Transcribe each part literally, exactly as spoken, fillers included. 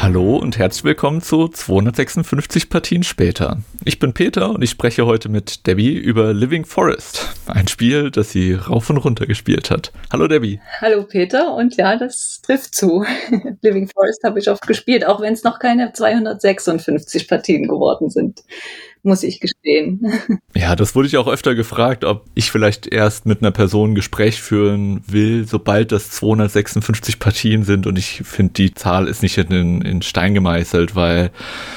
Hallo und herzlich willkommen zu zweihundertsechsundfünfzig Partien später. Ich bin Peter und ich spreche heute mit Debbie über Living Forest, ein Spiel, das sie rauf und runter gespielt hat. Hallo Debbie. Hallo Peter, und ja, das trifft zu. Living Forest habe ich oft gespielt, auch wenn es noch keine zweihundertsechsundfünfzig Partien geworden sind, muss ich gestehen. Ja, das wurde ich auch öfter gefragt, ob ich vielleicht erst mit einer Person ein Gespräch führen will, sobald das zweihundertsechsundfünfzig Partien sind, und ich finde, die Zahl ist nicht in, in Stein gemeißelt, weil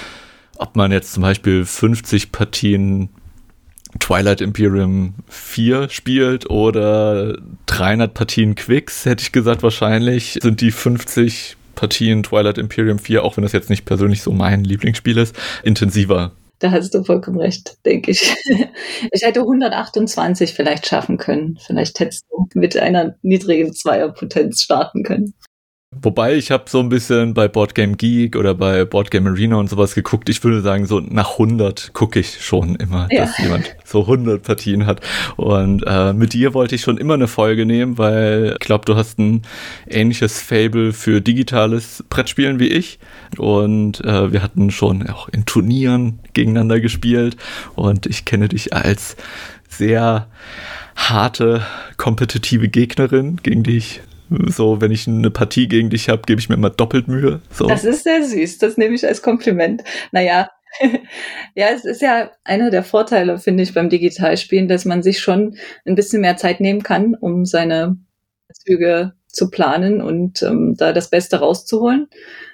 ob man jetzt zum Beispiel fünfzig Partien Twilight Imperium vier spielt oder dreihundert Partien Quicks, hätte ich gesagt, wahrscheinlich sind die fünfzig Partien Twilight Imperium vier, auch wenn das jetzt nicht persönlich so mein Lieblingsspiel ist, intensiver. Da hast du vollkommen recht, denke ich. Ich hätte hundertachtundzwanzig vielleicht schaffen können. Vielleicht hättest du mit einer niedrigen Zweierpotenz starten können. Wobei, ich habe so ein bisschen bei Boardgame Geek oder bei Boardgame Arena und sowas geguckt. Ich würde sagen, so nach hundert gucke ich schon immer, ja, dass jemand so hundert Partien hat. Und äh, mit dir wollte ich schon immer eine Folge nehmen, weil ich glaube, du hast ein ähnliches Fable für digitales Brettspielen wie ich. Und äh, wir hatten schon auch in Turnieren gegeneinander gespielt. Und ich kenne dich als sehr harte, kompetitive Gegnerin, gegen die ich so, wenn ich eine Partie gegen dich habe, gebe ich mir immer doppelt Mühe. So. Das ist sehr süß, das nehme ich als Kompliment. Naja, ja, es ist ja einer der Vorteile, finde ich, beim Digitalspielen, dass man sich schon ein bisschen mehr Zeit nehmen kann, um seine Züge zu planen und ähm, da das Beste rauszuholen.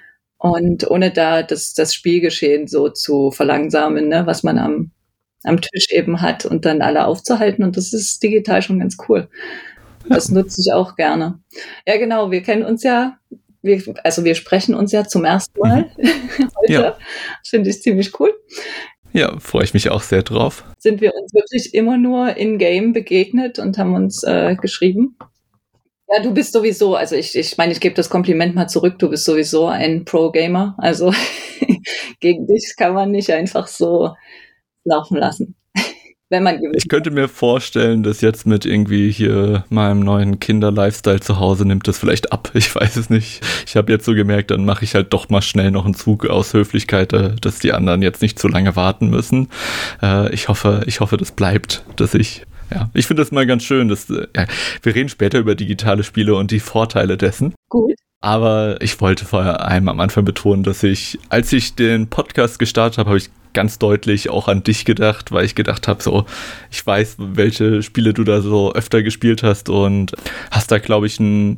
Und ohne da das, das Spielgeschehen so zu verlangsamen, ne, was man am, am Tisch eben hat, und dann alle aufzuhalten. Und das ist digital schon ganz cool. Das ja. nutze ich auch gerne. Ja, genau, wir kennen uns ja, wir, also wir sprechen uns ja zum ersten Mal mhm. heute. Ja. Finde ich ziemlich cool. Ja, freue ich mich auch sehr drauf. Sind wir uns wirklich immer nur in-game begegnet und haben uns äh, geschrieben. Ja, du bist sowieso, also ich ich meine, ich gebe das Kompliment mal zurück, du bist sowieso ein Pro-Gamer, also gegen dich kann man nicht einfach so laufen lassen. Wenn man gewinnt. Ich könnte mir vorstellen, dass jetzt mit irgendwie hier meinem neuen Kinder-Lifestyle zu Hause nimmt das vielleicht ab. Ich weiß es nicht. Ich habe jetzt so gemerkt, dann mache ich halt doch mal schnell noch einen Zug aus Höflichkeit, dass die anderen jetzt nicht zu lange warten müssen. Äh, ich hoffe, ich hoffe, das bleibt, dass ich Ja, ich finde das mal ganz schön, dass ja, wir reden später über digitale Spiele und die Vorteile dessen. Gut. Aber ich wollte vor allem am Anfang betonen, dass ich, als ich den Podcast gestartet habe, habe ich ganz deutlich auch an dich gedacht, weil ich gedacht habe, so, ich weiß, welche Spiele du da so öfter gespielt hast und hast da, glaube ich, einen,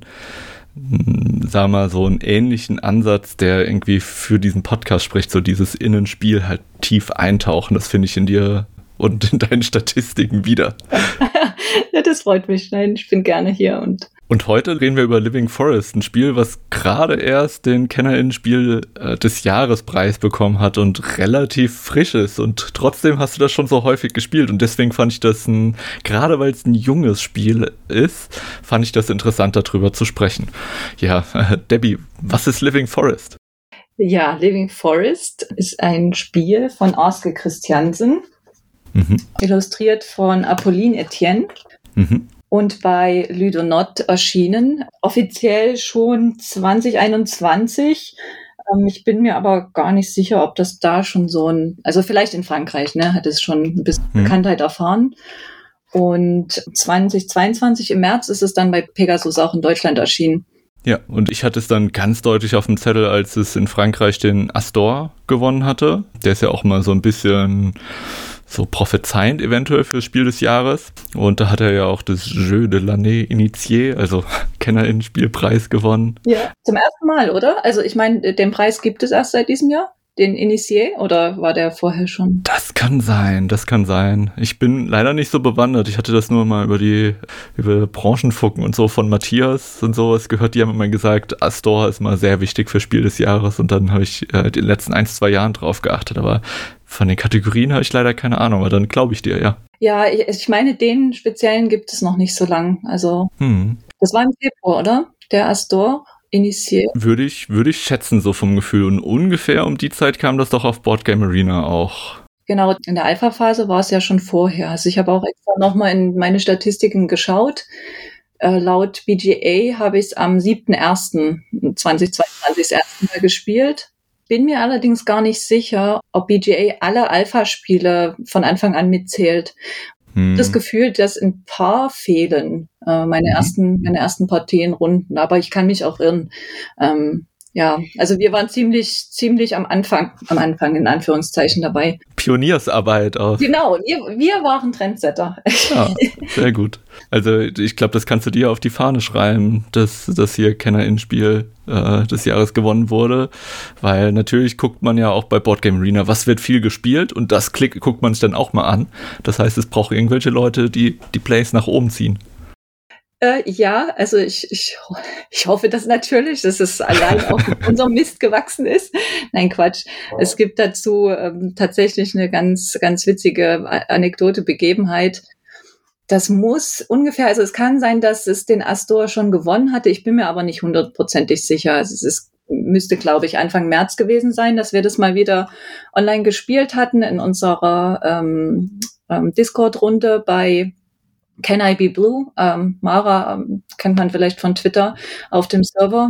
sagen wir mal, so einen ähnlichen Ansatz, der irgendwie für diesen Podcast spricht, so dieses Innenspiel halt tief eintauchen. Das finde ich in dir und in deinen Statistiken wieder. Ja, das freut mich. Nein, ich bin gerne hier. Und Und heute reden wir über Living Forest, ein Spiel, was gerade erst den KennerInnen-Spiel äh, des Jahrespreis bekommen hat und relativ frisch ist. Und trotzdem hast du das schon so häufig gespielt. Und deswegen fand ich das ein, gerade weil es ein junges Spiel ist, fand ich das interessant, darüber zu sprechen. Ja, äh, Debbie, was ist Living Forest? Ja, Living Forest ist ein Spiel von Oscar Christiansen. Mhm. Illustriert von Apolline Etienne mhm. und bei Ludonot erschienen. Offiziell schon zwanzig einundzwanzig. Ähm, ich bin mir aber gar nicht sicher, ob das da schon so ein, also vielleicht in Frankreich, ne, hat es schon ein bisschen mhm. Bekanntheit erfahren. Und zwanzig zweiundzwanzig im März ist es dann bei Pegasus auch in Deutschland erschienen. Ja, und ich hatte es dann ganz deutlich auf dem Zettel, als es in Frankreich den Astor gewonnen hatte. Der ist ja auch mal so ein bisschen so prophezeiend eventuell fürs Spiel des Jahres. Und da hat er ja auch das Jeu de l'année initié, also KennerInnen-Spielpreis gewonnen. Ja, zum ersten Mal, oder? Also ich meine, den Preis gibt es erst seit diesem Jahr? Den Initié, oder war der vorher schon? Das kann sein, das kann sein. Ich bin leider nicht so bewandert. Ich hatte das nur mal über die über Branchenfucken und so von Matthias und sowas gehört. Die haben immer gesagt, Astor ist mal sehr wichtig für Spiel des Jahres. Und dann habe ich äh, in den letzten ein, zwei Jahren drauf geachtet. Aber von den Kategorien habe ich leider keine Ahnung. Aber dann glaube ich dir, ja. Ja, ich, ich meine, den speziellen gibt es noch nicht so lang. Also hm. Das war im Februar, oder? Der Astor. Initiiert. Würde ich, würde ich schätzen, so vom Gefühl. Und ungefähr um die Zeit kam das doch auf Boardgame Arena auch. Genau, in der Alpha-Phase war es ja schon vorher. Also ich habe auch extra nochmal in meine Statistiken geschaut. Äh, laut B G A habe ich es am siebten ersten zweitausendzweiundzwanzig das erste Mal gespielt. bin mir allerdings gar nicht sicher, ob B G A alle Alpha-Spiele von Anfang an mitzählt. Hm. Das Gefühl, dass ein paar fehlen, äh, meine mhm. ersten, meine ersten Partienrunden, aber ich kann mich auch irren. Ähm, Ja, also wir waren ziemlich, ziemlich am Anfang, am Anfang in Anführungszeichen dabei. Pioniersarbeit auch. Genau, wir, wir waren Trendsetter. Ja, sehr gut. Also ich glaube, das kannst du dir auf die Fahne schreiben, dass das hier KennerInnen-Spiel äh, des Jahres gewonnen wurde, weil natürlich guckt man ja auch bei Boardgame Arena, was wird viel gespielt und das klick, guckt man sich dann auch mal an. Das heißt, es braucht irgendwelche Leute, die die Plays nach oben ziehen. Äh, ja, also ich, ich, ich hoffe das natürlich, dass es allein auf unserem Mist gewachsen ist. Nein, Quatsch. Es gibt dazu ähm, tatsächlich eine ganz, ganz witzige Anekdote, Begebenheit. Das muss ungefähr, also es kann sein, dass es den Astor schon gewonnen hatte. Ich bin mir aber nicht hundertprozentig sicher. Also es ist, müsste, glaube ich, Anfang März gewesen sein, dass wir das mal wieder online gespielt hatten in unserer ähm, ähm, Discord-Runde bei Can I Be Blue? Ähm, Mara ähm, kennt man vielleicht von Twitter auf dem Server.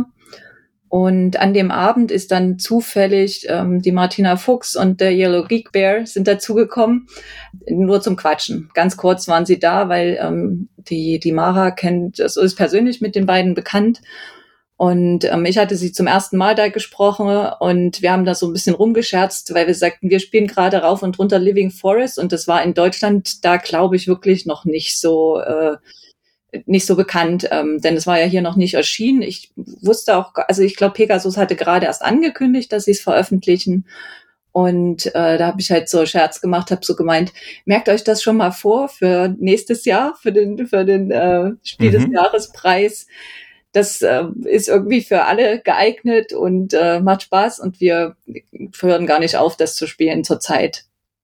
Und an dem Abend ist dann zufällig ähm, die Martina Fuchs und der Yellow Geek Bear sind dazugekommen, nur zum Quatschen. Ganz kurz waren sie da, weil ähm, die die Mara kennt, also ist persönlich mit den beiden bekannt. Und ähm, ich hatte sie zum ersten Mal da gesprochen und wir haben da so ein bisschen rumgescherzt, weil wir sagten, wir spielen gerade rauf und runter Living Forest und das war in Deutschland da, glaube ich, wirklich noch nicht so äh, nicht so bekannt, ähm, denn es war ja hier noch nicht erschienen. Ich wusste auch, also ich glaube, Pegasus hatte gerade erst angekündigt, dass sie es veröffentlichen. Und äh, da habe ich halt so Scherz gemacht, habe so gemeint, merkt euch das schon mal vor für nächstes Jahr, für den für den äh, Spiel des mhm. Jahrespreis. Das äh, ist irgendwie für alle geeignet und äh, macht Spaß und wir hören gar nicht auf, das zu spielen zurzeit.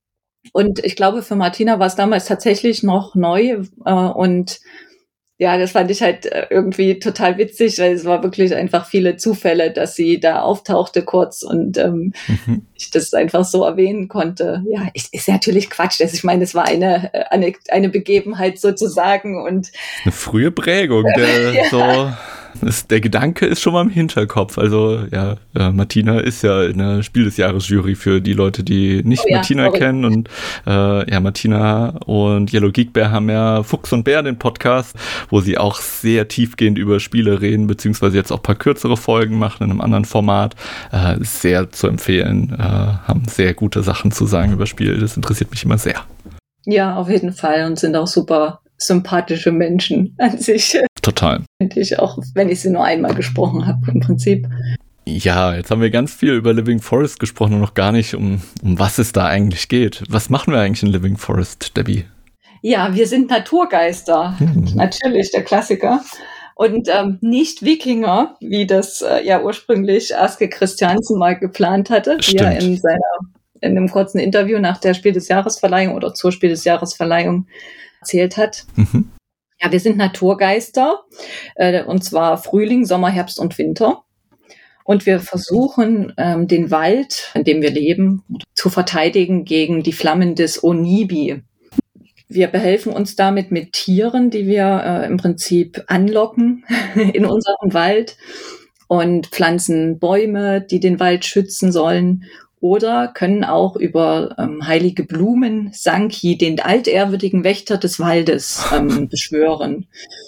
Und ich glaube, für Martina war es damals tatsächlich noch neu äh, und ja, das fand ich halt irgendwie total witzig, weil es war wirklich einfach viele Zufälle, dass sie da auftauchte kurz und ähm, mhm. ich das einfach so erwähnen konnte. Ja, ist, ist natürlich Quatsch. Also ich meine, es war eine, eine, eine Begebenheit sozusagen und eine frühe Prägung, der ja. so... Das, der Gedanke ist schon mal im Hinterkopf. Also ja, äh, Martina ist ja in der Spiel des Jahres Jury für die Leute, die nicht oh, ja, Martina sorry. kennen. Und äh, ja, Martina und Yellow Geek Bear haben ja Fuchs und Bär den Podcast, wo sie auch sehr tiefgehend über Spiele reden, beziehungsweise jetzt auch ein paar kürzere Folgen machen in einem anderen Format. Äh, sehr zu empfehlen, äh, haben sehr gute Sachen zu sagen über Spiele. Das interessiert mich immer sehr. Ja, auf jeden Fall und sind auch super sympathische Menschen an sich. Total. Finde ich auch, wenn ich sie nur einmal gesprochen habe, im Prinzip. Ja, jetzt haben wir ganz viel über Living Forest gesprochen und noch gar nicht, um, um was es da eigentlich geht. Was machen wir eigentlich in Living Forest, Debbie? Ja, wir sind Naturgeister. Hm. Natürlich, der Klassiker. Und ähm, nicht Wikinger, wie das äh, ja ursprünglich Aske Christiansen mal geplant hatte, Stimmt. wie er in seiner in einem kurzen Interview nach der Spiel des Jahresverleihung oder zur Spiel des Jahresverleihung erzählt hat. Mhm. Ja, wir sind Naturgeister, äh, und zwar Frühling, Sommer, Herbst und Winter. Und wir versuchen, ähm, den Wald, in dem wir leben, zu verteidigen gegen die Flammen des Onibi. Wir behelfen uns damit mit Tieren, die wir äh, im Prinzip anlocken in unseren Wald und pflanzen Bäume, die den Wald schützen sollen. Oder können auch über ähm, heilige Blumen Sankey, den altehrwürdigen Wächter des Waldes, ähm, beschwören,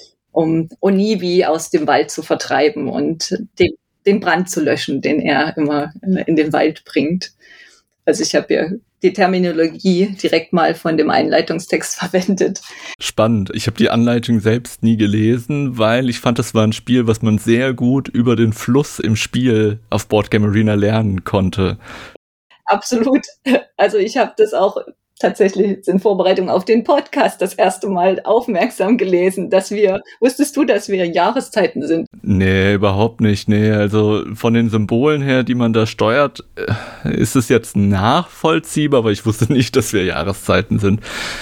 um Onibi aus dem Wald zu vertreiben und den, den Brand zu löschen, den er immer in den Wald bringt. Also ich habe ja die Terminologie direkt mal von dem Einleitungstext verwendet. Spannend. Ich habe die Anleitung selbst nie gelesen, weil ich fand, das war ein Spiel, was man sehr gut über den Fluss im Spiel auf Boardgame Arena lernen konnte. Absolut. Also ich habe das auch tatsächlich in Vorbereitung auf den Podcast das erste Mal aufmerksam gelesen, dass wir, wusstest du, dass wir Jahreszeiten sind? Nee, überhaupt nicht. Nee, also von den Symbolen her, die man da steuert, ist es jetzt nachvollziehbar, aber ich wusste nicht, dass wir Jahreszeiten sind.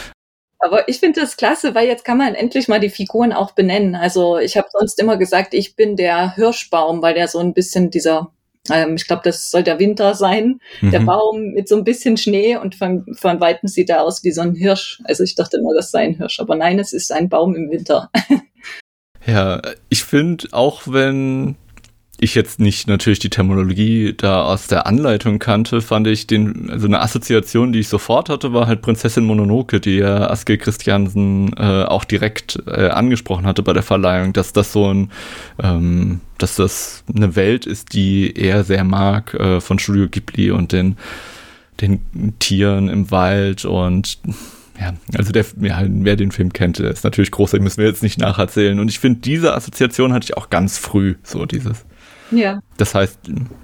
Aber ich finde das klasse, weil jetzt kann man endlich mal die Figuren auch benennen. Also ich habe sonst immer gesagt, ich bin der Hirschbaum, weil der so ein bisschen dieser... Ich glaube, das soll der Winter sein. Mhm. Der Baum mit so ein bisschen Schnee und von, von Weitem sieht er aus wie so ein Hirsch. Also ich dachte immer, das sei ein Hirsch. Aber nein, es ist ein Baum im Winter. Ja, ich finde, auch wenn ich jetzt nicht natürlich die Terminologie da aus der Anleitung kannte, fand ich den, also eine Assoziation, die ich sofort hatte, war halt Prinzessin Mononoke, die ja Askild Christiansen äh, auch direkt äh, angesprochen hatte bei der Verleihung, dass das so ein, ähm, dass das eine Welt ist, die er sehr mag, äh, von Studio Ghibli und den, den Tieren im Wald und ja, also der, ja, wer den Film kennt, der ist natürlich groß, den müssen wir jetzt nicht nacherzählen. Und ich finde, diese Assoziation hatte ich auch ganz früh, so dieses. Ja. Das heißt,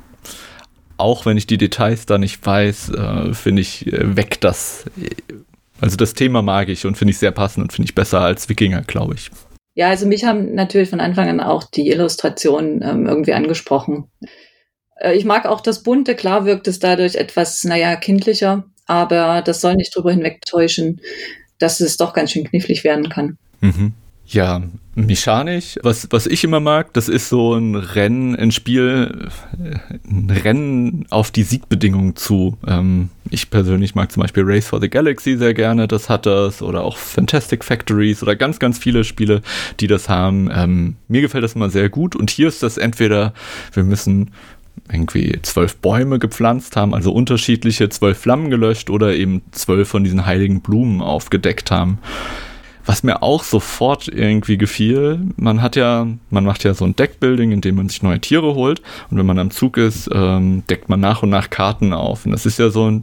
auch wenn ich die Details da nicht weiß, äh, finde ich, äh, weckt das. Also das Thema mag ich und finde ich sehr passend und finde ich besser als Wikinger, glaube ich. Ja, also mich haben natürlich von Anfang an auch die Illustrationen ähm, irgendwie angesprochen. Äh, ich mag auch das Bunte, klar wirkt es dadurch etwas, naja, kindlicher, aber das soll nicht drüber hinwegtäuschen, dass es doch ganz schön knifflig werden kann. Mhm. Ja, mechanisch, was, was ich immer mag, das ist so ein Rennen, ein Spiel, ein Rennen auf die Siegbedingungen zu. Ähm, ich persönlich mag zum Beispiel Race for the Galaxy sehr gerne, das hat das, oder auch Fantastic Factories oder ganz, ganz viele Spiele, die das haben. Ähm, mir gefällt das immer sehr gut und hier ist das entweder, wir müssen irgendwie zwölf Bäume gepflanzt haben, also unterschiedliche zwölf Flammen gelöscht oder eben zwölf von diesen heiligen Blumen aufgedeckt haben. Was mir auch sofort irgendwie gefiel, man hat ja, man macht ja so ein Deckbuilding, in dem man sich neue Tiere holt und wenn man am Zug ist, ähm, deckt man nach und nach Karten auf. Und das ist ja so ein,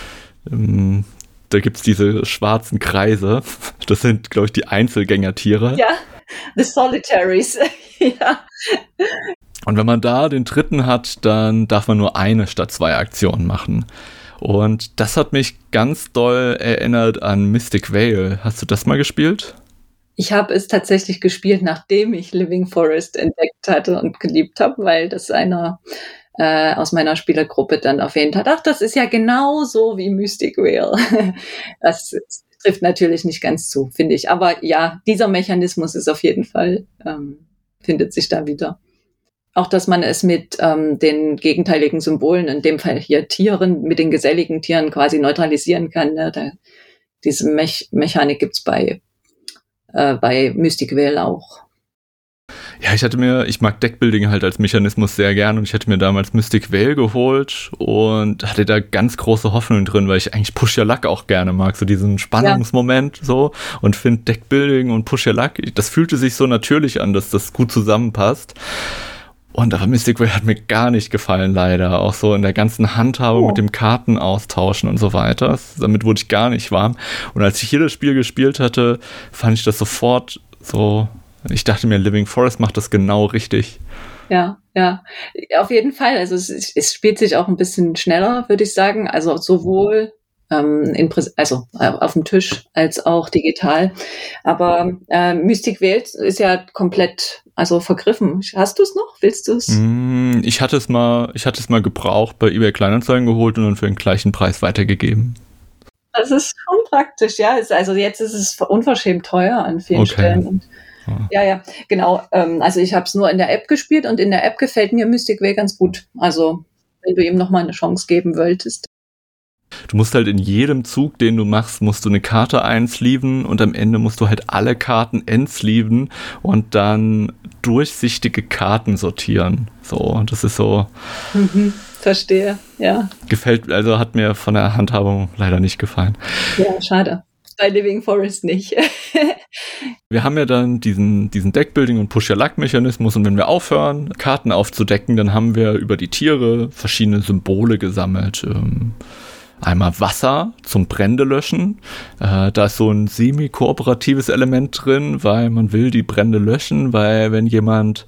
ähm, da gibt's diese schwarzen Kreise, das sind, glaube ich, die Einzelgängertiere. Ja, the Solitaries, ja. Und wenn man da den dritten hat, dann darf man nur eine statt zwei Aktionen machen. Und das hat mich ganz doll erinnert an Mystic Vale. Hast du das mal gespielt? Ich habe es tatsächlich gespielt, nachdem ich Living Forest entdeckt hatte und geliebt habe, weil das einer äh, aus meiner Spielergruppe dann erwähnt hat. Ach, das ist ja genau so wie Mystic Vale. Das, das trifft natürlich nicht ganz zu, finde ich. Aber ja, dieser Mechanismus ist auf jeden Fall, ähm, findet sich da wieder. Auch, dass man es mit ähm, den gegenteiligen Symbolen, in dem Fall hier Tieren, mit den geselligen Tieren quasi neutralisieren kann. Ne? Da, diese Mech- Mechanik gibt's bei, äh, bei Mystic Vale auch. Ja, ich hatte mir, ich mag Deckbuilding halt als Mechanismus sehr gern und ich hatte mir damals Mystic Vale geholt und hatte da ganz große Hoffnung drin, weil ich eigentlich Push Your Luck auch gerne mag, so diesen Spannungsmoment ja. so und finde Deckbuilding und Push Your Luck, das fühlte sich so natürlich an, dass das gut zusammenpasst. Und aber Mystic Vale hat mir gar nicht gefallen, leider. Auch so in der ganzen Handhabung oh. mit dem Kartenaustauschen und so weiter. Damit wurde ich gar nicht warm. Und als ich hier das Spiel gespielt hatte, fand ich das sofort so, ich dachte mir, Living Forest macht das genau richtig. Ja, ja, auf jeden Fall. Also es, es spielt sich auch ein bisschen schneller, würde ich sagen. Also sowohl ähm, in Prä- also auf dem Tisch als auch digital. Aber äh, Mystic Vale ist ja komplett also vergriffen. Hast du es noch? Willst du es? Mm, ich hatte es mal, ich hatte es mal gebraucht, bei eBay Kleinanzeigen geholt und dann für den gleichen Preis weitergegeben. Das ist schon praktisch, ja. Also jetzt ist es unverschämt teuer an vielen okay. Stellen. Und ja, ja, genau. Also ich habe es nur in der App gespielt und in der App gefällt mir Mystic Vale ganz gut. Also wenn du ihm nochmal eine Chance geben wolltest. Du musst halt in jedem Zug, den du machst, musst du eine Karte einsleeven und am Ende musst du halt alle Karten entsleeven und dann durchsichtige Karten sortieren. So, das ist so. Mhm, verstehe, ja. Gefällt, also hat mir von der Handhabung leider nicht gefallen. Ja, schade. Bei Living Forest nicht. Wir haben ja dann diesen, diesen Deckbuilding- und Push-Your-Luck-Mechanismus und wenn wir aufhören, Karten aufzudecken, dann haben wir über die Tiere verschiedene Symbole gesammelt. Ähm, Einmal Wasser zum Brände löschen. Äh, da ist so ein semi-kooperatives Element drin, weil man will die Brände löschen, weil wenn jemand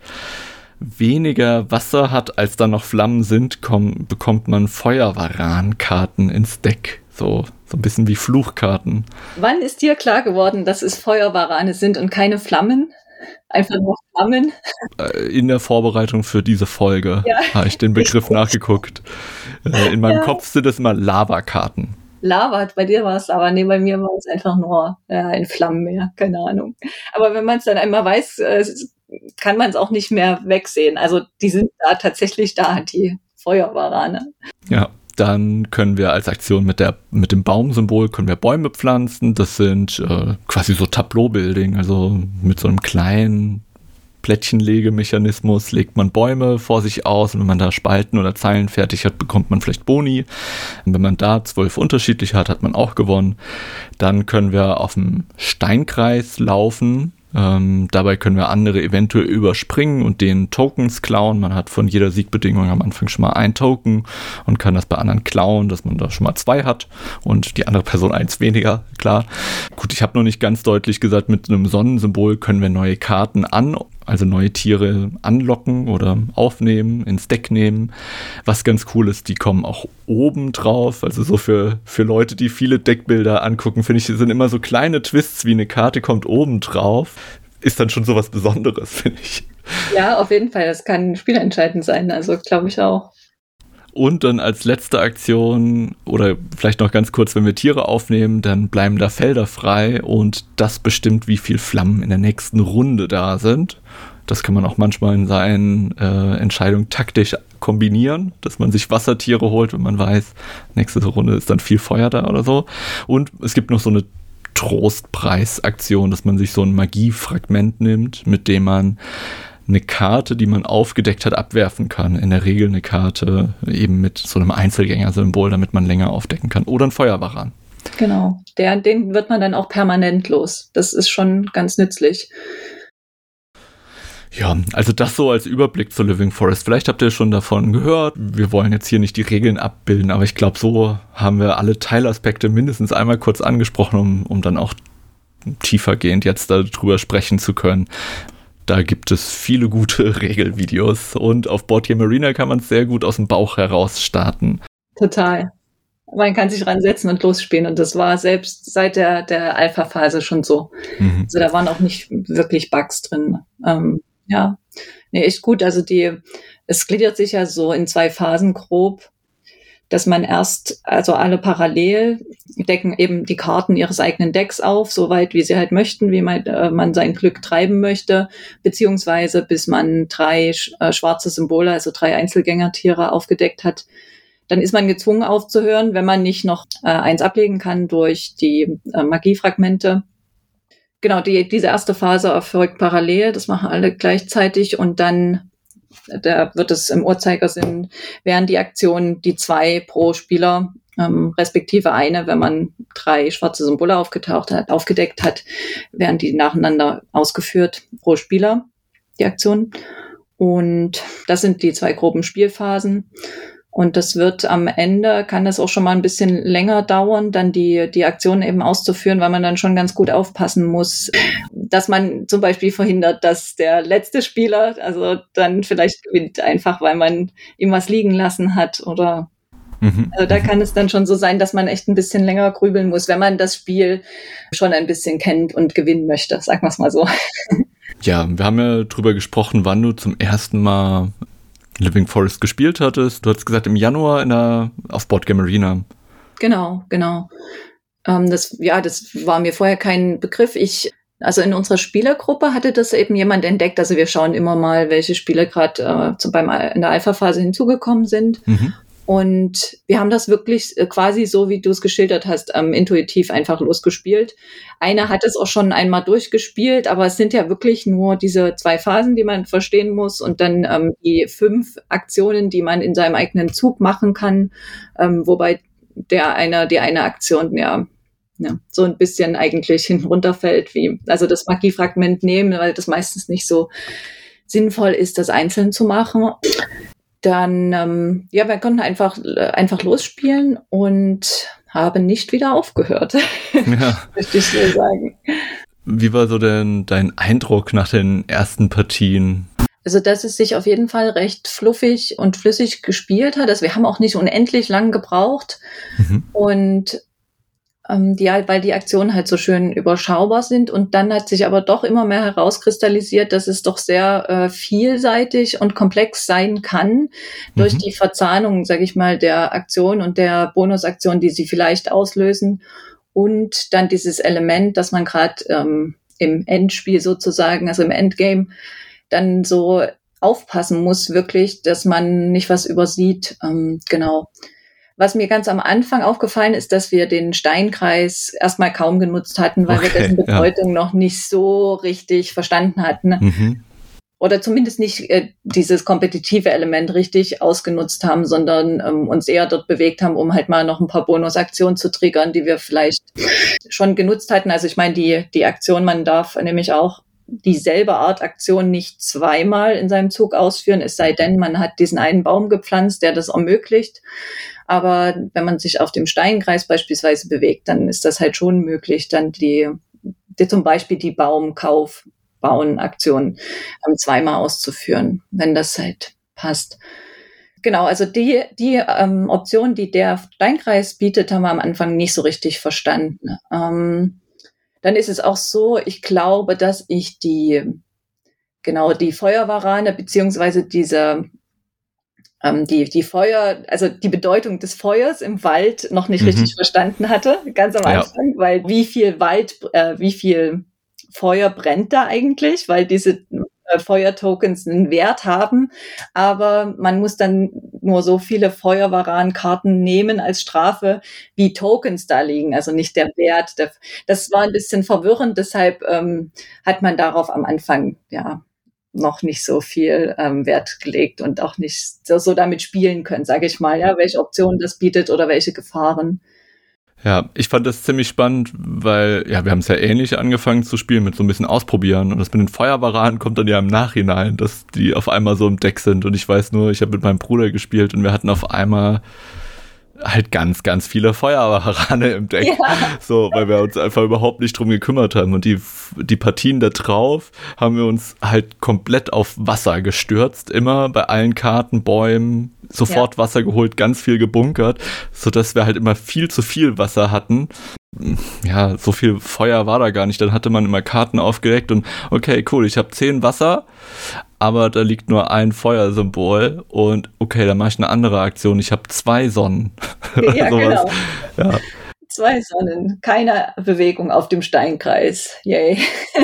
weniger Wasser hat, als da noch Flammen sind, komm, bekommt man Feuerwaran-Karten ins Deck. So, so ein bisschen wie Fluchkarten. Wann ist dir klar geworden, dass es Feuerwarane sind und keine Flammen? Einfach nur Flammen? In der Vorbereitung für diese Folge ja. habe ich den Begriff nachgeguckt. In meinem ja. Kopf sind es immer Lavakarten. Lava, bei dir war es aber, nee, bei mir war es einfach nur ja, ein Flammenmeer, keine Ahnung. Aber wenn man es dann einmal weiß, kann man es auch nicht mehr wegsehen. Also die sind da tatsächlich da, die Feuerwarane. Ja. Dann können wir als Aktion mit der mit dem Baumsymbol können wir Bäume pflanzen. Das sind äh, quasi so Tableau-Building, also mit so einem kleinen Plättchenlegemechanismus, legt man Bäume vor sich aus und wenn man da Spalten oder Zeilen fertig hat, bekommt man vielleicht Boni. Und wenn man da zwölf unterschiedliche hat, hat man auch gewonnen. Dann können wir auf dem Steinkreis laufen. Ähm, dabei können wir andere eventuell überspringen und denen Tokens klauen. Man hat von jeder Siegbedingung am Anfang schon mal ein Token und kann das bei anderen klauen, dass man da schon mal zwei hat und die andere Person eins weniger, klar. Gut, ich habe noch nicht ganz deutlich gesagt, mit einem Sonnensymbol können wir neue Karten an, also neue Tiere anlocken oder aufnehmen, ins Deck nehmen. Was ganz cool ist, die kommen auch oben drauf. Also so für, für Leute, die viele Deckbilder angucken, finde ich, sind immer so kleine Twists, wie eine Karte kommt oben drauf. Ist dann schon so was Besonderes, finde ich. Ja, auf jeden Fall. Das kann spielentscheidend sein. Also glaube ich auch. Und dann als letzte Aktion, oder vielleicht noch ganz kurz, wenn wir Tiere aufnehmen, dann bleiben da Felder frei und das bestimmt, wie viel Flammen in der nächsten Runde da sind. Das kann man auch manchmal in seinen äh, Entscheidungen taktisch kombinieren, dass man sich Wassertiere holt, wenn man weiß, nächste Runde ist dann viel Feuer da oder so. Und es gibt noch so eine Trostpreisaktion, dass man sich so ein Magiefragment nimmt, mit dem man eine Karte, die man aufgedeckt hat, abwerfen kann. In der Regel eine Karte eben mit so einem Einzelgänger-Symbol, damit man länger aufdecken kann. Oder ein Feuerwaran. Genau, der, den wird man dann auch permanent los. Das ist schon ganz nützlich. Ja, also das so als Überblick zu Living Forest. Vielleicht habt ihr schon davon gehört. Wir wollen jetzt hier nicht die Regeln abbilden, aber ich glaube, so haben wir alle Teilaspekte mindestens einmal kurz angesprochen, um, um dann auch tiefergehend jetzt darüber sprechen zu können. Da gibt es viele gute Regelvideos und auf Boardgame Arena kann man es sehr gut aus dem Bauch heraus starten. Total. Man kann sich ransetzen und losspielen und das war selbst seit der, der Alpha-Phase schon so. Mhm. Also da waren auch nicht wirklich Bugs drin. Ähm, ja, nee, echt gut. Also die, es gliedert sich ja so in zwei Phasen grob, dass man erst, also alle parallel decken eben die Karten ihres eigenen Decks auf, soweit wie sie halt möchten, wie man, äh, man sein Glück treiben möchte, beziehungsweise bis man drei äh, schwarze Symbole, also drei Einzelgängertiere aufgedeckt hat. Dann ist man gezwungen aufzuhören, wenn man nicht noch äh, eins ablegen kann durch die äh, Magiefragmente. Genau, die, diese erste Phase erfolgt parallel, das machen alle gleichzeitig und dann da wird es im Uhrzeigersinn, wären die Aktionen die zwei pro Spieler, ähm, respektive eine, wenn man drei schwarze Symbole aufgetaucht hat, aufgedeckt hat, werden die nacheinander ausgeführt pro Spieler, die Aktionen. Und das sind die zwei groben Spielphasen. Und das wird am Ende, kann das auch schon mal ein bisschen länger dauern, dann die, die Aktionen eben auszuführen, weil man dann schon ganz gut aufpassen muss, dass man zum Beispiel verhindert, dass der letzte Spieler, also dann vielleicht gewinnt, einfach weil man ihm was liegen lassen hat oder, mhm. Also da kann es dann schon so sein, dass man echt ein bisschen länger grübeln muss, wenn man das Spiel schon ein bisschen kennt und gewinnen möchte, sagen wir es mal so. Ja, wir haben ja drüber gesprochen, wann du zum ersten Mal Living Forest gespielt hattest. Du hattest gesagt, im Januar in der, auf Boardgame Arena. Genau, genau. Ähm, das, ja, das war mir vorher kein Begriff. Ich, also in unserer Spielergruppe hatte das eben jemand entdeckt. Also wir schauen immer mal, welche Spiele gerade äh, beim in der Alpha-Phase hinzugekommen sind. Mhm. Und wir haben das wirklich quasi so, wie du es geschildert hast, ähm, intuitiv einfach losgespielt. Einer hat es auch schon einmal durchgespielt, aber es sind ja wirklich nur diese zwei Phasen, die man verstehen muss und dann ähm, die fünf Aktionen, die man in seinem eigenen Zug machen kann, ähm, wobei der eine, die eine Aktion ja, ja so ein bisschen eigentlich hinten runterfällt, wie also das Magiefragment nehmen, weil das meistens nicht so sinnvoll ist, das einzeln zu machen. Dann, ähm, ja, wir konnten einfach, einfach losspielen und haben nicht wieder aufgehört. Ja. Möchte ich so sagen. Wie war so denn dein Eindruck nach den ersten Partien? Also, dass es sich auf jeden Fall recht fluffig und flüssig gespielt hat. Also, wir haben auch nicht unendlich lang gebraucht. Mhm. Und ähm, die, weil die Aktionen halt so schön überschaubar sind. Und dann hat sich aber doch immer mehr herauskristallisiert, dass es doch sehr äh, vielseitig und komplex sein kann mhm. durch die Verzahnung, sage ich mal, der Aktion und der Bonusaktion, die sie vielleicht auslösen. Und dann dieses Element, dass man gerade ähm, im Endspiel sozusagen, also im Endgame, dann so aufpassen muss wirklich, dass man nicht was übersieht. Ähm, genau. Was mir ganz am Anfang aufgefallen ist, dass wir den Steinkreis erstmal kaum genutzt hatten, weil okay, wir dessen Bedeutung ja. noch nicht so richtig verstanden hatten. Mhm. oder zumindest nicht äh, dieses kompetitive Element richtig ausgenutzt haben, sondern ähm, uns eher dort bewegt haben, um halt mal noch ein paar Bonusaktionen zu triggern, die wir vielleicht schon genutzt hatten. Also ich meine, die, die Aktion, man darf nämlich auch dieselbe Art Aktion nicht zweimal in seinem Zug ausführen, es sei denn, man hat diesen einen Baum gepflanzt, der das ermöglicht. Aber wenn man sich auf dem Steinkreis beispielsweise bewegt, dann ist das halt schon möglich, dann die, die zum Beispiel die Baumkauf Bauen-Aktion ähm, zweimal auszuführen, wenn das halt passt. Genau, also die, die ähm, Option, die der Steinkreis bietet, haben wir am Anfang nicht so richtig verstanden. Ähm, dann ist es auch so, ich glaube, dass ich die, genau, die Feuerwarane, beziehungsweise diese, ähm, die, die Feuer, also die Bedeutung des Feuers im Wald noch nicht mhm. richtig verstanden hatte, ganz am Anfang, ja. Weil wie viel Wald, äh, wie viel Feuer brennt da eigentlich, weil diese äh, Feuertokens einen Wert haben, aber man muss dann nur so viele Feuerwaran-Karten nehmen als Strafe, wie Tokens da liegen, also nicht der Wert. Der, das war ein bisschen verwirrend, deshalb ähm, hat man darauf am Anfang ja noch nicht so viel ähm, Wert gelegt und auch nicht so, so damit spielen können, sage ich mal, ja, welche Optionen das bietet oder welche Gefahren. Ja, ich fand das ziemlich spannend, weil, ja, wir haben es ja ähnlich angefangen zu spielen, mit so ein bisschen ausprobieren. Und das mit den Feuerwaranen kommt dann ja im Nachhinein, dass die auf einmal so im Deck sind. Und ich weiß nur, ich habe mit meinem Bruder gespielt und wir hatten auf einmal halt ganz, ganz viele Feuerwarane im Deck. Ja. So, weil wir uns einfach überhaupt nicht drum gekümmert haben. Und die, die Partien da drauf haben wir uns halt komplett auf Wasser gestürzt. Immer bei allen Karten, Bäumen, sofort ja. Wasser geholt, ganz viel gebunkert, sodass wir halt immer viel zu viel Wasser hatten. Ja, so viel Feuer war da gar nicht. Dann hatte man immer Karten aufgedeckt und okay, cool, ich habe zehn Wasser, aber da liegt nur ein Feuersymbol und okay, dann mache ich eine andere Aktion. Ich habe zwei Sonnen. Ja, genau. Ja. Zwei Sonnen, keine Bewegung auf dem Steinkreis. Yay.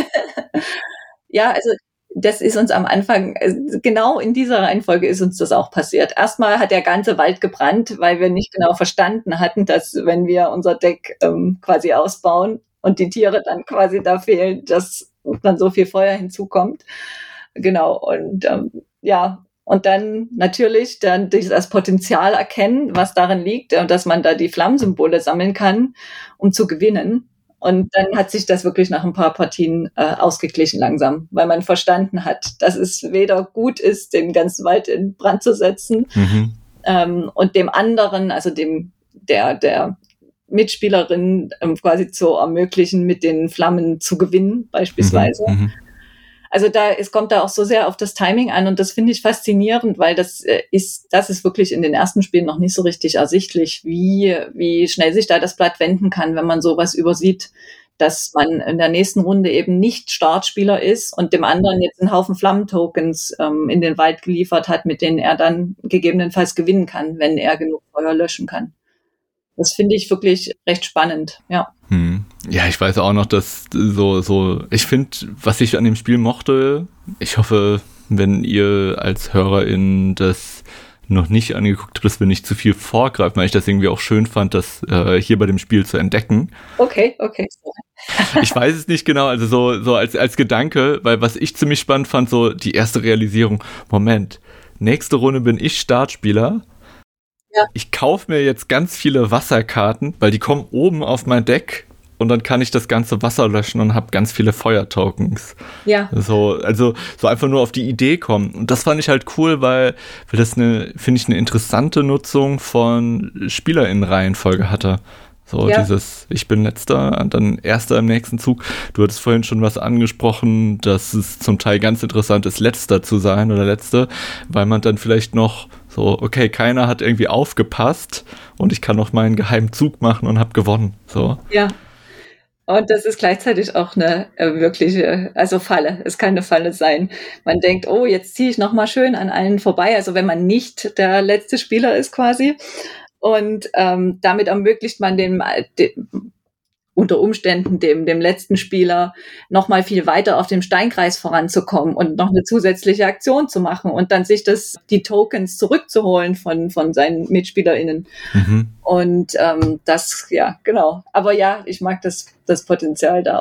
Ja, also das ist uns am Anfang, genau in dieser Reihenfolge ist uns das auch passiert. Erstmal hat der ganze Wald gebrannt, weil wir nicht genau verstanden hatten, dass wenn wir unser Deck ähm, quasi ausbauen und die Tiere dann quasi da fehlen, dass dann so viel Feuer hinzukommt. Genau, und ähm, ja, und dann natürlich dann das Potenzial erkennen, was darin liegt, dass man da die Flammensymbole sammeln kann, um zu gewinnen. Und dann hat sich das wirklich nach ein paar Partien äh, ausgeglichen langsam, weil man verstanden hat, dass es weder gut ist, den ganzen Wald in Brand zu setzen, mhm. ähm, und dem anderen, also dem der der Mitspielerin ähm, quasi zu ermöglichen, mit den Flammen zu gewinnen beispielsweise. Mhm. Also da, es kommt da auch so sehr auf das Timing an und das finde ich faszinierend, weil das äh, ist, das ist wirklich in den ersten Spielen noch nicht so richtig ersichtlich, wie, wie schnell sich da das Blatt wenden kann, wenn man sowas übersieht, dass man in der nächsten Runde eben nicht Startspieler ist und dem anderen jetzt einen Haufen Flammentokens ähm, in den Wald geliefert hat, mit denen er dann gegebenenfalls gewinnen kann, wenn er genug Feuer löschen kann. Das finde ich wirklich recht spannend, ja. Hm. Ja, ich weiß auch noch, dass so, so, ich finde, was ich an dem Spiel mochte, ich hoffe, wenn ihr als HörerInnen das noch nicht angeguckt habt, dass wir nicht zu viel vorgreifen, weil ich das irgendwie auch schön fand, das äh, hier bei dem Spiel zu entdecken. Okay, okay. Ich weiß es nicht genau, also so, so als, als Gedanke, weil was ich ziemlich spannend fand, so die erste Realisierung, Moment, nächste Runde bin ich Startspieler. Ja. Ich kaufe mir jetzt ganz viele Wasserkarten, weil die kommen oben auf mein Deck und dann kann ich das ganze Wasser löschen und habe ganz viele Feuertokens. Ja. So, also so einfach nur auf die Idee kommen. Und das fand ich halt cool, weil, weil das eine, finde ich, eine interessante Nutzung von SpielerInnen-Reihenfolge hatte. So ja. Dieses, ich bin Letzter und dann Erster im nächsten Zug. Du hattest vorhin schon was angesprochen, dass es zum Teil ganz interessant ist, Letzter zu sein oder Letzte, weil man dann vielleicht noch so, okay, keiner hat irgendwie aufgepasst und ich kann noch meinen geheimen Zug machen und habe gewonnen. So. Ja. Und das ist gleichzeitig auch eine äh, wirkliche, also Falle. Es kann eine Falle sein. Man denkt, oh, jetzt ziehe ich nochmal schön an allen vorbei. Also wenn man nicht der letzte Spieler ist quasi. Und ähm, damit ermöglicht man dem, dem unter Umständen dem, dem letzten Spieler noch mal viel weiter auf dem Steinkreis voranzukommen und noch eine zusätzliche Aktion zu machen und dann sich das, die Tokens zurückzuholen von, von seinen MitspielerInnen. Mhm. Und ähm, das, ja, genau. Aber ja, ich mag das, das Potenzial da auch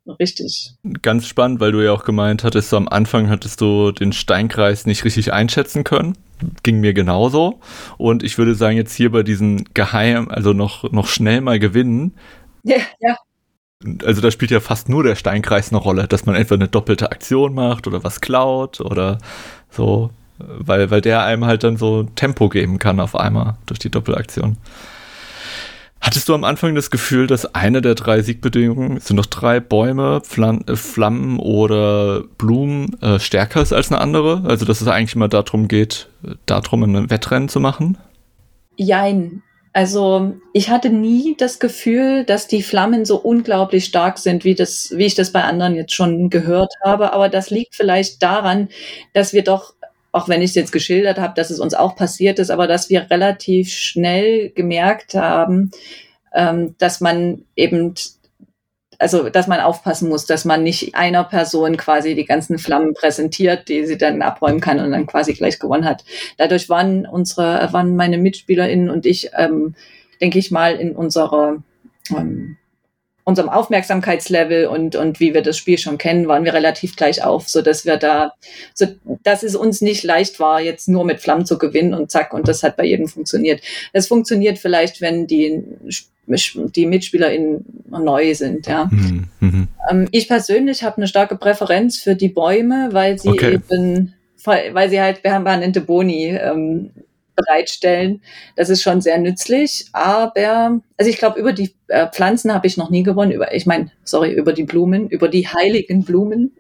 richtig. Ganz spannend, weil du ja auch gemeint hattest, so am Anfang hattest du den Steinkreis nicht richtig einschätzen können. Ging mir genauso. Und ich würde sagen, jetzt hier bei diesen Geheim, also noch, noch schnell mal gewinnen. Ja, ja. Also da spielt ja fast nur der Steinkreis eine Rolle, dass man entweder eine doppelte Aktion macht oder was klaut oder so, weil, weil der einem halt dann so Tempo geben kann auf einmal durch die Doppelaktion. Hattest du am Anfang das Gefühl, dass eine der drei Siegbedingungen, es sind noch drei Bäume, Flam- äh, Flammen oder Blumen, äh, stärker ist als eine andere? Also dass es eigentlich immer darum geht, darum ein Wettrennen zu machen? Jein. Also ich hatte nie das Gefühl, dass die Flammen so unglaublich stark sind, wie das, wie ich das bei anderen jetzt schon gehört habe. Aber das liegt vielleicht daran, dass wir doch, auch wenn ich es jetzt geschildert habe, dass es uns auch passiert ist, aber dass wir relativ schnell gemerkt haben, ähm, dass man eben, also dass man aufpassen muss, dass man nicht einer Person quasi die ganzen Flammen präsentiert, die sie dann abräumen kann und dann quasi gleich gewonnen hat. Dadurch waren unsere, waren meine MitspielerInnen und ich, ähm, denke ich mal, in unserer ähm, unserem Aufmerksamkeitslevel und, und wie wir das Spiel schon kennen, waren wir relativ gleich auf, so dass wir da, so, dass es uns nicht leicht war, jetzt nur mit Flammen zu gewinnen und zack, und das hat bei jedem funktioniert. Es funktioniert vielleicht, wenn die, die MitspielerInnen neu sind, ja. Mhm. Ähm, ich persönlich habe eine starke Präferenz für die Bäume, weil sie okay. eben, weil sie halt permanente Boni ähm, bereitstellen. Das ist schon sehr nützlich, aber also ich glaube, über die äh, Pflanzen habe ich noch nie gewonnen. Über, ich meine, sorry, über die Blumen, über die heiligen Blumen.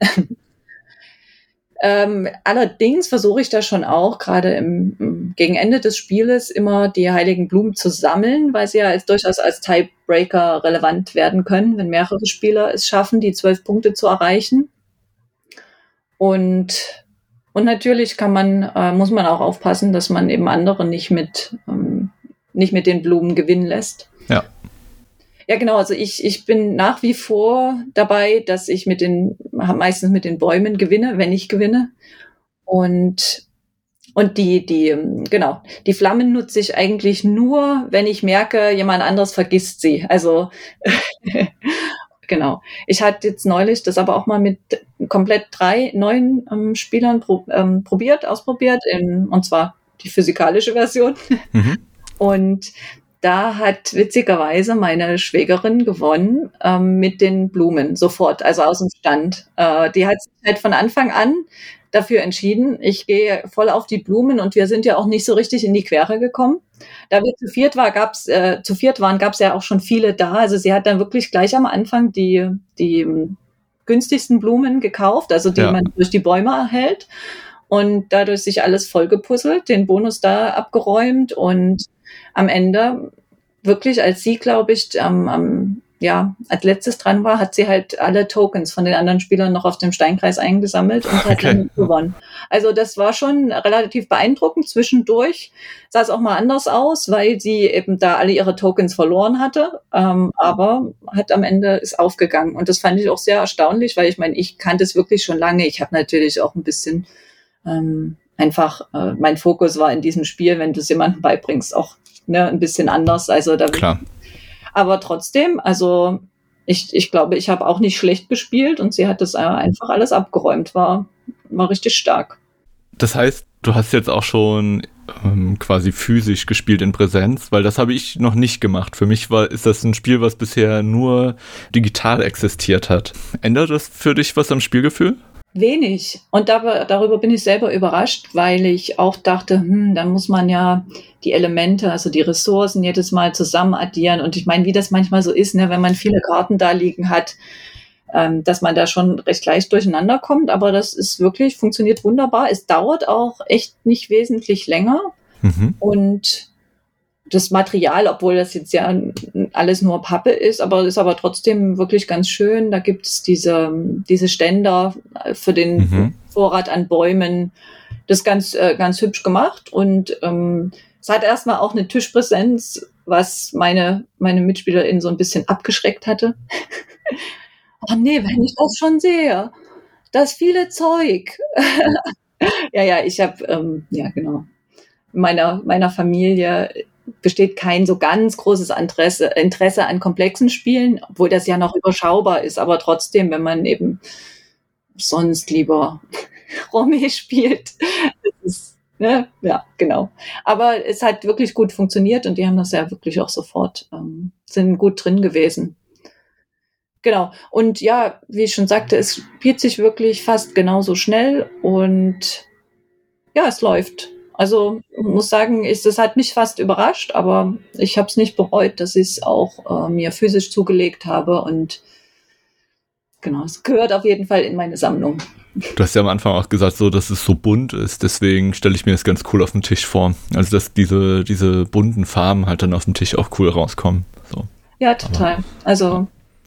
ähm, allerdings versuche ich da schon auch, gerade im, im, gegen Ende des Spieles, immer die heiligen Blumen zu sammeln, weil sie ja als, durchaus als Tiebreaker relevant werden können, wenn mehrere Spieler es schaffen, die zwölf Punkte zu erreichen. Und Und natürlich kann man, äh, muss man auch aufpassen, dass man eben andere nicht mit, ähm, nicht mit den Blumen gewinnen lässt. Ja. Ja, genau. Also ich, ich bin nach wie vor dabei, dass ich mit den, meistens mit den Bäumen gewinne, wenn ich gewinne. Und, und die, die, genau, die Flammen nutze ich eigentlich nur, wenn ich merke, jemand anderes vergisst sie. Also, genau. Ich hatte jetzt neulich das aber auch mal mit komplett drei neuen ähm, Spielern pro, ähm, probiert, ausprobiert, in, und zwar die physikalische Version. Mhm. Und da hat witzigerweise meine Schwägerin gewonnen ähm, mit den Blumen sofort, also aus dem Stand. Äh, die hat sich halt von Anfang an dafür entschieden, ich gehe voll auf die Blumen und wir sind ja auch nicht so richtig in die Quere gekommen. Da wir zu viert war, gab's, äh, zu viert waren, gab es ja auch schon viele da. Also sie hat dann wirklich gleich am Anfang die, die günstigsten Blumen gekauft, also die ja. man durch die Bäume erhält und dadurch sich alles vollgepuzzelt, den Bonus da abgeräumt und am Ende wirklich, als sie, glaube ich, am, am ja, als letztes dran war, hat sie halt alle Tokens von den anderen Spielern noch auf dem Steinkreis eingesammelt und hat okay. dann gewonnen. Also das war schon relativ beeindruckend. Zwischendurch sah es auch mal anders aus, weil sie eben da alle ihre Tokens verloren hatte, ähm, aber hat am Ende ist aufgegangen. Und das fand ich auch sehr erstaunlich, weil ich meine, ich kannte es wirklich schon lange. Ich habe natürlich auch ein bisschen ähm, einfach, äh, mein Fokus war in diesem Spiel, wenn du es jemandem beibringst, auch ne, ein bisschen anders. Also da Klar. Aber trotzdem, also ich, ich glaube, ich habe auch nicht schlecht gespielt und sie hat das einfach alles abgeräumt, war, war richtig stark. Das heißt, du hast jetzt auch schon ähm, quasi physisch gespielt in Präsenz, weil das habe ich noch nicht gemacht. Für mich war, ist das ein Spiel, was bisher nur digital existiert hat. Ändert das für dich was am Spielgefühl? Wenig. Und da, darüber bin ich selber überrascht, weil ich auch dachte, hm, dann muss man ja die Elemente, also die Ressourcen jedes Mal zusammen addieren. Und ich meine, wie das manchmal so ist, ne, wenn man viele Karten da liegen hat, ähm, dass man da schon recht leicht durcheinander kommt. Aber das ist wirklich, funktioniert wunderbar. Es dauert auch echt nicht wesentlich länger. Mhm. Und das Material, obwohl das jetzt ja alles nur Pappe ist, aber ist aber trotzdem wirklich ganz schön. Da gibt es diese, diese Ständer für den mhm. Vorrat an Bäumen. Das ist ganz, äh, ganz hübsch gemacht und ähm, es hat erstmal auch eine Tischpräsenz, was meine, meine MitspielerInnen so ein bisschen abgeschreckt hatte. Oh nee, wenn ich das schon sehe, das viele Zeug. ja, ja, ich habe, ähm, ja genau, meiner, meiner Familie besteht kein so ganz großes Interesse, Interesse an komplexen Spielen, obwohl das ja noch überschaubar ist. Aber trotzdem, wenn man eben sonst lieber Romy spielt, das ist, ne, ja, genau. Aber es hat wirklich gut funktioniert und die haben das ja wirklich auch sofort, ähm, sind gut drin gewesen. Genau. Und ja, wie ich schon sagte, es spielt sich wirklich fast genauso schnell und ja, es läuft. Also ich muss sagen, es hat mich fast überrascht, aber ich habe es nicht bereut, dass ich es auch äh, mir physisch zugelegt habe und genau, es gehört auf jeden Fall in meine Sammlung. Du hast ja am Anfang auch gesagt, so, dass es so bunt ist, deswegen stelle ich mir das ganz cool auf dem Tisch vor. Also, dass diese, diese bunten Farben halt dann auf dem Tisch auch cool rauskommen. So. Ja, total. Aber, also ja.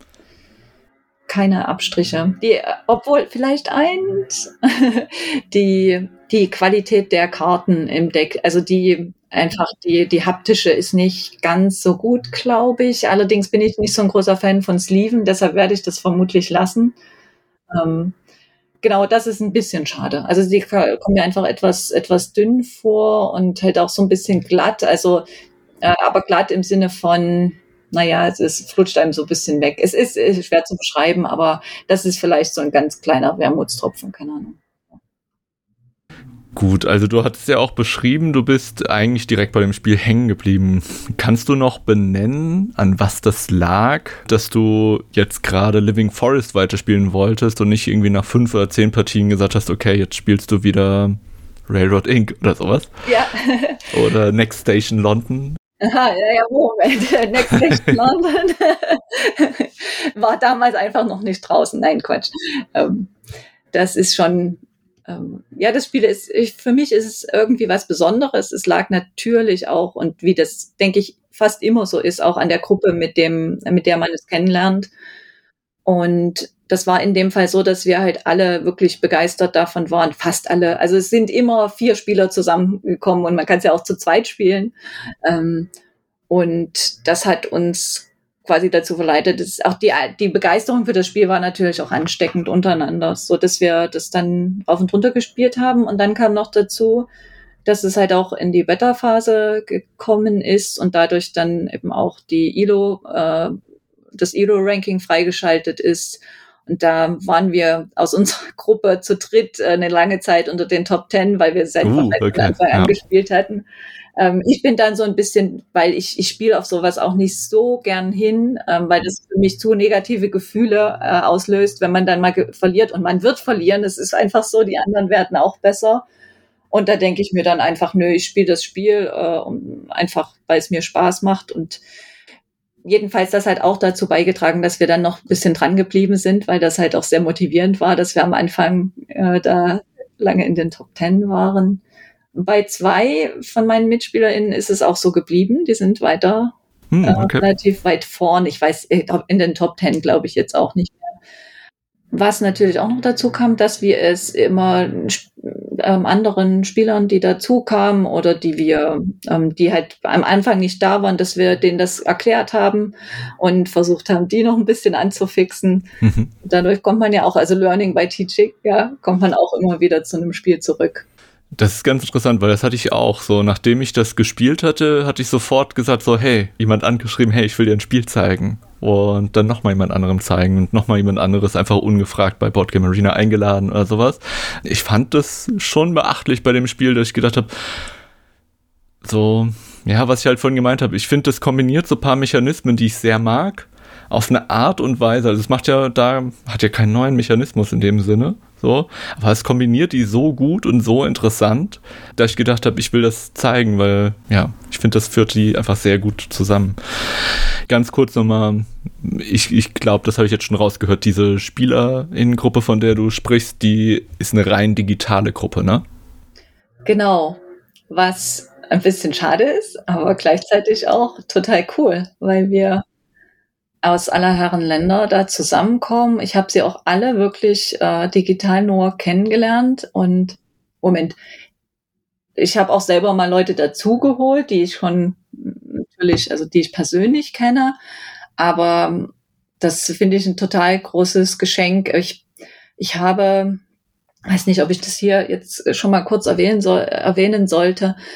Keine Abstriche. Die, obwohl vielleicht eins, die, die Qualität der Karten im Deck, also die einfach, die, die haptische ist nicht ganz so gut, glaube ich. Allerdings bin ich nicht so ein großer Fan von Sleeven, deshalb werde ich das vermutlich lassen. Ähm, genau, das ist ein bisschen schade. Also die kommen mir einfach etwas, etwas dünn vor und halt auch so ein bisschen glatt, also, äh, aber glatt im Sinne von, naja, es ist, flutscht einem so ein bisschen weg. Es ist, ist schwer zu beschreiben, aber das ist vielleicht so ein ganz kleiner Wermutstropfen, keine Ahnung. Gut, also du hattest ja auch beschrieben, du bist eigentlich direkt bei dem Spiel hängen geblieben. Kannst du noch benennen, an was das lag, dass du jetzt gerade Living Forest weiterspielen wolltest und nicht irgendwie nach fünf oder zehn Partien gesagt hast, okay, jetzt spielst du wieder Railroad Incorporated oder sowas? Ja. Oder Next Station London? Aha, ja, ja, Moment. Next Station London war damals einfach noch nicht draußen. Nein, Quatsch. Ähm, das ist schon, ähm, ja, das Spiel ist, ich, für mich ist es irgendwie was Besonderes. Es lag natürlich auch, und wie das, denke ich, fast immer so ist, auch an der Gruppe, mit dem, mit der man es kennenlernt. Und das war in dem Fall so, dass wir halt alle wirklich begeistert davon waren, fast alle. Also es sind immer vier Spieler zusammengekommen und man kann es ja auch zu zweit spielen. Ähm, und das hat uns quasi dazu verleitet, dass auch die, die Begeisterung für das Spiel war natürlich auch ansteckend untereinander, so dass wir das dann rauf und runter gespielt haben. Und dann kam noch dazu, dass es halt auch in die Beta-Phase gekommen ist und dadurch dann eben auch die I L O, äh, das I L O-Ranking freigeschaltet ist. Und da waren wir aus unserer Gruppe zu dritt äh, eine lange Zeit unter den Top Ten, weil wir es einfach uh, okay. von Anfang an ja. gespielt hatten. Ähm, ich bin dann so ein bisschen, weil ich, ich spiele auf sowas auch nicht so gern hin, ähm, weil das für mich zu negative Gefühle äh, auslöst, wenn man dann mal ge- verliert, und man wird verlieren. Es ist einfach so, die anderen werden auch besser. Und da denke ich mir dann einfach, nö, ich spiele das Spiel äh, um, einfach, weil es mir Spaß macht. Und jedenfalls das halt auch dazu beigetragen, dass wir dann noch ein bisschen dran geblieben sind, weil das halt auch sehr motivierend war, dass wir am Anfang äh, da lange in den Top Ten waren. Bei zwei von meinen MitspielerInnen ist es auch so geblieben. Die sind weiter hm, okay. äh, relativ weit vorn. Ich weiß, in den Top Ten glaube ich jetzt auch nicht mehr. Was natürlich auch noch dazu kam, dass wir es immer ähm, anderen Spielern, die dazu kamen oder die wir, ähm, die halt am Anfang nicht da waren, dass wir denen das erklärt haben und versucht haben, die noch ein bisschen anzufixen. Mhm. Dadurch kommt man ja auch, also Learning by Teaching, ja, kommt man auch immer wieder zu einem Spiel zurück. Das ist ganz interessant, weil das hatte ich auch so. Nachdem ich das gespielt hatte, hatte ich sofort gesagt so, hey, jemand angeschrieben, hey, ich will dir ein Spiel zeigen. Und dann nochmal jemand anderem zeigen und nochmal jemand anderes einfach ungefragt bei Board Game Arena eingeladen oder sowas. Ich fand das schon beachtlich bei dem Spiel, dass ich gedacht habe, so, ja, was ich halt vorhin gemeint habe, ich finde, das kombiniert so ein paar Mechanismen, die ich sehr mag, auf eine Art und Weise. Also es macht ja, da hat ja keinen neuen Mechanismus in dem Sinne, so, aber es kombiniert die so gut und so interessant, dass ich gedacht habe, ich will das zeigen, weil, ja, ich finde, das führt die einfach sehr gut zusammen. Ganz kurz nochmal, ich, ich glaube, das habe ich jetzt schon rausgehört, diese SpielerInnen-Gruppe, von der du sprichst, die ist eine rein digitale Gruppe, ne? Genau, was ein bisschen schade ist, aber gleichzeitig auch total cool, weil wir aus aller Herren Länder da zusammenkommen. Ich habe sie auch alle wirklich äh, digital nur kennengelernt und Moment, ich habe auch selber mal Leute dazugeholt, die ich schon natürlich, also die ich persönlich kenne, aber das finde ich ein total großes Geschenk. Ich, ich habe, weiß nicht, ob ich das hier jetzt schon mal kurz erwähnen soll, erwähnen sollte.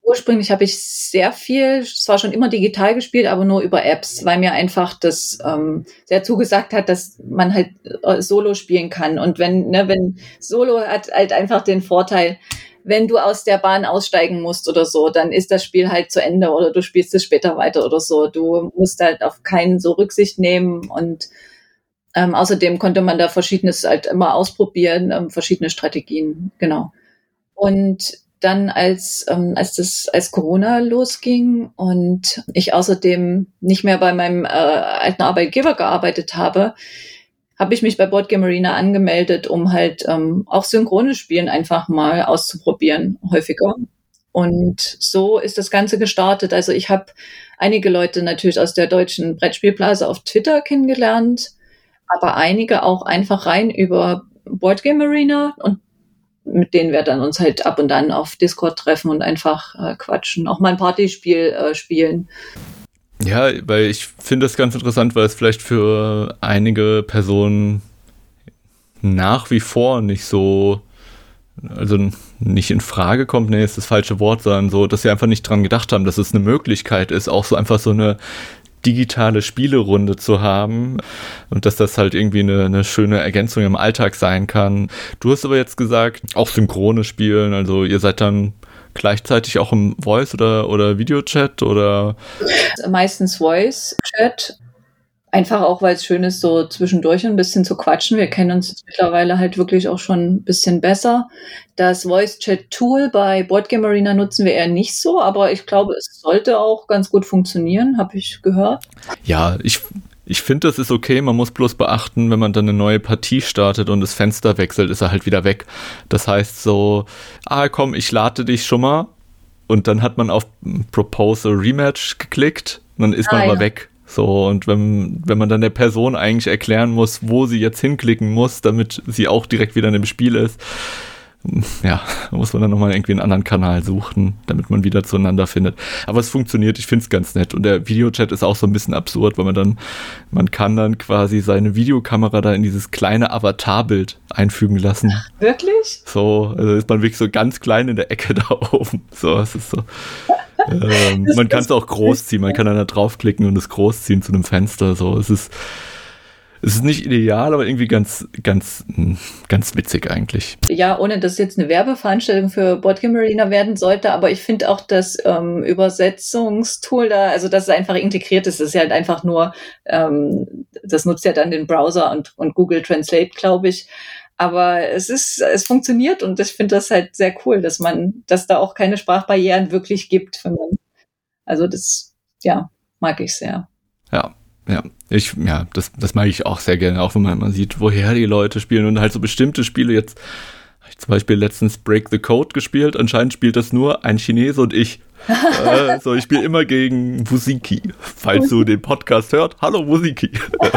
Ursprünglich habe ich sehr viel, zwar schon immer digital gespielt, aber nur über Apps, weil mir einfach das ähm, sehr zugesagt hat, dass man halt äh, Solo spielen kann. Und wenn, ne, wenn Solo hat halt einfach den Vorteil, wenn du aus der Bahn aussteigen musst oder so, dann ist das Spiel halt zu Ende oder du spielst es später weiter oder so. Du musst halt auf keinen so Rücksicht nehmen und ähm, außerdem konnte man da Verschiedenes halt immer ausprobieren, ähm, verschiedene Strategien, genau. Und dann als ähm, als das als Corona losging und ich außerdem nicht mehr bei meinem äh, alten Arbeitgeber gearbeitet habe, habe ich mich bei Board Game Arena angemeldet, um halt ähm, auch synchrone Spielen einfach mal auszuprobieren, häufiger. Und so ist das Ganze gestartet. Also ich habe einige Leute natürlich aus der deutschen Brettspielblase auf Twitter kennengelernt, aber einige auch einfach rein über Board Game Arena und mit denen wir dann uns halt ab und an auf Discord treffen und einfach äh, quatschen, auch mal ein Partyspiel äh, spielen. Ja, weil ich finde das ganz interessant, weil es vielleicht für einige Personen nach wie vor nicht so, also nicht in Frage kommt, nee, ist das falsche Wort, sondern so, dass sie einfach nicht dran gedacht haben, dass es eine Möglichkeit ist, auch so einfach so eine digitale Spielerunde zu haben und dass das halt irgendwie eine, eine schöne Ergänzung im Alltag sein kann. Du hast aber jetzt gesagt, auch synchrone Spielen, also ihr seid dann gleichzeitig auch im Voice- oder, oder Videochat oder? Meistens Voice-Chat. Einfach auch, weil es schön ist, so zwischendurch ein bisschen zu quatschen. Wir kennen uns mittlerweile halt wirklich auch schon ein bisschen besser. Das Voice-Chat-Tool bei Board Game Arena nutzen wir eher nicht so, aber ich glaube, es sollte auch ganz gut funktionieren, habe ich gehört. Ja, ich, ich finde, das ist okay. Man muss bloß beachten, wenn man dann eine neue Partie startet und das Fenster wechselt, ist er halt wieder weg. Das heißt so, ah komm, ich lade dich schon mal und dann hat man auf Propose a Rematch geklickt und dann ist man ah, aber ja. weg. So, und wenn, wenn man dann der Person eigentlich erklären muss, wo sie jetzt hinklicken muss, damit sie auch direkt wieder in dem Spiel ist, ja, muss man dann nochmal irgendwie einen anderen Kanal suchen, damit man wieder zueinander findet. Aber es funktioniert, ich finde es ganz nett. Und der Videochat ist auch so ein bisschen absurd, weil man dann, man kann dann quasi seine Videokamera da in dieses kleine Avatarbild einfügen lassen. Wirklich? So, also ist man wirklich so ganz klein in der Ecke da oben. So, es ist so. ähm, man kann es auch groß ziehen, man kann dann da draufklicken und es groß ziehen zu einem Fenster. So, es ist, es ist nicht ideal, aber irgendwie ganz, ganz, ganz witzig eigentlich. Ja, ohne dass es jetzt eine Werbeveranstaltung für Board Game Arena werden sollte, aber ich finde auch das ähm, Übersetzungstool da, also dass es einfach integriert ist, das ist ja halt einfach nur, ähm, das nutzt ja dann den Browser und, und Google Translate, glaube ich. Aber es ist, es funktioniert und ich finde das halt sehr cool, dass man, dass da auch keine Sprachbarrieren wirklich gibt. Wenn man, also das, ja, mag ich sehr. Ja, ja, ich, ja, das, das mag ich auch sehr gerne, auch wenn man immer sieht, woher die Leute spielen und halt so bestimmte Spiele jetzt. Habe ich zum Beispiel letztens Break the Code gespielt. Anscheinend spielt das nur ein Chinese und ich. äh, so, ich spiele immer gegen Wusiki. Falls du den Podcast hört, hallo Wusiki.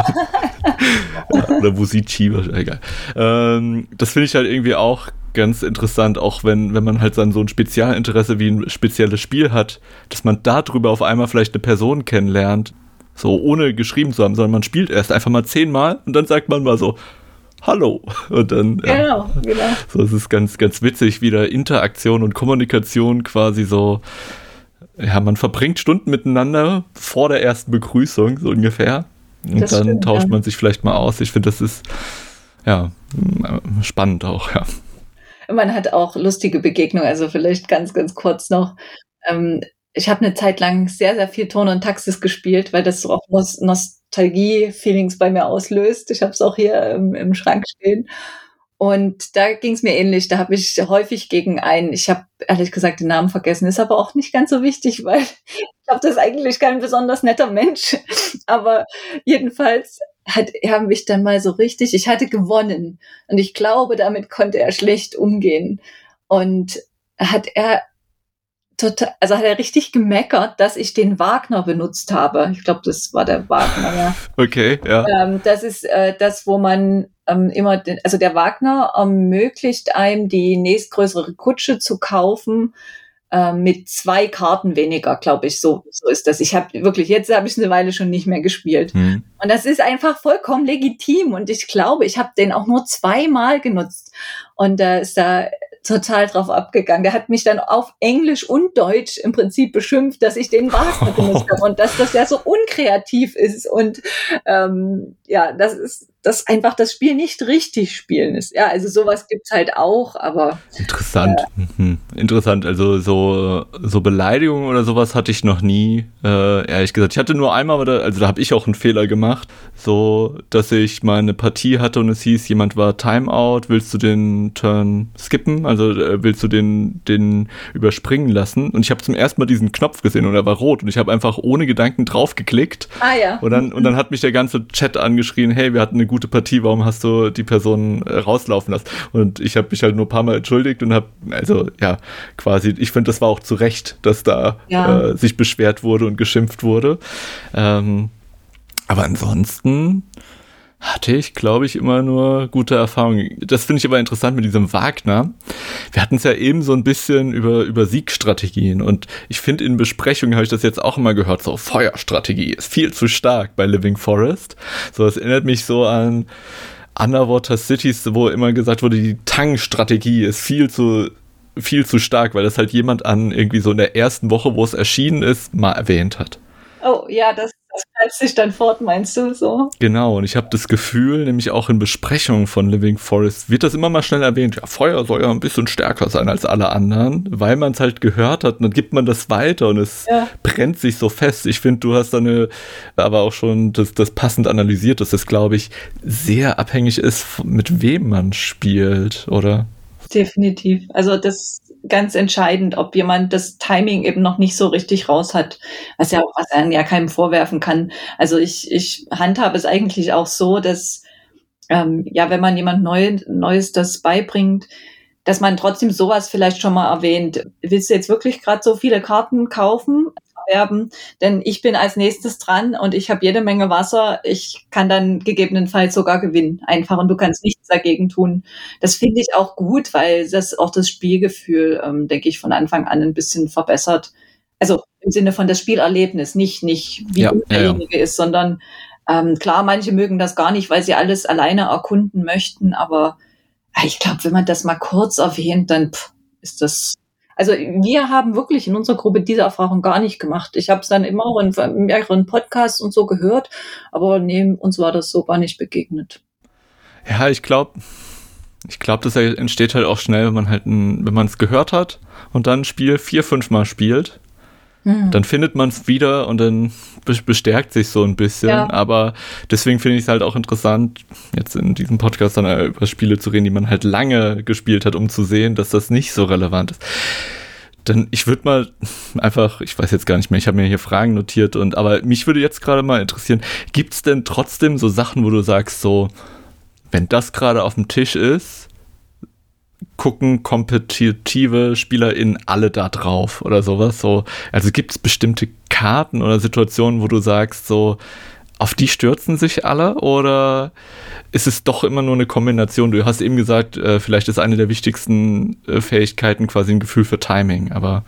Oder Wusichi, egal. Ähm, das finde ich halt irgendwie auch ganz interessant, auch wenn, wenn man halt dann so ein Spezialinteresse wie ein spezielles Spiel hat, dass man darüber auf einmal vielleicht eine Person kennenlernt, so ohne geschrieben zu haben, sondern man spielt erst einfach mal zehnmal und dann sagt man mal so, hallo. Und dann, ja. Genau, genau. So, es ist ganz, ganz witzig, wie da Interaktion und Kommunikation quasi so, ja, man verbringt Stunden miteinander vor der ersten Begrüßung, so ungefähr. Und das dann stimmt, tauscht ja. man sich vielleicht mal aus. Ich finde, das ist, ja, spannend auch, ja. Man hat auch lustige Begegnungen, also vielleicht ganz, ganz kurz noch. Ähm, ich habe eine Zeit lang sehr, sehr viel Turn und Taxis gespielt, weil das so auch Nost- Nostalgie-Feelings bei mir auslöst. Ich habe es auch hier im, im Schrank stehen. Und da ging es mir ähnlich. Da habe ich häufig gegen einen, ich habe ehrlich gesagt den Namen vergessen, ist aber auch nicht ganz so wichtig, weil ich glaube, das ist eigentlich kein besonders netter Mensch. Aber jedenfalls hat er mich dann mal so richtig, ich hatte gewonnen. Und ich glaube, damit konnte er schlecht umgehen. Und hat er total, also hat er richtig gemeckert, dass ich den Wagner benutzt habe. Ich glaube, das war der Wagner, ja. Okay, ja. Ähm, das ist äh, das, wo man ähm, immer, den, also der Wagner ermöglicht einem, die nächstgrößere Kutsche zu kaufen, äh, mit zwei Karten weniger, glaube ich. So, so ist das. Ich habe wirklich, jetzt habe ich eine Weile schon nicht mehr gespielt. Hm. Und das ist einfach vollkommen legitim. Und ich glaube, ich habe den auch nur zweimal genutzt. Und da äh, ist da total drauf abgegangen. Der hat mich dann auf Englisch und Deutsch im Prinzip beschimpft, dass ich den Wagner benutzt habe und dass das ja so unkreativ ist und ähm, ja, das ist, dass einfach das Spiel nicht richtig spielen ist. Ja, also sowas gibt's halt auch, aber interessant. Äh, mhm. Interessant. Also so so Beleidigungen oder sowas hatte ich noch nie, äh, ehrlich gesagt. Ich hatte nur einmal, da, also da habe ich auch einen Fehler gemacht, so, dass ich mal eine Partie hatte und es hieß, jemand war Timeout, willst du den Turn skippen? Also äh, willst du den den überspringen lassen? Und ich habe zum ersten Mal diesen Knopf gesehen und er war rot und ich habe einfach ohne Gedanken drauf geklickt. Ah ja. Und dann und dann hat mich der ganze Chat angeschrien, hey, wir hatten eine gute Partie, warum hast du die Person äh, rauslaufen lassen? Und ich habe mich halt nur ein paar Mal entschuldigt und habe, also ja, quasi, ich finde, das war auch zu Recht, dass da ja. äh, sich beschwert wurde und geschimpft wurde. Ähm, aber ansonsten hatte ich, glaube ich, immer nur gute Erfahrungen. Das finde ich aber interessant mit diesem Wagner. Wir hatten es ja eben so ein bisschen über, über Siegstrategien und ich finde, in Besprechungen habe ich das jetzt auch immer gehört, so Feuerstrategie ist viel zu stark bei Living Forest. So, das erinnert mich so an Underwater Cities, wo immer gesagt wurde, die Tang-Strategie ist viel zu viel zu stark, weil das halt jemand an irgendwie so in der ersten Woche, wo es erschienen ist, mal erwähnt hat. Oh, ja, das, das treibt sich dann fort, meinst du, so? Genau, und ich habe das Gefühl, nämlich auch in Besprechungen von Living Forest wird das immer mal schnell erwähnt, ja, Feuer soll ja ein bisschen stärker sein als alle anderen, weil man es halt gehört hat und dann gibt man das weiter und es ja. brennt sich so fest. Ich finde, du hast da eine, aber auch schon das, das passend analysiert, dass das, glaube ich, sehr abhängig ist, mit wem man spielt, oder? Definitiv. Also das ist ganz entscheidend, ob jemand das Timing eben noch nicht so richtig raus hat, was ja auch was einem ja keinem vorwerfen kann. Also ich, ich handhabe es eigentlich auch so, dass ähm, ja, wenn man jemand Neu, Neues das beibringt, dass man trotzdem sowas vielleicht schon mal erwähnt. Willst du jetzt wirklich gerade so viele Karten kaufen? Werben, denn ich bin als nächstes dran und ich habe jede Menge Wasser. Ich kann dann gegebenenfalls sogar gewinnen, einfach, und du kannst nichts dagegen tun. Das finde ich auch gut, weil das auch das Spielgefühl, ähm, denke ich, von Anfang an ein bisschen verbessert. Also im Sinne von das Spielerlebnis, nicht nicht wie ja, gut derjenige ja. ist, sondern ähm, klar, manche mögen das gar nicht, weil sie alles alleine erkunden möchten, aber ich glaube, wenn man das mal kurz erwähnt, dann pff, ist das. Also wir haben wirklich in unserer Gruppe diese Erfahrung gar nicht gemacht. Ich habe es dann immer in mehreren Podcasts und so gehört, aber nee, uns war das so gar nicht begegnet. Ja, ich glaube, ich glaube, das entsteht halt auch schnell, wenn man halt, ein, wenn man es gehört hat und dann ein Spiel vier, fünf Mal spielt, hm. dann findet man es wieder und dann bestärkt sich so ein bisschen. Ja. Aber deswegen finde ich es halt auch interessant, jetzt in diesem Podcast dann über Spiele zu reden, die man halt lange gespielt hat, um zu sehen, dass das nicht so relevant ist. Dann, ich würde mal einfach, ich weiß jetzt gar nicht mehr, ich habe mir hier Fragen notiert, und aber mich würde jetzt gerade mal interessieren, gibt es denn trotzdem so Sachen, wo du sagst, so, wenn das gerade auf dem Tisch ist, gucken kompetitive SpielerInnen alle da drauf oder sowas? So, also gibt es bestimmte Karten oder Situationen, wo du sagst, so, auf die stürzen sich alle, oder ist es doch immer nur eine Kombination? Du hast eben gesagt, äh, vielleicht ist eine der wichtigsten äh, Fähigkeiten quasi ein Gefühl für Timing, aber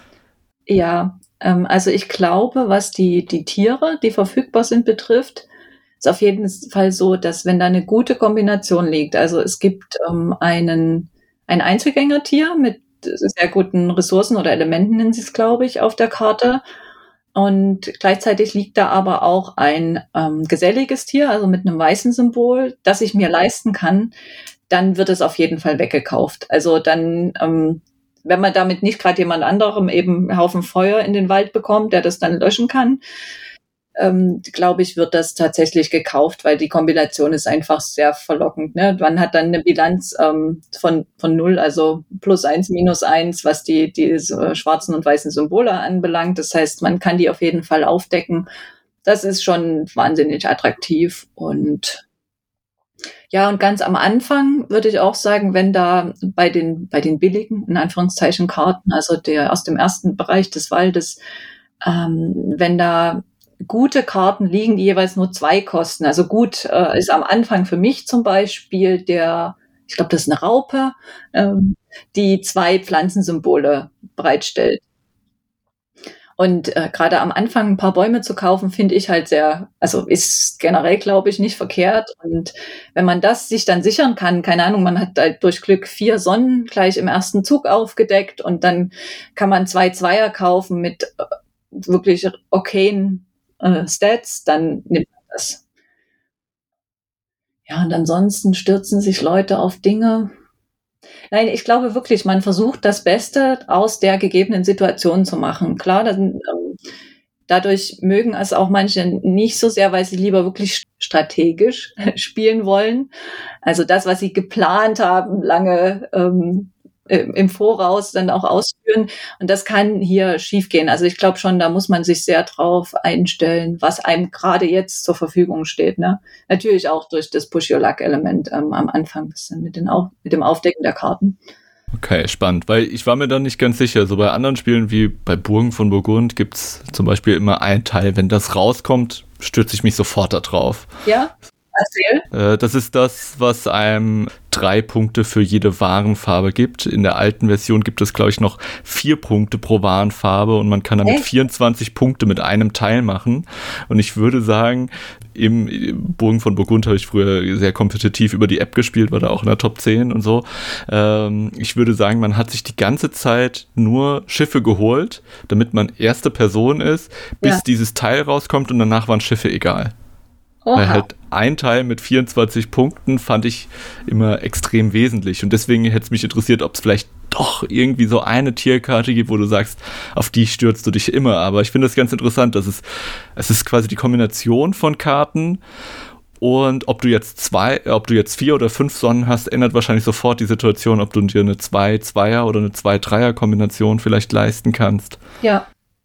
ja, ähm, also ich glaube, was die, die Tiere, die verfügbar sind, betrifft, ist auf jeden Fall so, dass wenn da eine gute Kombination liegt, also es gibt ähm, einen ein Einzelgängertier mit sehr guten Ressourcen oder Elementen, nennen sie es, glaube ich, auf der Karte. Und gleichzeitig liegt da aber auch ein ähm, geselliges Tier, also mit einem weißen Symbol, das ich mir leisten kann, dann wird es auf jeden Fall weggekauft. Also dann, ähm, wenn man damit nicht gerade jemand anderem eben einen Haufen Feuer in den Wald bekommt, der das dann löschen kann, ähm, glaube ich, wird das tatsächlich gekauft, weil die Kombination ist einfach sehr verlockend. Ne? Man hat dann eine Bilanz ähm, von von null, also plus eins, minus eins, was die die so schwarzen und weißen Symbole anbelangt. Das heißt, man kann die auf jeden Fall aufdecken. Das ist schon wahnsinnig attraktiv. Und ja, und ganz am Anfang würde ich auch sagen, wenn da bei den bei den billigen, in Anführungszeichen, Karten, also der aus dem ersten Bereich des Waldes, ähm, wenn da gute Karten liegen, die jeweils nur zwei kosten. Also gut äh, ist am Anfang für mich zum Beispiel der, ich glaube, das ist eine Raupe, ähm, die zwei Pflanzensymbole bereitstellt. Und äh, gerade am Anfang ein paar Bäume zu kaufen, finde ich halt sehr, also ist generell, glaube ich, nicht verkehrt. Und wenn man das sich dann sichern kann, keine Ahnung, man hat halt durch Glück vier Sonnen gleich im ersten Zug aufgedeckt und dann kann man zwei Zweier kaufen mit äh, wirklich okayen äh, Stats, dann nimmt man das. Ja, und ansonsten stürzen sich Leute auf Dinge. Nein, ich glaube wirklich, man versucht das Beste aus der gegebenen Situation zu machen. Klar, dann, ähm, dadurch mögen es auch manche nicht so sehr, weil sie lieber wirklich strategisch spielen wollen. Also das, was sie geplant haben, lange ähm, im Voraus dann auch ausführen. Und das kann hier schiefgehen. Also ich glaube schon, da muss man sich sehr drauf einstellen, was einem gerade jetzt zur Verfügung steht. Ne? Natürlich auch durch das Push-Your-Luck-Element ähm, am Anfang ein bisschen mit, den Auf- mit dem Aufdecken der Karten. Okay, spannend, weil ich war mir da nicht ganz sicher. So bei anderen Spielen wie bei Burgen von Burgund gibt's zum Beispiel immer ein Teil. Wenn das rauskommt, stürze ich mich sofort da drauf. Ja, erzähl. Äh, das ist das, was einem drei Punkte für jede Warenfarbe gibt. In der alten Version gibt es, glaube ich, noch vier Punkte pro Warenfarbe und man kann damit Echt? vierundzwanzig Punkte mit einem Teil machen. Und ich würde sagen, im Burgen von Burgund habe ich früher sehr kompetitiv über die App gespielt, war da auch in der Top zehn und so. Ähm, ich würde sagen, man hat sich die ganze Zeit nur Schiffe geholt, damit man erste Person ist, bis ja. dieses Teil rauskommt und danach waren Schiffe egal. Oha. Weil halt ein Teil mit vierundzwanzig Punkten fand ich immer extrem wesentlich. Und deswegen hätte es mich interessiert, ob es vielleicht doch irgendwie so eine Tierkarte gibt, wo du sagst, auf die stürzt du dich immer. Aber ich finde das ganz interessant, dass es, es ist quasi die Kombination von Karten. Und ob du jetzt zwei, ob du jetzt vier oder fünf Sonnen hast, ändert wahrscheinlich sofort die Situation, ob du dir eine zwei Zweier oder eine zwei Dreier Kombination vielleicht leisten kannst. Ja.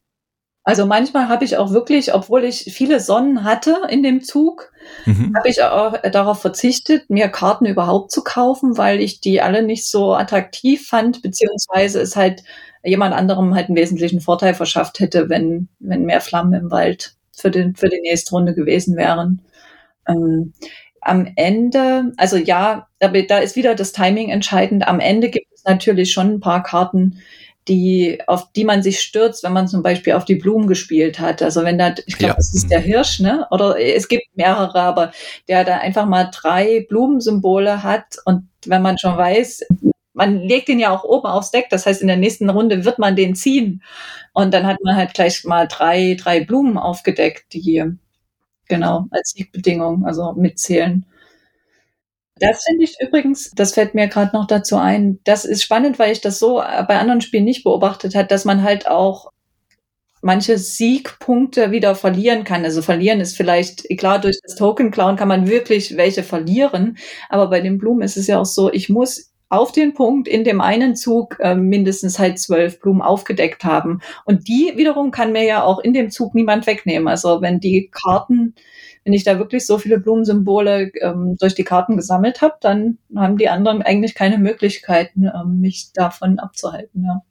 Also manchmal habe ich auch wirklich, obwohl ich viele Sonnen hatte in dem Zug, mhm. habe ich auch darauf verzichtet, mir Karten überhaupt zu kaufen, weil ich die alle nicht so attraktiv fand, beziehungsweise es halt jemand anderem halt einen wesentlichen Vorteil verschafft hätte, wenn, wenn mehr Flammen im Wald für, den, für die nächste Runde gewesen wären. Ähm, am Ende, also ja, aber da ist wieder das Timing entscheidend. Am Ende gibt es natürlich schon ein paar Karten, die, auf die man sich stürzt, wenn man zum Beispiel auf die Blumen gespielt hat. Also wenn da, ich glaube, ja. das ist der Hirsch, ne? Oder es gibt mehrere, aber der da einfach mal drei Blumensymbole hat und wenn man schon weiß, man legt den ja auch oben aufs Deck, das heißt, in der nächsten Runde wird man den ziehen und dann hat man halt gleich mal drei, drei Blumen aufgedeckt, die genau als Siegbedingung, also mitzählen. Das finde ich übrigens, das fällt mir gerade noch dazu ein, das ist spannend, weil ich das so bei anderen Spielen nicht beobachtet habe, dass man halt auch manche Siegpunkte wieder verlieren kann. Also verlieren ist vielleicht, klar, durch das Token-Klauen kann man wirklich welche verlieren, aber bei den Blumen ist es ja auch so, ich muss auf den Punkt in dem einen Zug äh, mindestens halt zwölf Blumen aufgedeckt haben. Und die wiederum kann mir ja auch in dem Zug niemand wegnehmen. Also wenn die Karten, wenn ich da wirklich so viele Blumensymbole ähm, durch die Karten gesammelt habe, dann haben die anderen eigentlich keine Möglichkeiten, ähm, mich davon abzuhalten. Ja.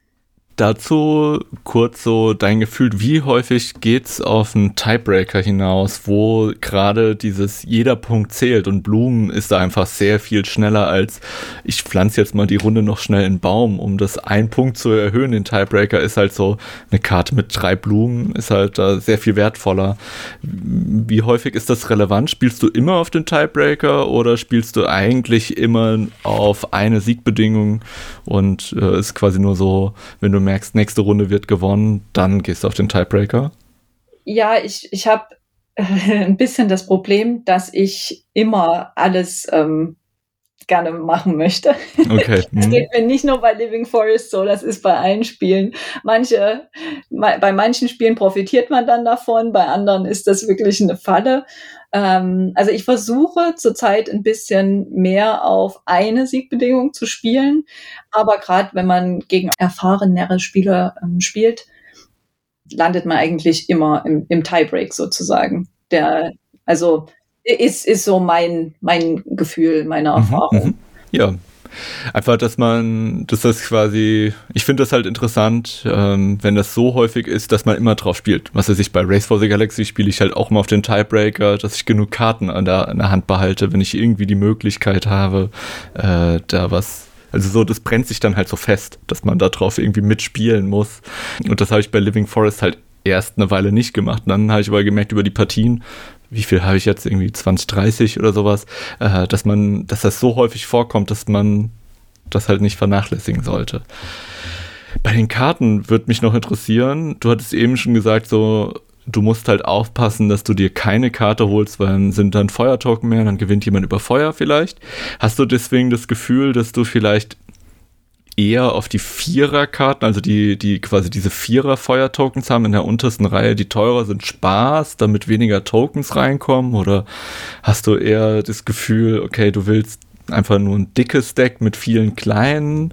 Dazu kurz so dein Gefühl, wie häufig geht's auf einen Tiebreaker hinaus, wo gerade dieses jeder Punkt zählt und Blumen ist da einfach sehr viel schneller als ich pflanze jetzt mal die Runde noch schnell in den Baum, um das einen Punkt zu erhöhen. Den Tiebreaker ist halt so, eine Karte mit drei Blumen ist halt da sehr viel wertvoller. Wie häufig ist das relevant? Spielst du immer auf den Tiebreaker oder spielst du eigentlich immer auf eine Siegbedingung und äh, ist quasi nur so, wenn du merkst, nächste Runde wird gewonnen, dann gehst du auf den Tiebreaker? Ja, ich, ich habe äh, ein bisschen das Problem, dass ich immer alles ähm, gerne machen möchte. Okay. Das geht mir nicht nur bei Living Forest so, das ist bei allen Spielen. Manche, bei manchen Spielen profitiert man dann davon, bei anderen ist das wirklich eine Falle. Ähm, also ich versuche zurzeit ein bisschen mehr auf eine Siegbedingung zu spielen, aber gerade wenn man gegen erfahrenere Spieler ähm, spielt, landet man eigentlich immer im, im Tiebreak sozusagen. Der, also ist, ist so mein, mein Gefühl, meine Erfahrung. Mhm, ja. Einfach, dass man, dass das quasi, ich finde das halt interessant, ähm, wenn das so häufig ist, dass man immer drauf spielt. Was weiß ich, bei Race for the Galaxy spiele ich halt auch mal auf den Tiebreaker, dass ich genug Karten an der, an der Hand behalte, wenn ich irgendwie die Möglichkeit habe, äh, da was Also so, das brennt sich dann halt so fest, dass man da drauf irgendwie mitspielen muss. Und das habe ich bei Living Forest halt erst eine Weile nicht gemacht. Und dann habe ich aber gemerkt über die Partien, wie viel habe ich jetzt, irgendwie zwanzig, dreißig oder sowas, äh, dass man, dass das so häufig vorkommt, dass man das halt nicht vernachlässigen sollte. Bei den Karten würde mich noch interessieren, du hattest eben schon gesagt, so, du musst halt aufpassen, dass du dir keine Karte holst, weil dann sind dann Feuertoken mehr, dann gewinnt jemand über Feuer vielleicht. Hast du deswegen das Gefühl, dass du vielleicht eher auf die Vierer-Karten, also die, die quasi diese Vierer-Feuer-Tokens haben in der untersten Reihe, die teurer sind, Spaß, damit weniger Tokens reinkommen? Oder hast du eher das Gefühl, okay, du willst einfach nur ein dickes Deck mit vielen kleinen?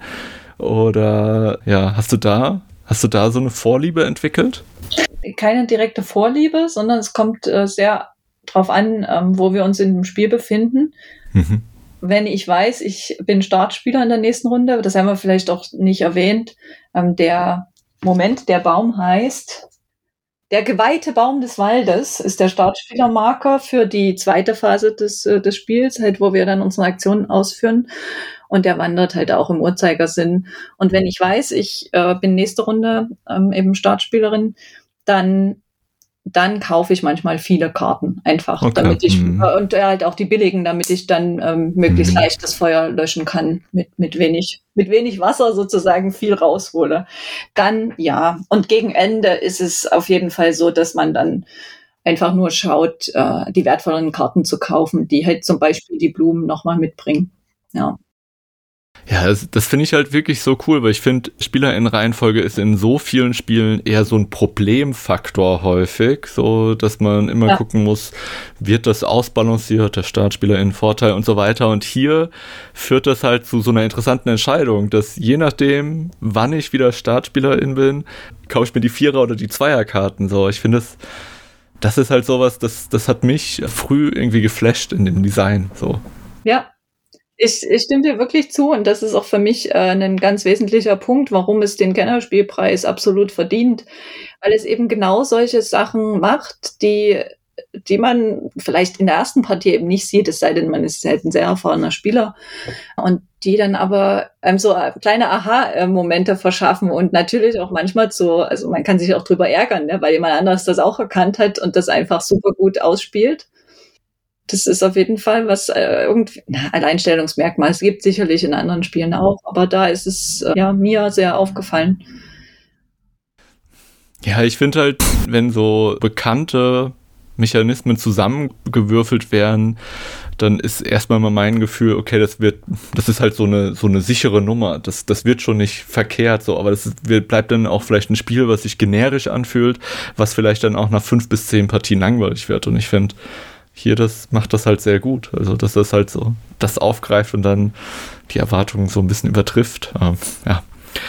Oder ja, hast du da, hast du da so eine Vorliebe entwickelt? Keine direkte Vorliebe, sondern es kommt äh, sehr drauf an, ähm, wo wir uns in dem Spiel befinden. Mhm. Wenn ich weiß, ich bin Startspieler in der nächsten Runde, das haben wir vielleicht auch nicht erwähnt, ähm, der Moment, der Baum heißt, der geweihte Baum des Waldes ist der Startspielermarker für die zweite Phase des, äh, des Spiels, halt, wo wir dann unsere Aktionen ausführen. Und der wandert halt auch im Uhrzeigersinn. Und wenn ich weiß, ich äh, bin nächste Runde ähm, eben Startspielerin, dann dann kaufe ich manchmal viele Karten einfach, okay. damit ich mm. äh, und äh, halt auch die billigen, damit ich dann ähm, möglichst mm. leicht das Feuer löschen kann mit mit wenig mit wenig Wasser sozusagen viel raushole. Dann ja, und gegen Ende ist es auf jeden Fall so, dass man dann einfach nur schaut, äh, die wertvollen Karten zu kaufen, die halt zum Beispiel die Blumen nochmal mitbringen. Ja. Ja, das, das finde ich halt wirklich so cool, weil ich finde, SpielerInnen-Reihenfolge ist in so vielen Spielen eher so ein Problemfaktor häufig, so dass man immer ja. gucken muss, wird das ausbalanciert, der StartspielerInnen-Vorteil und so weiter. Und hier führt das halt zu so einer interessanten Entscheidung, dass je nachdem, wann ich wieder StartspielerIn bin, kaufe ich mir die Vierer- oder die Zweierkarten. So, ich finde das, das ist halt sowas, das, das hat mich früh irgendwie geflasht in dem Design. So. Ja. Ich, ich stimme dir wirklich zu und das ist auch für mich äh, ein ganz wesentlicher Punkt, warum es den Kennerspielpreis absolut verdient, weil es eben genau solche Sachen macht, die, die man vielleicht in der ersten Partie eben nicht sieht, es sei denn, man ist halt ein sehr erfahrener Spieler und die dann aber ähm, so kleine Aha-Momente verschaffen und natürlich auch manchmal so, also man kann sich auch drüber ärgern, ne, weil jemand anderes das auch erkannt hat und das einfach super gut ausspielt. Das ist auf jeden Fall was äh, irgendwie na, Alleinstellungsmerkmal. Es gibt sicherlich in anderen Spielen auch, aber da ist es äh, ja mir sehr aufgefallen. Ja, ich finde halt, wenn so bekannte Mechanismen zusammengewürfelt werden, dann ist erstmal mal mein Gefühl, okay, das wird, das ist halt so eine so eine sichere Nummer. Das das wird schon nicht verkehrt so, aber das ist, wird, bleibt dann auch vielleicht ein Spiel, was sich generisch anfühlt, was vielleicht dann auch nach fünf bis zehn Partien langweilig wird. Und ich finde, hier, das macht das halt sehr gut. Also, dass das halt so das aufgreift und dann die Erwartungen so ein bisschen übertrifft. Ähm, ja.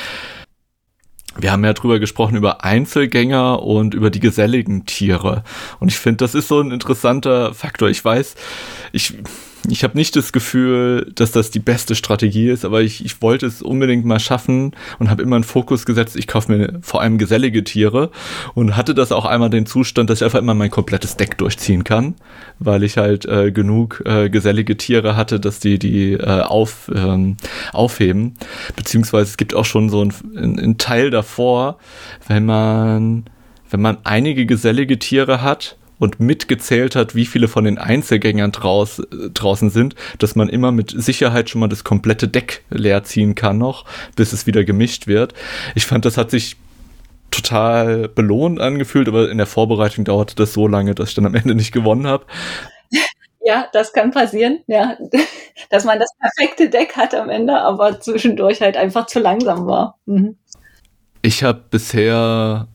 Wir haben ja drüber gesprochen, über Einzelgänger und über die geselligen Tiere. Und ich finde, das ist so ein interessanter Faktor. Ich weiß, ich, ich habe nicht das Gefühl, dass das die beste Strategie ist, aber ich, ich wollte es unbedingt mal schaffen und habe immer einen Fokus gesetzt, ich kaufe mir vor allem gesellige Tiere und hatte das auch einmal den Zustand, dass ich einfach immer mein komplettes Deck durchziehen kann, weil ich halt äh, genug äh, gesellige Tiere hatte, dass die die äh, auf, ähm, aufheben. Beziehungsweise es gibt auch schon so einen ein Teil davor, wenn man, wenn man einige gesellige Tiere hat und mitgezählt hat, wie viele von den Einzelgängern draus, draußen sind, dass man immer mit Sicherheit schon mal das komplette Deck leer ziehen kann noch, bis es wieder gemischt wird. Ich fand, das hat sich total belohnt angefühlt, aber in der Vorbereitung dauerte das so lange, dass ich dann am Ende nicht gewonnen habe. Ja, das kann passieren, ja, dass man das perfekte Deck hat am Ende, aber zwischendurch halt einfach zu langsam war. Mhm. Ich habe bisher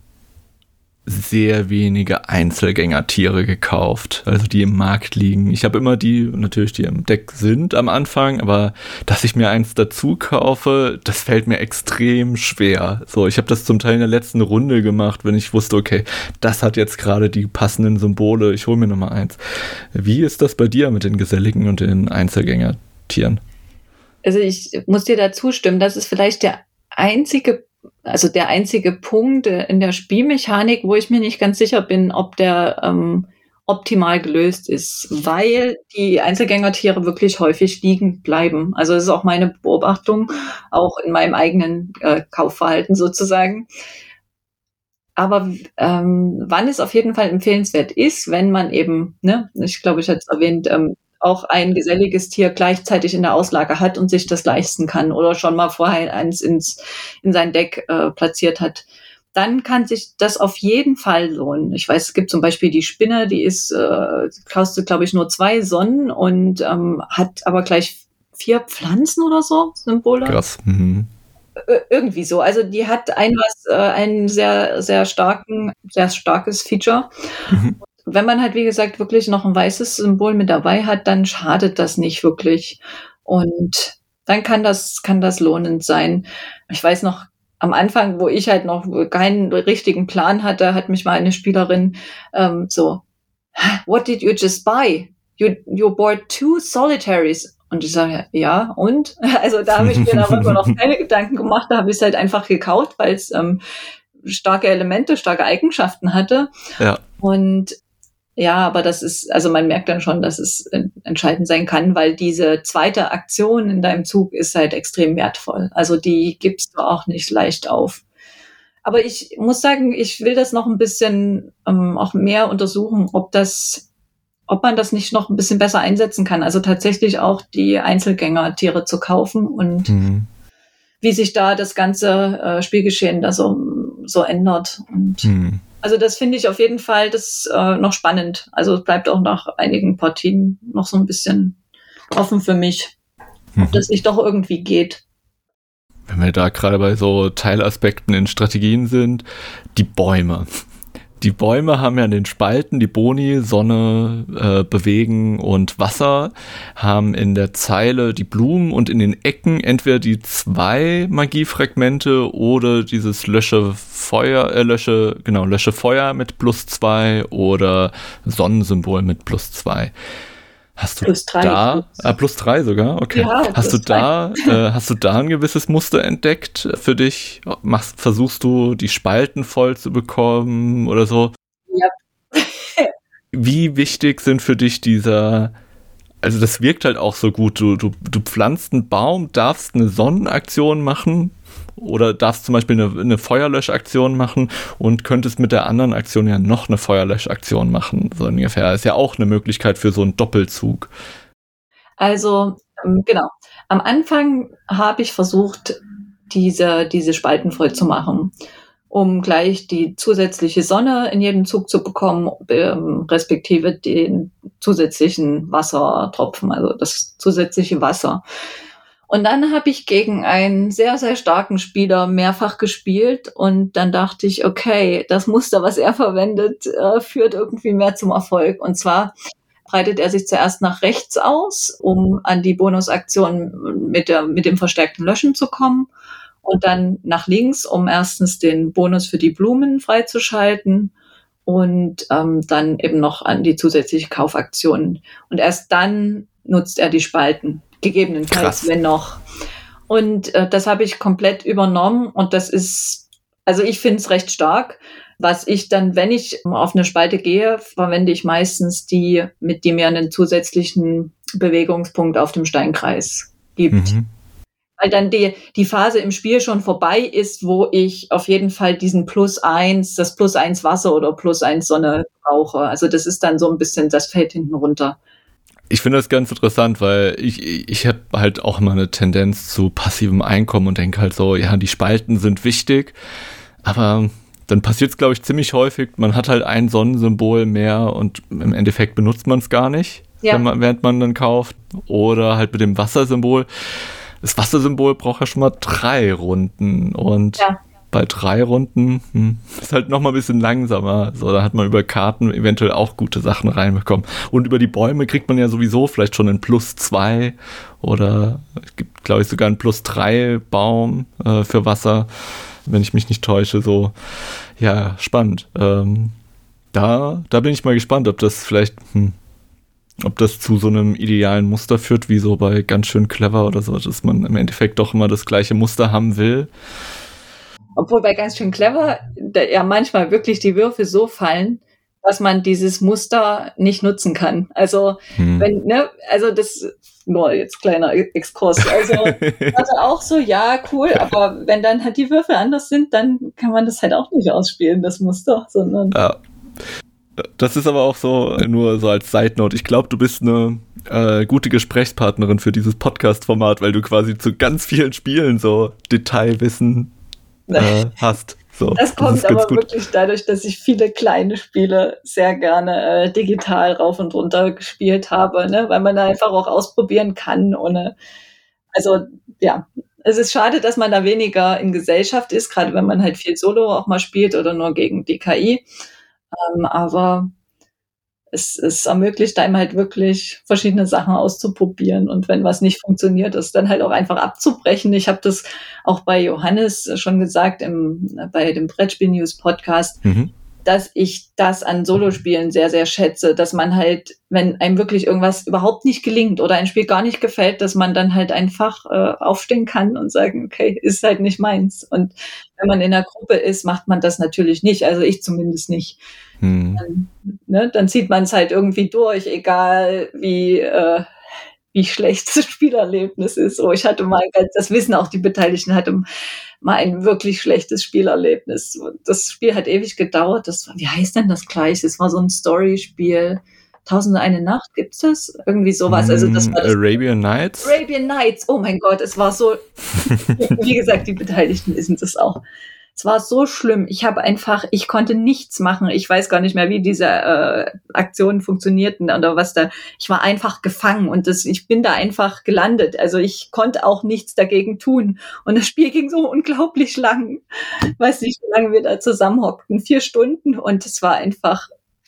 sehr wenige Einzelgängertiere gekauft, also die im Markt liegen. Ich habe immer die, natürlich die im Deck sind am Anfang, aber dass ich mir eins dazu kaufe, das fällt mir extrem schwer. So, ich habe das zum Teil in der letzten Runde gemacht, wenn ich wusste, okay, das hat jetzt gerade die passenden Symbole, ich hole mir nochmal eins. Wie ist das bei dir mit den geselligen und den Einzelgängertieren? Also ich muss dir da zustimmen, das ist vielleicht der einzige Also der einzige Punkt in der Spielmechanik, wo ich mir nicht ganz sicher bin, ob der, ähm, optimal gelöst ist, weil die Einzelgängertiere wirklich häufig liegen bleiben. Also das ist auch meine Beobachtung, auch in meinem eigenen äh, Kaufverhalten sozusagen. Aber ähm, wann es auf jeden Fall empfehlenswert ist, wenn man eben, ne, ich glaube, ich hatte es erwähnt, ähm, auch ein geselliges Tier gleichzeitig in der Auslage hat und sich das leisten kann oder schon mal vorher eins ins, in sein Deck äh, platziert hat, dann kann sich das auf jeden Fall lohnen. Ich weiß, es gibt zum Beispiel die Spinne, die ist, äh, kostet, glaube ich, nur zwei Sonnen und ähm, hat aber gleich vier Pflanzen oder so, Symbole. Krass. Mhm. Irgendwie so. Also die hat ein was, äh, einen sehr, sehr starken, sehr starkes Feature. Mhm. Wenn man halt, wie gesagt, wirklich noch ein weißes Symbol mit dabei hat, dann schadet das nicht wirklich. Und dann kann das, kann das lohnend sein. Ich weiß noch, am Anfang, wo ich halt noch keinen richtigen Plan hatte, hat mich mal eine Spielerin ähm, so, what did you just buy? You, you bought two solitaries. Und ich sage, ja, und? Also da habe ich mir darüber noch keine Gedanken gemacht, da habe ich es halt einfach gekauft, weil es ähm, starke Elemente, starke Eigenschaften hatte. Ja. Und ja, aber das ist, also man merkt dann schon, dass es entscheidend sein kann, weil diese zweite Aktion in deinem Zug ist halt extrem wertvoll. Also die gibst du auch nicht leicht auf. Aber ich muss sagen, ich will das noch ein bisschen ähm, auch mehr untersuchen, ob das, ob man das nicht noch ein bisschen besser einsetzen kann. Also tatsächlich auch die Einzelgängertiere zu kaufen und mhm. wie sich da das ganze äh, Spielgeschehen da so, so ändert. Und mhm. Also das finde ich auf jeden Fall das äh, noch spannend. Also es bleibt auch nach einigen Partien noch so ein bisschen offen für mich, mhm. ob das nicht doch irgendwie geht. Wenn wir da gerade bei so Teilaspekten in Strategien sind, die Bäume. Die Bäume haben ja in den Spalten die Boni, Sonne, äh, Bewegen und Wasser, haben in der Zeile die Blumen und in den Ecken entweder die zwei Magiefragmente oder dieses Lösche Feuer, äh, Lösche, genau, Lösche Feuer mit plus zwei oder Sonnensymbol mit plus zwei. Hast du plus drei, da, ah, plus drei sogar? Okay. Ja, hast du da, äh, hast du da ein gewisses Muster entdeckt für dich? Machst, versuchst du die Spalten voll zu bekommen oder so? Ja. Wie wichtig sind für dich dieser, also das wirkt halt auch so gut, du, du, du pflanzt einen Baum, darfst eine Sonnenaktion machen oder darfst zum Beispiel eine, eine Feuerlöschaktion machen und könntest mit der anderen Aktion ja noch eine Feuerlöschaktion machen, so ungefähr. Ist ja auch eine Möglichkeit für so einen Doppelzug. Also, genau. Am Anfang habe ich versucht, diese, diese Spalten voll zu machen, um gleich die zusätzliche Sonne in jedem Zug zu bekommen, ähm, respektive den zusätzlichen Wassertropfen, also das zusätzliche Wasser. Und dann habe ich gegen einen sehr, sehr starken Spieler mehrfach gespielt und dann dachte ich, okay, das Muster, was er verwendet, äh, führt irgendwie mehr zum Erfolg. Und zwar breitet er sich zuerst nach rechts aus, um an die Bonusaktion mit der, mit dem verstärkten Löschen zu kommen und dann nach links, um erstens den Bonus für die Blumen freizuschalten und ähm, dann eben noch an die zusätzliche Kaufaktion. Und erst dann nutzt er die Spalten. Gegebenenfalls, Krass. Wenn noch. Und äh, das habe ich komplett übernommen und das ist, also ich finde es recht stark. Was ich dann, wenn ich auf eine Spalte gehe, verwende ich meistens die, mit die mir einen zusätzlichen Bewegungspunkt auf dem Steinkreis gibt. Mhm. Weil dann die, die Phase im Spiel schon vorbei ist, wo ich auf jeden Fall diesen Plus eins, das Plus eins Wasser oder Plus eins Sonne brauche. Also das ist dann so ein bisschen, das fällt hinten runter. Ich finde das ganz interessant, weil ich, ich habe halt auch immer eine Tendenz zu passivem Einkommen und denke halt so, ja, die Spalten sind wichtig, aber dann passiert es, glaube ich, ziemlich häufig, man hat halt ein Sonnensymbol mehr und im Endeffekt benutzt man es gar nicht, ja. wenn man, während man dann kauft. Oder halt mit dem Wassersymbol. Das Wassersymbol braucht ja schon mal drei Runden und ja. bei drei Runden hm, ist halt noch mal ein bisschen langsamer. So, da hat man über Karten eventuell auch gute Sachen reinbekommen. Und über die Bäume kriegt man ja sowieso vielleicht schon einen Plus zwei oder es gibt, glaube ich, sogar einen Plus drei Baum äh, für Wasser, wenn ich mich nicht täusche. So, ja, spannend. Ähm, da, da bin ich mal gespannt, ob das vielleicht, hm, ob das zu so einem idealen Muster führt, wie so bei ganz schön clever oder so, dass man im Endeffekt doch immer das gleiche Muster haben will. Obwohl bei ganz schön clever da ja manchmal wirklich die Würfel so fallen, dass man dieses Muster nicht nutzen kann. Also, hm. wenn, ne, also das, nur jetzt kleiner Exkurs. Also, also auch so, ja, cool, aber wenn dann halt die Würfel anders sind, dann kann man das halt auch nicht ausspielen, das Muster, sondern. Ja. Das ist aber auch so, nur so als Side Note. Ich glaube, du bist eine äh, gute Gesprächspartnerin für dieses Podcast-Format, weil du quasi zu ganz vielen Spielen so Detailwissen äh, hast. So, das kommt das aber gut. Wirklich dadurch, dass ich viele kleine Spiele sehr gerne äh, digital rauf und runter gespielt habe, ne? Weil man da einfach auch ausprobieren kann. Ohne, also ja, es ist schade, dass man da weniger in Gesellschaft ist, gerade wenn man halt viel Solo auch mal spielt oder nur gegen die K I. Ähm, aber es, es ermöglicht einem halt wirklich verschiedene Sachen auszuprobieren und wenn was nicht funktioniert, ist dann halt auch einfach abzubrechen. Ich habe das auch bei Johannes schon gesagt im, bei dem Brettspiel-News-Podcast, mhm. dass ich das an Solospielen sehr, sehr schätze, dass man halt, wenn einem wirklich irgendwas überhaupt nicht gelingt oder ein Spiel gar nicht gefällt, dass man dann halt einfach äh, aufstehen kann und sagen, okay, ist halt nicht meins. Und wenn man in einer Gruppe ist, macht man das natürlich nicht, also ich zumindest nicht. Hm. Dann, ne, dann zieht man es halt irgendwie durch, egal wie, äh, wie schlecht das Spielerlebnis ist. So, ich hatte mal, das wissen auch die Beteiligten, hatte mal ein wirklich schlechtes Spielerlebnis. Das Spiel hat ewig gedauert. Das war, wie heißt denn das gleich? Es war so ein Storyspiel. Tausend und eine Nacht, gibt's das? Irgendwie sowas. Also das war das Arabian Nights? Arabian Nights, oh mein Gott, es war so, wie gesagt, die Beteiligten wissen das auch. Es war so schlimm. Ich habe einfach, ich konnte nichts machen. Ich weiß gar nicht mehr, wie diese äh, Aktionen funktionierten oder was da. Ich war einfach gefangen und das, ich bin da einfach gelandet. Also ich konnte auch nichts dagegen tun. Und das Spiel ging so unglaublich lang. Ich weiß nicht, wie lange wir da zusammenhockten. Vier Stunden und es war einfach,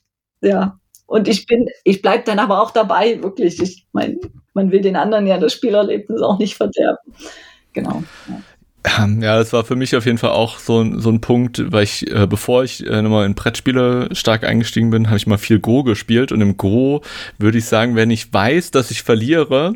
ja. Und ich bin, ich bleib dann aber auch dabei, wirklich. Ich meine, man will den anderen ja das Spielerlebnis auch nicht verderben. Genau. Ja. Ja, das war für mich auf jeden Fall auch so, so ein Punkt, weil ich, äh, bevor ich äh, nochmal in Brettspiele stark eingestiegen bin, habe ich mal viel Go gespielt und im Go würde ich sagen, wenn ich weiß, dass ich verliere,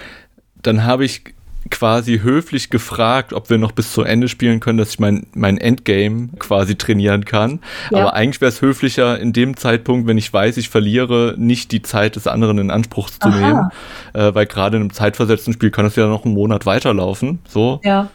dann habe ich quasi höflich gefragt, ob wir noch bis zu Ende spielen können, dass ich mein, mein Endgame quasi trainieren kann. Ja. Aber eigentlich wäre es höflicher in dem Zeitpunkt, wenn ich weiß, ich verliere, nicht die Zeit des anderen in Anspruch zu Aha. nehmen, äh, weil gerade in einem zeitversetzten Spiel kann es ja noch einen Monat weiterlaufen. So. Ja.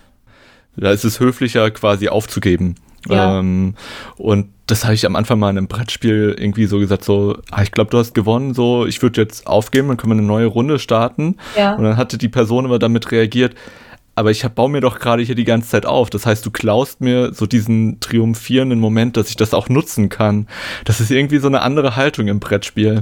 Da ist es höflicher, quasi aufzugeben. Ja. Ähm, und das habe ich am Anfang mal in einem Brettspiel irgendwie so gesagt, so, ah, ich glaube, du hast gewonnen, so, ich würde jetzt aufgeben, dann können wir eine neue Runde starten. Ja. Und dann hatte die Person aber damit reagiert, aber ich hab, baue mir doch gerade hier die ganze Zeit auf. Das heißt, du klaust mir so diesen triumphierenden Moment, dass ich das auch nutzen kann. Das ist irgendwie so eine andere Haltung im Brettspiel.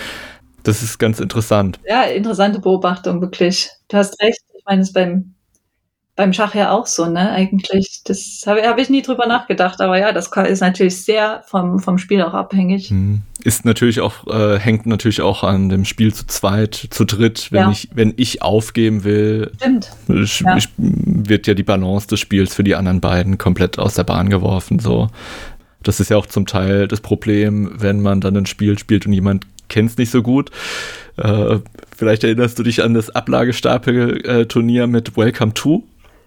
Das ist ganz interessant. Ja, interessante Beobachtung, wirklich. Du hast recht. Ich meine, es ist beim Beim Schach ja auch so, ne, eigentlich. Das habe hab ich nie drüber nachgedacht, aber ja, das ist natürlich sehr vom, vom Spiel auch abhängig. Ist natürlich auch, äh, hängt natürlich auch an dem Spiel zu zweit, zu dritt. Wenn ja. ich, wenn ich aufgeben will, Stimmt. Ich, ja. Ich, wird ja die Balance des Spiels für die anderen beiden komplett aus der Bahn geworfen, so. Das ist ja auch zum Teil das Problem, wenn man dann ein Spiel spielt und jemand kennt es nicht so gut. Äh, vielleicht erinnerst du dich an das Ablagestapel-Turnier mit Welcome to?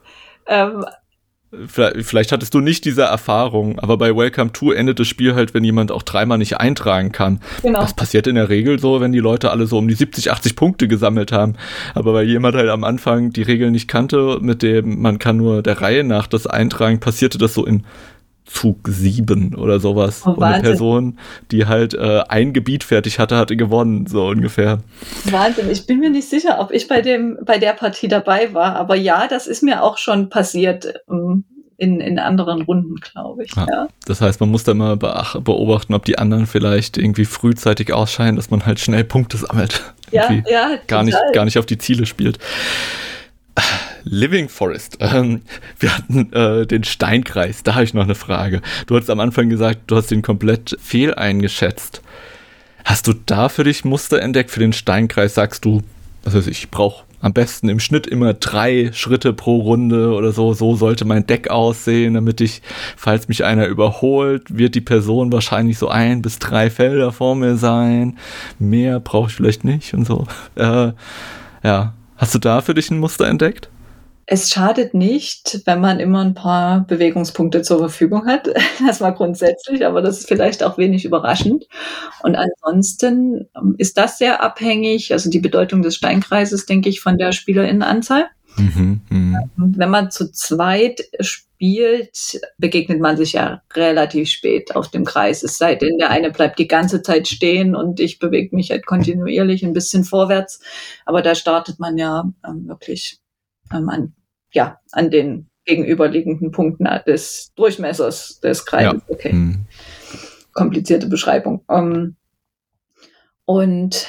Ähm, vielleicht, vielleicht hattest du nicht diese Erfahrung, aber bei Welcome to endet das Spiel halt, wenn jemand auch dreimal nicht eintragen kann. Genau. Das passiert in der Regel so, wenn die Leute alle so um die siebzig, achtzig Punkte gesammelt haben. Aber weil jemand halt am Anfang die Regeln nicht kannte, mit dem man kann nur der Reihe nach das eintragen, passierte das so in Zug sieben oder sowas. Oh, und eine Person, die halt äh, ein Gebiet fertig hatte, hatte gewonnen, so ungefähr. Wahnsinn. Ich bin mir nicht sicher, ob ich bei dem bei der Partie dabei war, aber ja, das ist mir auch schon passiert um, in, in anderen Runden, glaube ich. Ja. Ja. Das heißt, man muss da mal beach- beobachten, ob die anderen vielleicht irgendwie frühzeitig ausscheiden, dass man halt schnell Punkte sammelt. Ja, ja, gar nicht, gar nicht auf die Ziele spielt. Living Forest. Ähm, wir hatten äh, den Steinkreis. Da habe ich noch eine Frage. Du hast am Anfang gesagt, du hast den komplett fehl eingeschätzt. Hast du da für dich Muster entdeckt für den Steinkreis? Sagst du, also ich brauche am besten im Schnitt immer drei Schritte pro Runde oder so. So sollte mein Deck aussehen, damit ich, falls mich einer überholt, wird die Person wahrscheinlich so ein bis drei Felder vor mir sein. Mehr brauche ich vielleicht nicht und so. Äh, ja. Hast du da für dich ein Muster entdeckt? es schadet nicht, wenn man immer ein paar Bewegungspunkte zur Verfügung hat. Das mal grundsätzlich, aber das ist vielleicht auch wenig überraschend. Und ansonsten ist das sehr abhängig, also die Bedeutung des Steinkreises, denke ich, von der SpielerInnenanzahl. Mhm, mh. Wenn man zu zweit spielt, begegnet man sich ja relativ spät auf dem Kreis. Es sei denn, der eine bleibt die ganze Zeit stehen und ich bewege mich halt kontinuierlich ein bisschen vorwärts. Aber da startet man ja ähm, wirklich ähm, an ja, an den gegenüberliegenden Punkten des Durchmessers des Kreises. Ja. Okay. Mhm. Komplizierte Beschreibung. Um, und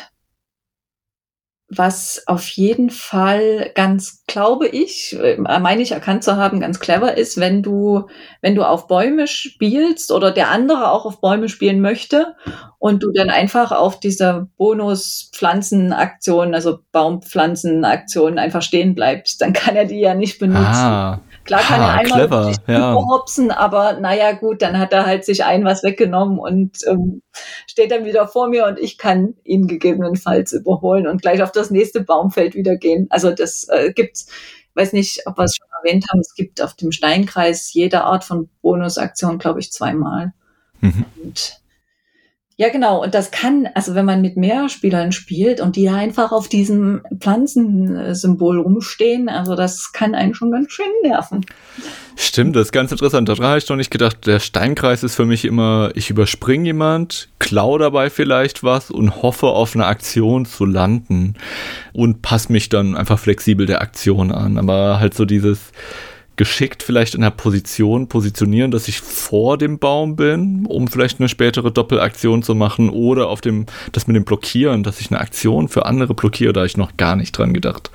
was auf jeden Fall ganz, glaube ich, meine ich erkannt zu haben, ganz clever ist, wenn du, wenn du auf Bäume spielst oder der andere auch auf Bäume spielen möchte und du dann einfach auf dieser Bonus-Pflanzenaktion, also Baumpflanzenaktion einfach stehen bleibst, dann kann er die ja nicht benutzen. Ah. Klar kann ah, er einmal clever, sich ja. überhopsen, aber naja gut, dann hat er halt sich ein was weggenommen und ähm, steht dann wieder vor mir und ich kann ihn gegebenenfalls überholen und gleich auf das nächste Baumfeld wieder gehen. Also das äh, gibt's, weiß nicht, ob wir es schon erwähnt haben, es gibt auf dem Steinkreis jede Art von Bonusaktion, glaube ich, zweimal. Mhm. Und ja, genau. Und das kann, also wenn man mit mehr Spielern spielt und die einfach auf diesem Pflanzensymbol rumstehen, also das kann einen schon ganz schön nerven. Stimmt, das ist ganz interessant. Daran habe ich noch nicht gedacht. Der Steinkreis ist für mich immer, ich überspringe jemand, klaue dabei vielleicht was und hoffe auf eine Aktion zu landen und passe mich dann einfach flexibel der Aktion an. Aber halt so dieses geschickt vielleicht in der Position positionieren, dass ich vor dem Baum bin, um vielleicht eine spätere Doppelaktion zu machen, oder auf dem, das mit dem Blockieren, dass ich eine Aktion für andere blockiere, da habe ich noch gar nicht dran gedacht.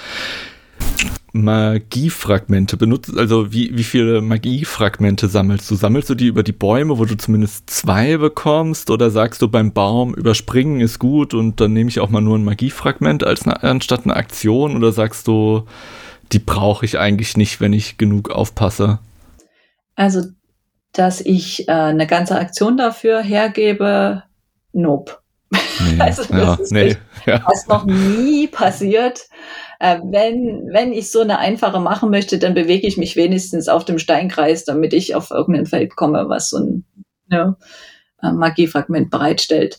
Magiefragmente benutzt, also wie, wie viele Magiefragmente sammelst du? Sammelst du die über die Bäume, wo du zumindest zwei bekommst, oder sagst du beim Baum, überspringen ist gut und dann nehme ich auch mal nur ein Magiefragment als eine, anstatt eine Aktion, oder sagst du, die brauche ich eigentlich nicht, wenn ich genug aufpasse? Also, dass ich äh, eine ganze Aktion dafür hergebe, nope. Nee, also, das ja, ist nee, ja. fast noch nie passiert. Äh, wenn, wenn ich so eine einfache machen möchte, dann bewege ich mich wenigstens auf dem Steinkreis, damit ich auf irgendein Feld komme, was so ein ne, Magiefragment bereitstellt.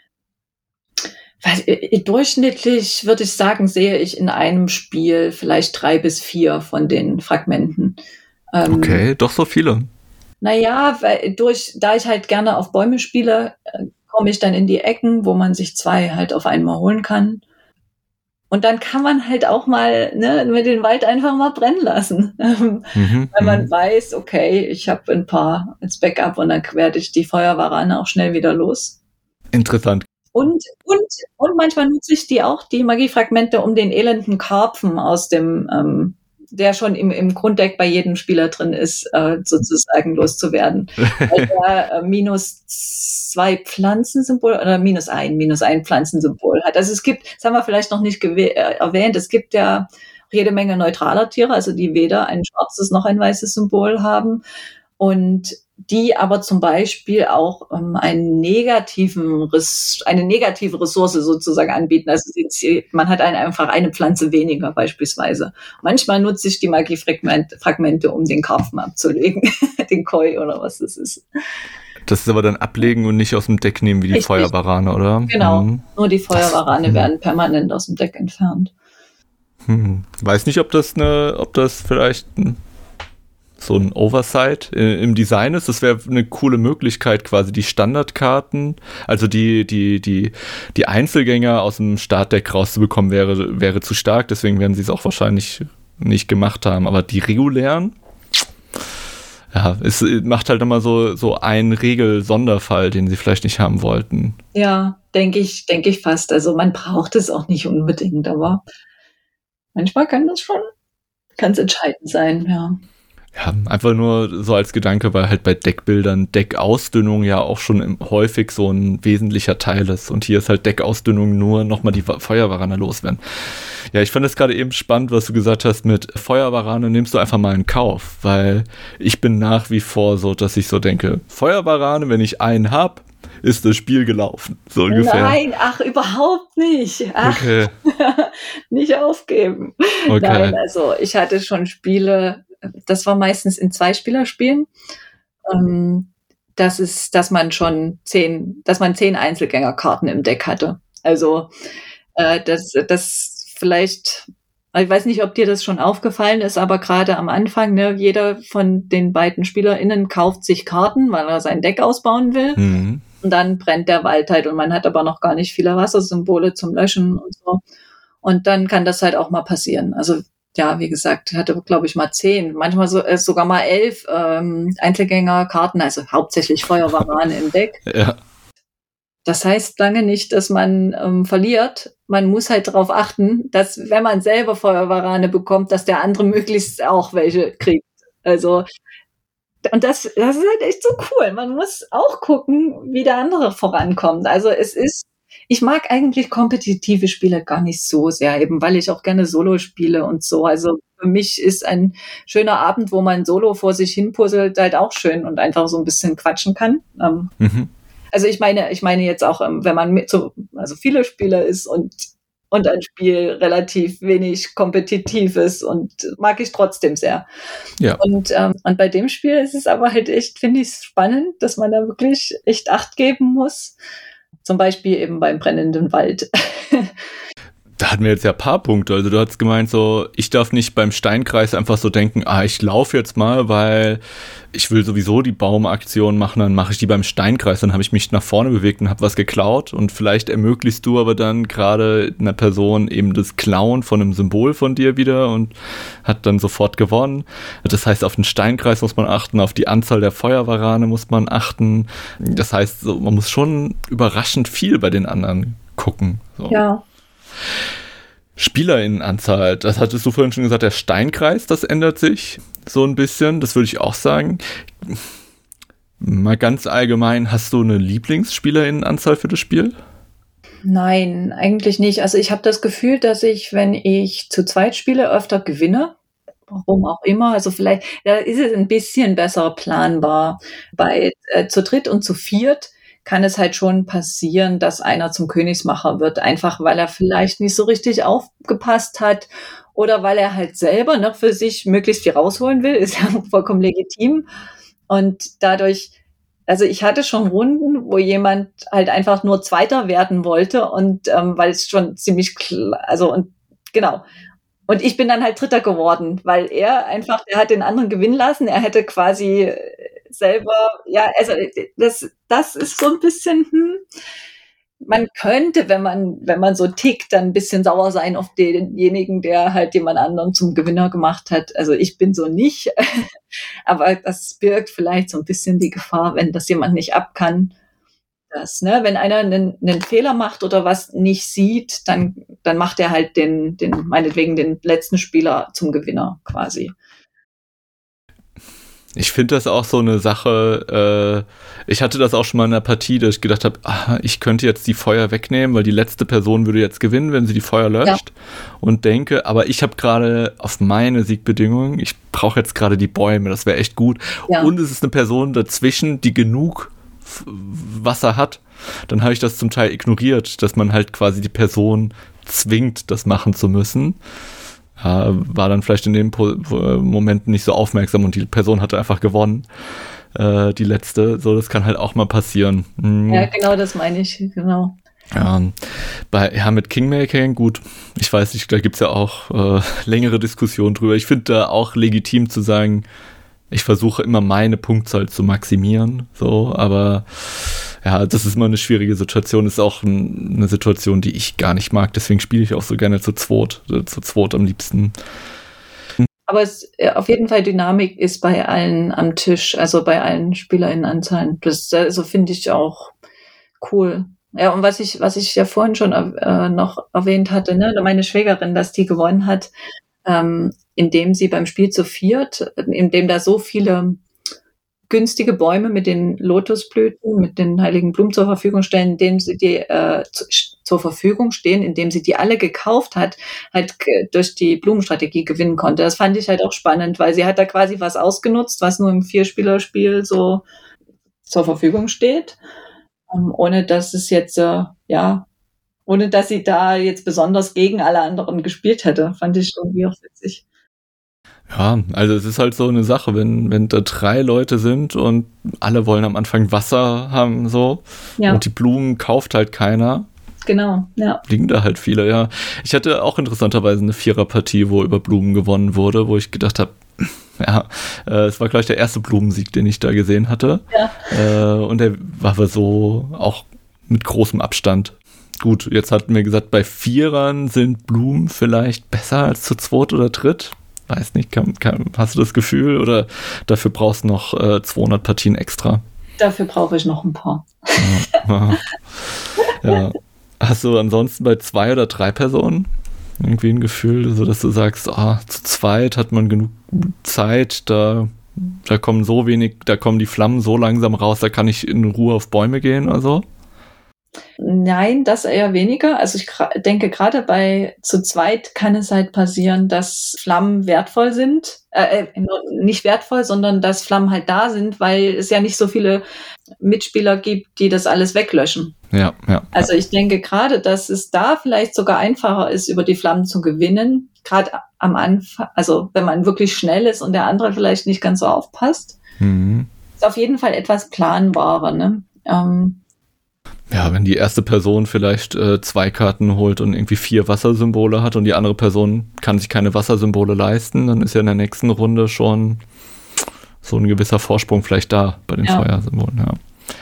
Durchschnittlich würde ich sagen, sehe ich in einem Spiel vielleicht drei bis vier von den Fragmenten. Ähm, okay, doch so viele. Naja, weil durch, da ich halt gerne auf Bäume spiele, komme ich dann in die Ecken, wo man sich zwei halt auf einmal holen kann. Und dann kann man halt auch mal ne, mit den Wald einfach mal brennen lassen. Mhm, weil man mhm. weiß, okay, ich habe ein paar als Backup und dann werde ich die Feuerwarane auch schnell wieder los. Interessant. Und, und, und manchmal nutze ich die auch, die Magiefragmente, um den elenden Karpfen aus dem, ähm, der schon im, im Grunddeck bei jedem Spieler drin ist, äh, sozusagen loszuwerden. Weil der äh, minus zwei Pflanzensymbol oder minus ein, minus ein Pflanzensymbol hat. Also es gibt, das haben wir vielleicht noch nicht gew- äh, erwähnt, es gibt ja jede Menge neutraler Tiere, also die weder ein schwarzes noch ein weißes Symbol haben. Und die aber zum Beispiel auch ähm, einen negativen, eine negative Ressource sozusagen anbieten. Also man hat ein, einfach eine Pflanze weniger beispielsweise. Manchmal nutze ich die Magiefragmente, um den Karpfen abzulegen, den Koi oder was das ist. Das ist aber dann ablegen und nicht aus dem Deck nehmen wie die Richtig. Feuerwarane, oder? Genau, hm. nur die Feuerwarane das, werden permanent aus dem Deck entfernt. Hm. Weiß nicht, ob das eine, ob das vielleicht ein so ein Oversight äh, im Design ist. Das wäre eine coole Möglichkeit, quasi die Standardkarten, also die, die, die, die Einzelgänger aus dem Startdeck rauszubekommen, wäre, wäre zu stark, deswegen werden sie es auch wahrscheinlich nicht gemacht haben. Aber die regulären, ja, es macht halt immer so, so einen Regel-Sonderfall, den sie vielleicht nicht haben wollten. Ja, denke ich, denke ich fast. Also man braucht es auch nicht unbedingt, aber manchmal kann das schon ganz entscheidend sein, ja. Ja, einfach nur so als Gedanke, weil halt bei Deckbildern Deckausdünnung ja auch schon häufig so ein wesentlicher Teil ist. Und hier ist halt Deckausdünnung nur nochmal die Feuerwarane loswerden. Ja, ich fand es gerade eben spannend, was du gesagt hast mit Feuerwarane nimmst du einfach mal in Kauf, weil ich bin nach wie vor so, dass ich so denke, Feuerwarane, wenn ich einen hab, ist das Spiel gelaufen, so ungefähr. Nein, ach, überhaupt nicht. Ach, Okay, nicht aufgeben. okay. Nein, also ich hatte schon Spiele, das war meistens in Zweispielerspielen, ähm, das ist, dass man schon zehn, dass man zehn Einzelgängerkarten im Deck hatte. Also äh, das, das vielleicht, ich weiß nicht, ob dir das schon aufgefallen ist, aber gerade am Anfang, ne, jeder von den beiden SpielerInnen kauft sich Karten, weil er sein Deck ausbauen will. Mhm. Und dann brennt der Wald halt und man hat aber noch gar nicht viele Wassersymbole zum Löschen und so. Und dann kann das halt auch mal passieren. Also ja, wie gesagt, hatte, glaube ich, mal zehn, manchmal so, äh, sogar mal elf ähm, Einzelgängerkarten, also hauptsächlich Feuerwarane im Deck. Ja. Das heißt lange nicht, dass man ähm, verliert. Man muss halt darauf achten, dass, wenn man selber Feuerwarane bekommt, dass der andere möglichst auch welche kriegt. Also, und das, das ist halt echt so cool. Man muss auch gucken, wie der andere vorankommt. Also es ist, ich mag eigentlich kompetitive Spiele gar nicht so sehr, eben weil ich auch gerne Solo spiele und so. Also für mich ist ein schöner Abend, wo man Solo vor sich hin puzzelt, halt auch schön und einfach so ein bisschen quatschen kann. Ähm, Mhm. Also ich meine, ich meine jetzt auch, ähm, wenn man mit so, also viele Spieler ist und und ein Spiel relativ wenig kompetitiv ist und mag ich trotzdem sehr. Ja. Und, ähm, und bei dem Spiel ist es aber halt echt, finde ich es spannend, dass man da wirklich echt Acht geben muss. Zum Beispiel eben beim brennenden Wald. Da hatten wir jetzt ja ein paar Punkte. Also du hast gemeint so, ich darf nicht beim Steinkreis einfach so denken, ah, ich laufe jetzt mal, weil ich will sowieso die Baumaktion machen, dann mache ich die beim Steinkreis, dann habe ich mich nach vorne bewegt und habe was geklaut und vielleicht ermöglichst du aber dann gerade einer Person eben das Klauen von einem Symbol von dir wieder und hat dann sofort gewonnen. Das heißt, auf den Steinkreis muss man achten, auf die Anzahl der Feuerwarane muss man achten. Das heißt, so, man muss schon überraschend viel bei den anderen gucken. So. Ja. SpielerInnenanzahl, das hattest du vorhin schon gesagt, der Steinkreis, das ändert sich so ein bisschen, das würde ich auch sagen. Mal ganz allgemein, hast du eine LieblingsspielerInnenanzahl für das Spiel? Nein, eigentlich nicht. Also ich habe das Gefühl, dass ich, wenn ich zu zweit spiele, öfter gewinne. Warum auch immer. Also vielleicht, da ist es ein bisschen besser planbar. Bei äh, zu dritt und zu viert kann es halt schon passieren, dass einer zum Königsmacher wird, einfach weil er vielleicht nicht so richtig aufgepasst hat oder weil er halt selber noch für sich möglichst viel rausholen will, ist ja vollkommen legitim. Und dadurch, also ich hatte schon Runden, wo jemand halt einfach nur Zweiter werden wollte und ähm, weil es schon ziemlich klar, also und genau. Und ich bin dann halt Dritter geworden, weil er einfach, er hat den anderen gewinnen lassen, er hätte quasi selber, ja, also das, das ist so ein bisschen, hm, man könnte, wenn man, wenn man so tickt, dann ein bisschen sauer sein auf denjenigen, der halt jemand anderen zum Gewinner gemacht hat. Also ich bin so nicht, aber das birgt vielleicht so ein bisschen die Gefahr, wenn das jemand nicht ab kann. Das, ne? Wenn einer einen, einen Fehler macht oder was nicht sieht, dann, dann macht er halt den, den, meinetwegen den letzten Spieler zum Gewinner quasi. Ich finde das auch so eine Sache, äh, ich hatte das auch schon mal in einer Partie, dass ich gedacht habe, ah, ich könnte jetzt die Feuer wegnehmen, weil die letzte Person würde jetzt gewinnen, wenn sie die Feuer löscht. Ja. Und denke, aber ich habe gerade auf meine Siegbedingungen, ich brauche jetzt gerade die Bäume, das wäre echt gut. Ja. Und es ist eine Person dazwischen, die genug Wasser hat. Dann habe ich das zum Teil ignoriert, dass man halt quasi die Person zwingt, das machen zu müssen. Ja, war dann vielleicht in dem po- Moment nicht so aufmerksam und die Person hatte einfach gewonnen, äh, die letzte. So, das kann halt auch mal passieren. Hm. Ja, genau, das meine ich, genau. Ja, bei, ja, mit Kingmaking, gut, ich weiß nicht, da gibt's ja auch äh, längere Diskussionen drüber. Ich finde da auch legitim zu sagen, ich versuche immer meine Punktzahl zu maximieren, so, aber ja, das ist immer eine schwierige Situation, ist auch ein, eine Situation, die ich gar nicht mag, deswegen spiele ich auch so gerne zu zweit, zu zweit am liebsten. Aber es, auf jeden Fall Dynamik ist bei allen am Tisch, also bei allen SpielerInnenanzahlen. Das also finde ich auch cool. Ja, und was ich, was ich ja vorhin schon äh, noch erwähnt hatte, ne, meine Schwägerin, dass die gewonnen hat, ähm, indem sie beim Spiel zu viert, indem da so viele günstige Bäume mit den Lotusblüten, mit den heiligen Blumen zur Verfügung stellen, indem sie die äh, zu, zur Verfügung stehen, indem sie die alle gekauft hat, halt g- durch die Blumenstrategie gewinnen konnte. Das fand ich halt auch spannend, weil sie hat da quasi was ausgenutzt, was nur im Vierspielerspiel so zur Verfügung steht. ähm, ohne dass es jetzt, äh, ja, ohne dass sie da jetzt besonders gegen alle anderen gespielt hätte. Fand ich irgendwie auch witzig. Ja, also es ist halt so eine Sache, wenn, wenn da drei Leute sind und alle wollen am Anfang Wasser haben, so, Ja. und die Blumen kauft halt keiner. Genau, ja. Liegen da halt viele, ja. Ich hatte auch interessanterweise eine Viererpartie, wo über Blumen gewonnen wurde, wo ich gedacht habe, ja, äh, es war gleich der erste Blumensieg, den ich da gesehen hatte. Ja. Äh, und der war aber so auch mit großem Abstand. Gut, jetzt hatten wir gesagt, bei Vierern sind Blumen vielleicht besser als zu zweit oder dritt. Weiß nicht, kann, kann, hast du das Gefühl oder dafür brauchst du noch äh, zweihundert Partien extra? Dafür brauche ich noch ein paar. Ja, ja. Hast du ansonsten bei zwei oder drei Personen irgendwie ein Gefühl, so dass du sagst, ah, zu zweit hat man genug Zeit, da, da kommen so wenig, da kommen die Flammen so langsam raus, da kann ich in Ruhe auf Bäume gehen oder so? Nein, das eher weniger. Also ich gra- denke, gerade bei zu zweit kann es halt passieren, dass Flammen wertvoll sind. Äh, äh, nicht wertvoll, sondern dass Flammen halt da sind, weil es ja nicht so viele Mitspieler gibt, die das alles weglöschen. Ja, ja. Also ich denke gerade, dass es da vielleicht sogar einfacher ist, über die Flammen zu gewinnen. Gerade am Anfang, also wenn man wirklich schnell ist und der andere vielleicht nicht ganz so aufpasst. Mhm. Ist auf jeden Fall etwas planbarer, ne? Ähm, Ja, wenn die erste Person vielleicht äh, zwei Karten holt und irgendwie vier Wassersymbole hat und die andere Person kann sich keine Wassersymbole leisten, dann ist ja in der nächsten Runde schon so ein gewisser Vorsprung vielleicht da bei den Ja. Feuersymbolen. Ja.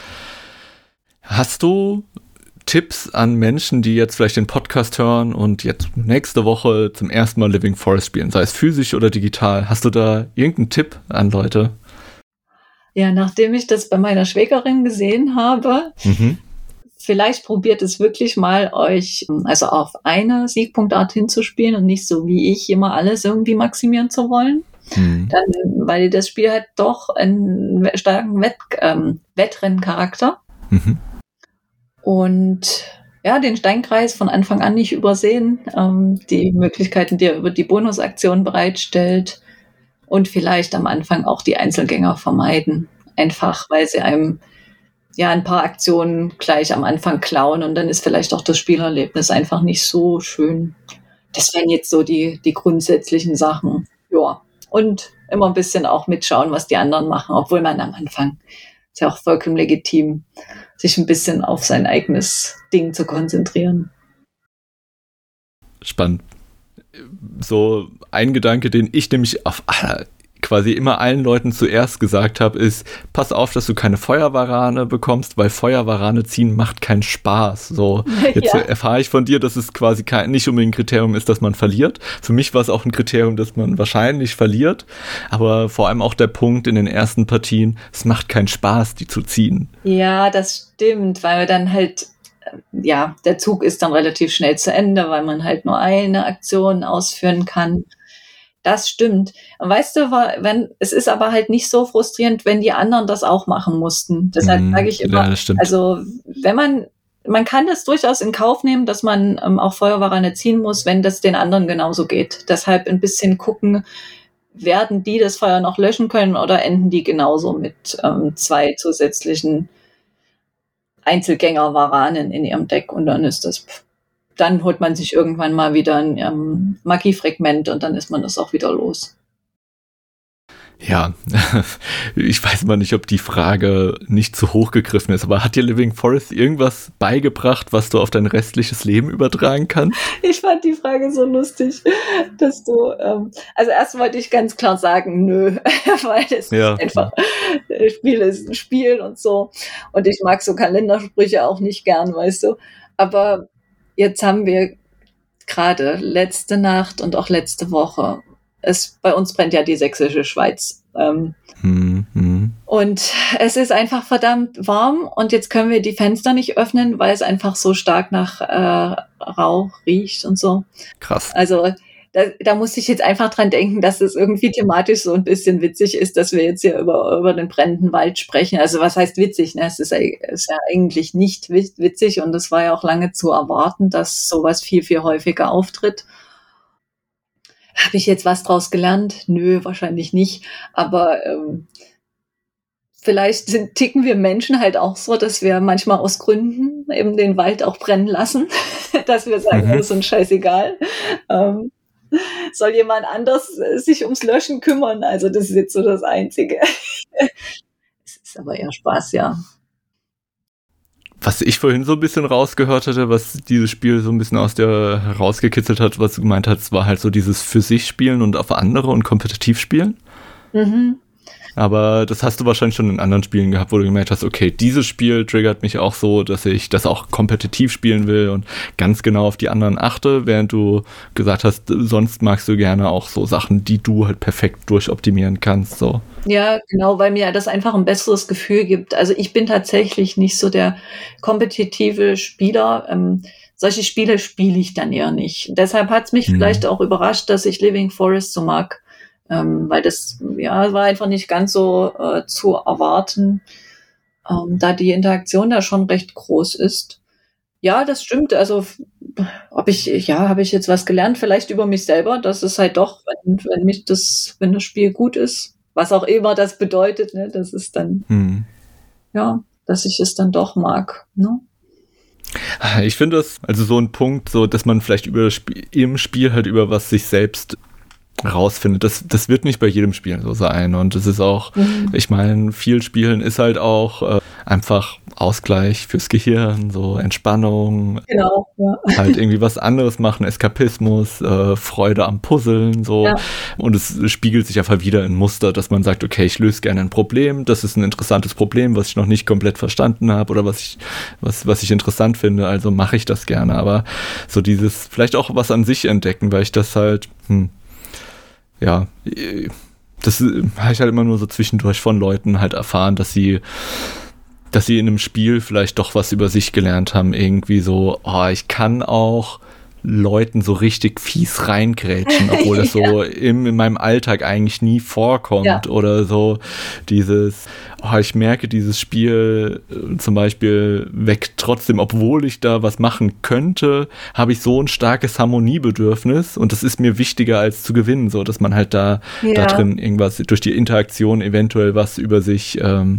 Hast du Tipps an Menschen, die jetzt vielleicht den Podcast hören und jetzt nächste Woche zum ersten Mal Living Forest spielen, sei es physisch oder digital? Hast du da irgendeinen Tipp an Leute? ja, nachdem ich das bei meiner Schwägerin gesehen habe, Mhm. vielleicht probiert es wirklich mal, euch also auf eine Siegpunktart hinzuspielen und nicht so wie ich immer alles irgendwie maximieren zu wollen. Mhm. Dann, weil das Spiel hat doch einen starken Wett, ähm, Wettrennencharakter. Mhm. Und ja, den Steinkreis von Anfang an nicht übersehen, ähm, die Möglichkeiten, die er über die Bonusaktion bereitstellt und vielleicht am Anfang auch die Einzelgänger vermeiden. Einfach, weil sie einem ja ein paar Aktionen gleich am Anfang klauen und dann ist vielleicht auch das Spielerlebnis einfach nicht so schön. Das wären jetzt so die, die grundsätzlichen Sachen. Ja. Und immer ein bisschen auch mitschauen, was die anderen machen, obwohl man am Anfang ist ja auch vollkommen legitim, sich ein bisschen auf sein eigenes Ding zu konzentrieren. Spannend. So ein Gedanke, den ich nämlich auf alle, quasi immer allen Leuten zuerst gesagt habe, ist, pass auf, dass du keine Feuerwarane bekommst, weil Feuerwarane ziehen macht keinen Spaß. So, jetzt Ja. erfahre ich von dir, dass es quasi kein, nicht unbedingt ein Kriterium ist, dass man verliert. Für mich war es auch ein Kriterium, dass man wahrscheinlich verliert, aber vor allem auch der Punkt in den ersten Partien, es macht keinen Spaß, die zu ziehen. Ja, das stimmt, weil dann halt, ja, der Zug ist dann relativ schnell zu Ende, weil man halt nur eine Aktion ausführen kann. Das stimmt. Weißt du, wenn, es ist aber halt nicht so frustrierend, wenn die anderen das auch machen mussten. Deshalb Mhm, sage ich ja, immer, das stimmt. also wenn man, man kann das durchaus in Kauf nehmen, dass man ähm, auch Feuerwarane ziehen muss, wenn das den anderen genauso geht. Deshalb ein bisschen gucken, werden die das Feuer noch löschen können oder enden die genauso mit ähm, zwei zusätzlichen Einzelgänger-Waranen in ihrem Deck und dann ist das, dann holt man sich irgendwann mal wieder ein ähm, Magiefragment und dann ist man das auch wieder los. Ja, ich weiß mal nicht, ob die Frage nicht zu hoch gegriffen ist, aber hat dir Living Forest irgendwas beigebracht, was du auf dein restliches Leben übertragen kannst? Ich fand die Frage so lustig, dass du, ähm, also erst wollte ich ganz klar sagen, nö, weil es Ja. ist einfach, das Spiel ist ein Spiel und so und ich mag so Kalendersprüche auch nicht gern, weißt du, aber jetzt haben wir gerade letzte Nacht und auch letzte Woche, es, bei uns brennt ja die sächsische Schweiz. Ähm, Hm, hm. und es ist einfach verdammt warm und jetzt können wir die Fenster nicht öffnen, weil es einfach so stark nach äh, Rauch riecht und so. Krass. Also da, da muss ich jetzt einfach dran denken, dass es irgendwie thematisch so ein bisschen witzig ist, dass wir jetzt hier über, über den brennenden Wald sprechen. Also was heißt witzig? Ne? Es ist, ist ja eigentlich nicht witzig und es war ja auch lange zu erwarten, dass sowas viel, viel häufiger auftritt. Habe ich jetzt was draus gelernt? Nö, wahrscheinlich nicht. Aber ähm, vielleicht sind, ticken wir Menschen halt auch so, dass wir manchmal aus Gründen eben den Wald auch brennen lassen, dass wir sagen, Mhm. das ist uns scheißegal. Ähm, soll jemand anders sich ums Löschen kümmern? Also das ist jetzt so das Einzige. Es ist aber eher Spaß, ja. Was ich vorhin so ein bisschen rausgehört hatte, was dieses Spiel so ein bisschen aus der herausgekitzelt hat, was du gemeint hast, war halt so dieses für sich spielen und auf andere und kompetitiv spielen. Mhm. Aber das hast du wahrscheinlich schon in anderen Spielen gehabt, wo du gemerkt hast, okay, dieses Spiel triggert mich auch so, dass ich das auch kompetitiv spielen will und ganz genau auf die anderen achte, während du gesagt hast, sonst magst du gerne auch so Sachen, die du halt perfekt durchoptimieren kannst, so. Ja, genau, weil mir das einfach ein besseres Gefühl gibt. Also ich bin tatsächlich nicht so der kompetitive Spieler. Ähm, solche Spiele spiele ich dann eher nicht. Deshalb hat es mich Mhm. vielleicht auch überrascht, dass ich Living Forest so mag. Ähm, weil das, ja, war einfach nicht ganz so äh, zu erwarten, ähm, da die Interaktion da schon recht groß ist. Ja, das stimmt. Also, f- ob ich, ja, habe ich jetzt was gelernt, vielleicht über mich selber, dass es halt doch, wenn, wenn mich das, wenn das Spiel gut ist, was auch immer das bedeutet, ne, das ist dann, Mhm. ja, dass ich es dann doch mag, ne? Ich finde das, also so ein Punkt, so, dass man vielleicht über das Spiel, im Spiel halt über was sich selbst rausfindet. Das, das wird nicht bei jedem Spiel so sein. Und es ist auch, Mhm. ich meine, viel Spielen ist halt auch äh, einfach Ausgleich fürs Gehirn, so Entspannung, Genau, ja. halt irgendwie was anderes machen, Eskapismus, äh, Freude am Puzzeln, so. Ja. Und es spiegelt sich einfach wieder in Muster, dass man sagt, okay, ich löse gerne ein Problem, das ist ein interessantes Problem, was ich noch nicht komplett verstanden habe oder was ich, was, was ich interessant finde, also mache ich das gerne. Aber so dieses, vielleicht auch was an sich entdecken, weil ich das halt, hm, ja, das habe ich halt immer nur so zwischendurch von Leuten halt erfahren, dass sie dass sie in einem Spiel vielleicht doch was über sich gelernt haben, irgendwie so, oh, ich kann auch Leuten so richtig fies reingrätschen, obwohl das Ja. so im, in meinem Alltag eigentlich nie vorkommt, Ja. oder so dieses, oh, ich merke, dieses Spiel äh, zum Beispiel weckt trotzdem, obwohl ich da was machen könnte, habe ich so ein starkes Harmoniebedürfnis und das ist mir wichtiger als zu gewinnen, so dass man halt da, Ja. da drin irgendwas durch die Interaktion eventuell was über sich ähm,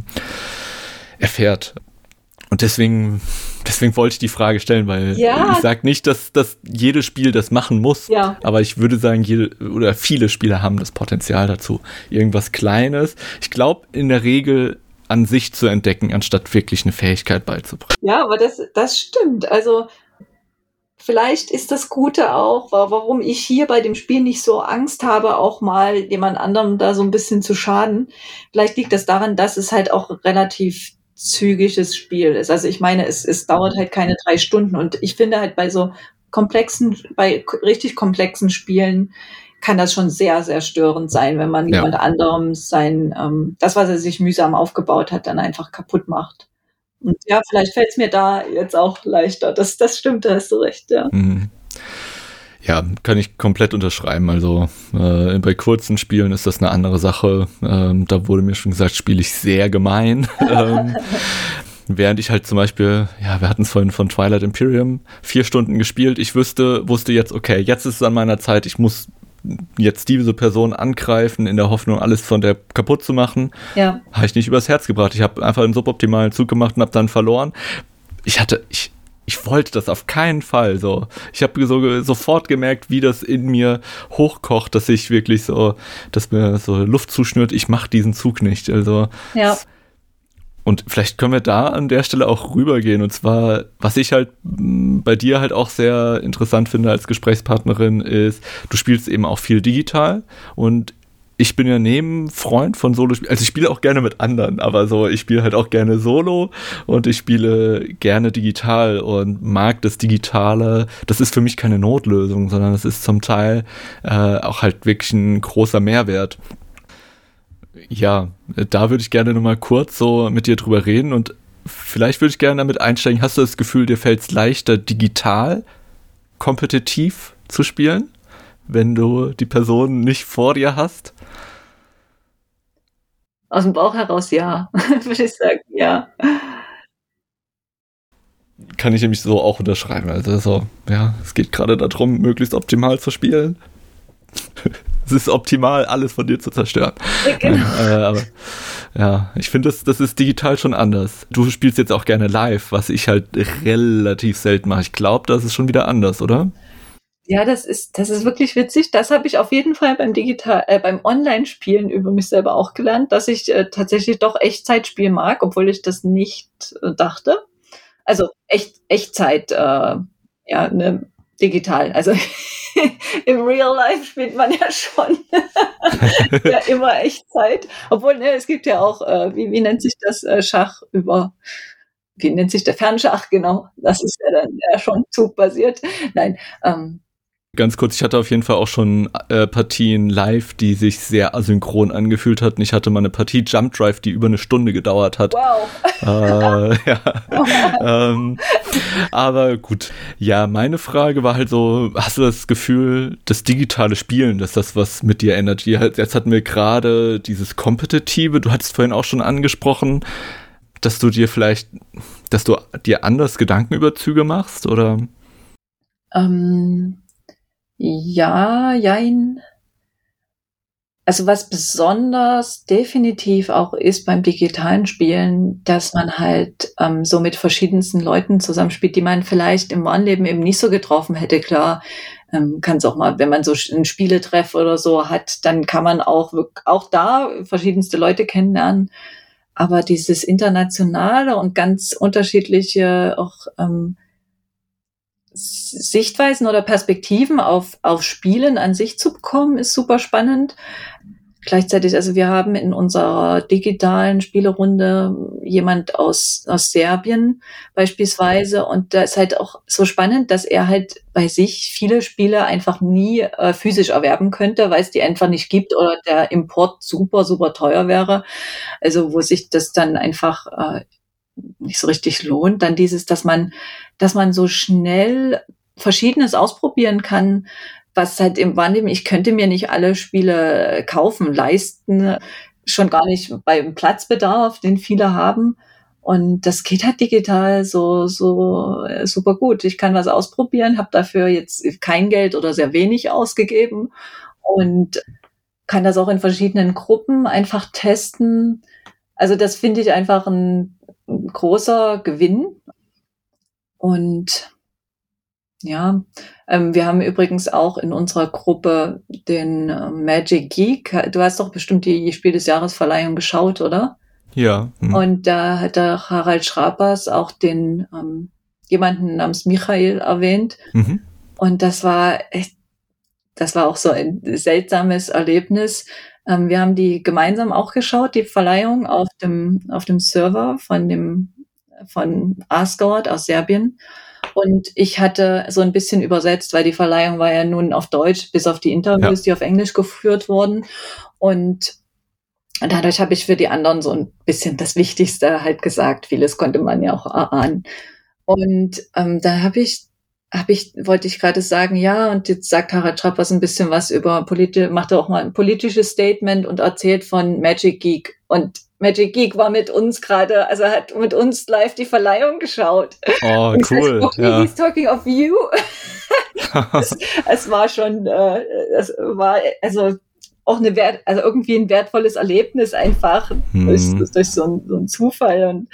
erfährt. Und deswegen, deswegen wollte ich die Frage stellen, weil Ja. ich sage nicht, dass, dass jedes Spiel das machen muss, Ja. aber ich würde sagen, jede, oder viele Spiele haben das Potenzial dazu. Irgendwas Kleines. Ich glaube, in der Regel an sich zu entdecken, anstatt wirklich eine Fähigkeit beizubringen. Ja, aber das, das stimmt. Also vielleicht ist das Gute auch, wa- warum ich hier bei dem Spiel nicht so Angst habe, auch mal jemand anderem da so ein bisschen zu schaden. Vielleicht liegt das daran, dass es halt auch relativ zügiges Spiel ist. Also ich meine, es, es dauert halt keine drei Stunden und ich finde halt bei so komplexen, bei k- richtig komplexen Spielen kann das schon sehr, sehr störend sein, wenn man Ja. jemand anderem sein, ähm, das, was er sich mühsam aufgebaut hat, dann einfach kaputt macht. Und ja, vielleicht fällt es mir da jetzt auch leichter. Das, das stimmt, da hast du recht, ja. Mhm. Ja, kann ich komplett unterschreiben. Also äh, bei kurzen Spielen ist das eine andere Sache. Ähm, da wurde mir schon gesagt, spiele ich sehr gemein. ähm, während ich halt zum Beispiel, ja, wir hatten es vorhin von Twilight Imperium, vier Stunden gespielt. Ich wüsste, wusste jetzt, okay, jetzt ist es an meiner Zeit, ich muss jetzt diese Person angreifen, in der Hoffnung, alles von der kaputt zu machen. Ja, Habe ich nicht übers Herz gebracht. Ich habe einfach einen suboptimalen Zug gemacht und habe dann verloren. Ich hatte, ich, ich wollte das auf keinen Fall so. Ich habe so, sofort gemerkt, wie das in mir hochkocht, dass ich wirklich so, dass mir so Luft zuschnürt, ich mache diesen Zug nicht. Also, ja, und vielleicht können wir da an der Stelle auch rübergehen. Und zwar, was ich halt mh, bei dir halt auch sehr interessant finde als Gesprächspartnerin, ist, du spielst eben auch viel digital. Und ich bin ja neben Freund von Solo-Spielen. Also ich spiele auch gerne mit anderen, aber so, ich spiele halt auch gerne Solo und ich spiele gerne digital und mag das Digitale. Das ist für mich keine Notlösung, sondern es ist zum Teil äh, auch halt wirklich ein großer Mehrwert. Ja, da würde ich gerne nochmal kurz so mit dir drüber reden und vielleicht würde ich gerne damit einsteigen. Hast du das Gefühl, dir fällt es leichter, digital kompetitiv zu spielen, wenn du die Person nicht vor dir hast? aus dem Bauch heraus ja, würde ich sagen, ja. Kann ich nämlich so auch unterschreiben. Also so, ja, es geht gerade darum, möglichst optimal zu spielen. Es ist optimal, alles von dir zu zerstören. Ja, genau. Nein, äh, aber Ja, ich finde, das, das ist digital schon anders. Du spielst jetzt auch gerne live, was ich halt relativ selten mache. Ich glaube, das ist schon wieder anders, oder? Ja, das ist, das ist wirklich witzig. Das habe ich auf jeden Fall beim Digital, äh, beim Online-Spielen über mich selber auch gelernt, dass ich äh, tatsächlich doch Echtzeitspiel mag, obwohl ich das nicht äh, dachte. Also echt, Echtzeit, äh, ja, ne, digital. Also im Real Life spielt man ja schon ja, immer Echtzeit. Obwohl, ne, es gibt ja auch, äh, wie, wie nennt sich das, äh, Schach über, wie nennt sich der Fernschach, genau. Das ist ja dann ja schon zugbasiert. Nein, ähm, Ganz kurz, ich hatte auf jeden Fall auch schon äh, Partien live, die sich sehr asynchron angefühlt hatten. Ich hatte mal eine Partie Jump Drive, die über eine Stunde gedauert hat. Wow. Äh, ja. ähm, aber gut. Ja, meine Frage war halt so, hast du das Gefühl, das digitale Spielen, dass das was mit dir ändert? Jetzt hatten wir gerade dieses Kompetitive, du hattest vorhin auch schon angesprochen, dass du dir vielleicht, dass du dir anders Gedankenüberzüge machst, oder? Ähm, ja, jein. Also was besonders definitiv auch ist beim digitalen Spielen, dass man halt ähm, so mit verschiedensten Leuten zusammenspielt, die man vielleicht im wahren Leben eben nicht so getroffen hätte. Klar, ähm, kann es auch mal, wenn man so einen Spieletreff oder so hat, dann kann man auch auch da verschiedenste Leute kennenlernen. Aber dieses internationale und ganz unterschiedliche auch ähm, Sichtweisen oder Perspektiven auf, auf Spielen an sich zu bekommen, ist super spannend. Gleichzeitig, also wir haben in unserer digitalen Spielerunde jemand aus, aus Serbien beispielsweise, und da ist halt auch so spannend, dass er halt bei sich viele Spiele einfach nie äh, physisch erwerben könnte, weil es die einfach nicht gibt oder der Import super, super teuer wäre. Also wo sich das dann einfach äh, nicht so richtig lohnt. Dann dieses, dass man, dass man so schnell Verschiedenes ausprobieren kann, was halt im Wahrnehmen, ich könnte mir nicht alle Spiele kaufen, leisten, schon gar nicht beim Platzbedarf, den viele haben. Und das geht halt digital so, so super gut. Ich kann was ausprobieren, habe dafür jetzt kein Geld oder sehr wenig ausgegeben und kann das auch in verschiedenen Gruppen einfach testen. Also das finde ich einfach ein, ein großer Gewinn. Und ja, ähm, wir haben übrigens auch in unserer Gruppe den äh, Magic Geek. Du hast doch bestimmt die Spiel des Jahres Verleihung geschaut, oder? Ja. Hm. Und da hat der Harald Schrapers auch den ähm, jemanden namens Michael erwähnt. Mhm. Und das war echt, das war auch so ein seltsames Erlebnis. Ähm, wir haben die gemeinsam auch geschaut, die Verleihung auf dem auf dem Server von dem von Asgard aus Serbien. Und ich hatte so ein bisschen übersetzt, weil die Verleihung war ja nun auf Deutsch, bis auf die Interviews, ja, die auf Englisch geführt wurden. Und dadurch habe ich für die anderen so ein bisschen das Wichtigste halt gesagt. Vieles konnte man ja auch erahnen. Und ähm, da habe ich, habe ich, wollte ich gerade sagen, ja, und jetzt sagt Harald Schrapers ein bisschen was über politische, macht er auch mal ein politisches Statement und erzählt von Magic Geek. Und Magic Geek war mit uns gerade, also hat mit uns live die Verleihung geschaut. Oh, und cool. Sag, okay, ja. He's talking of you. es, es war schon, äh, es war, also auch eine Wert, also irgendwie ein wertvolles Erlebnis einfach hm. durch, durch so, ein, so einen Zufall. Und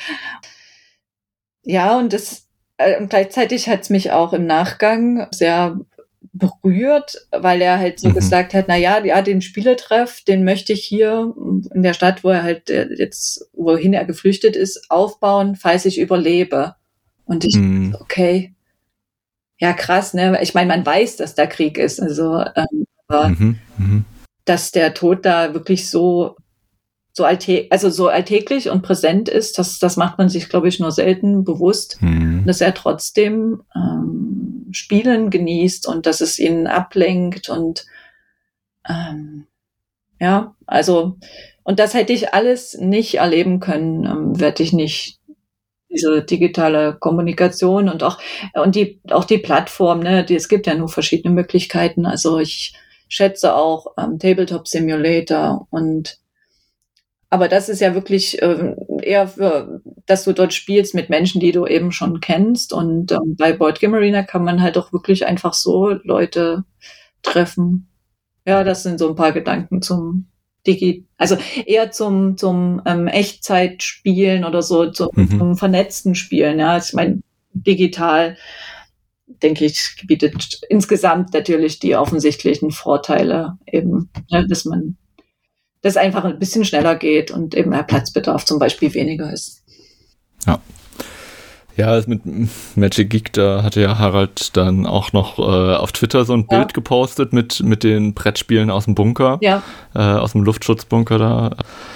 ja, und das äh, und gleichzeitig hat es mich auch im Nachgang sehr berührt, weil er halt so mhm. gesagt hat, na ja, ja, den Spieletreff, den möchte ich hier in der Stadt, wo er halt jetzt, wohin er geflüchtet ist, aufbauen, falls ich überlebe. Und ich, mhm. okay, ja krass, ne? Ich meine, man weiß, dass da Krieg ist, also ähm, aber mhm. Mhm. dass der Tod da wirklich so so alltä- also so alltäglich und präsent ist, das das macht man sich, glaube ich, nur selten bewusst, mhm. dass er trotzdem ähm, Spielen genießt und dass es ihn ablenkt und ähm, ja, also und das hätte ich alles nicht erleben können, ähm, werde ich nicht diese digitale Kommunikation und auch und die auch die Plattform, ne, die es gibt ja nur verschiedene Möglichkeiten. Also ich schätze auch ähm, Tabletop Simulator und aber das ist ja wirklich äh, eher für, dass du dort spielst mit Menschen, die du eben schon kennst. Und ähm, bei Board Game Arena kann man halt auch wirklich einfach so Leute treffen. Ja, das sind so ein paar Gedanken zum digi, also eher zum, zum ähm, Echtzeitspielen oder so, zum, Mhm. zum vernetzten Spielen. Ja, ich meine, digital, denke ich, bietet insgesamt natürlich die offensichtlichen Vorteile eben, ja, dass man, dass einfach ein bisschen schneller geht und eben der Platzbedarf zum Beispiel weniger ist. Ja. Ja, das mit Magic Geek, da hatte ja Harald dann auch noch äh, auf Twitter so ein Ja. Bild gepostet mit, mit den Brettspielen aus dem Bunker, Ja, äh, aus dem Luftschutzbunker da.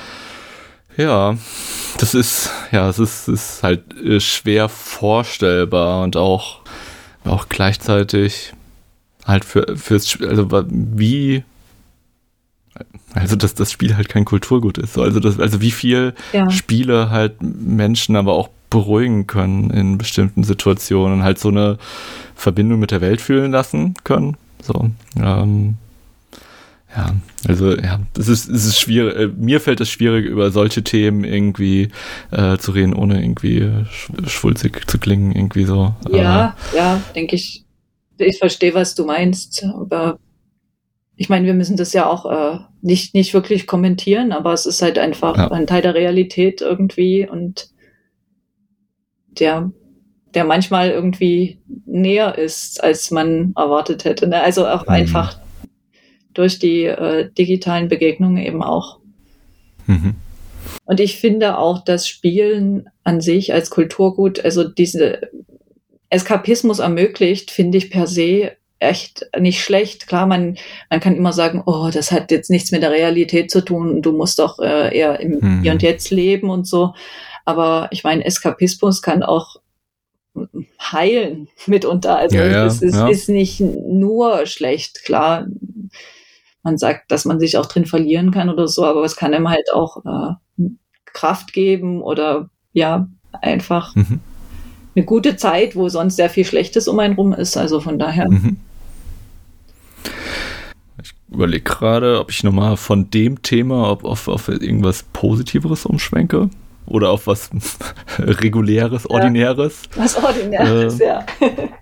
Ja, das ist, ja, es ist, ist halt äh, schwer vorstellbar und auch, auch gleichzeitig halt für, fürs Spiel, also wa- wie, also dass das Spiel halt kein Kulturgut ist. So, Also, das, also wie viel ja, Spiele halt Menschen aber auch beruhigen können in bestimmten Situationen, halt so eine Verbindung mit der Welt fühlen lassen können. So, ähm, ja, also ja, es ist, es ist schwierig, äh, mir fällt es schwierig, über solche Themen irgendwie äh, zu reden, ohne irgendwie sch- schwulzig zu klingen, irgendwie so. ja, ja, denke ich. Ich verstehe, was du meinst, aber ich meine, wir müssen das ja auch äh, nicht, nicht wirklich kommentieren, aber es ist halt einfach Ja. ein Teil der Realität irgendwie und der, der manchmal irgendwie näher ist, als man erwartet hätte. Ne? Also auch Mhm. einfach durch die äh, digitalen Begegnungen eben auch. Äh, mhm. Und ich finde auch das Spielen an sich als Kulturgut, also diese Eskapismus ermöglicht, finde ich per se echt nicht schlecht. Klar, man, man kann immer sagen, oh, das hat jetzt nichts mit der Realität zu tun, du musst doch äh, eher im Mhm. Hier und Jetzt leben und so. Aber ich meine, Eskapismus kann auch heilen mitunter. Also Ja, ja, es ist, ja. ist nicht nur schlecht. Klar, man sagt, dass man sich auch drin verlieren kann oder so, aber es kann einem halt auch äh, Kraft geben oder ja, einfach Mhm. eine gute Zeit, wo sonst sehr viel Schlechtes um einen rum ist. Also von daher. Mhm. Ich überlege gerade, ob ich nochmal von dem Thema auf, auf, auf irgendwas Positiveres umschwenke. Oder auf was Reguläres, Ordinäres. Was Ordinäres, Äh, ja.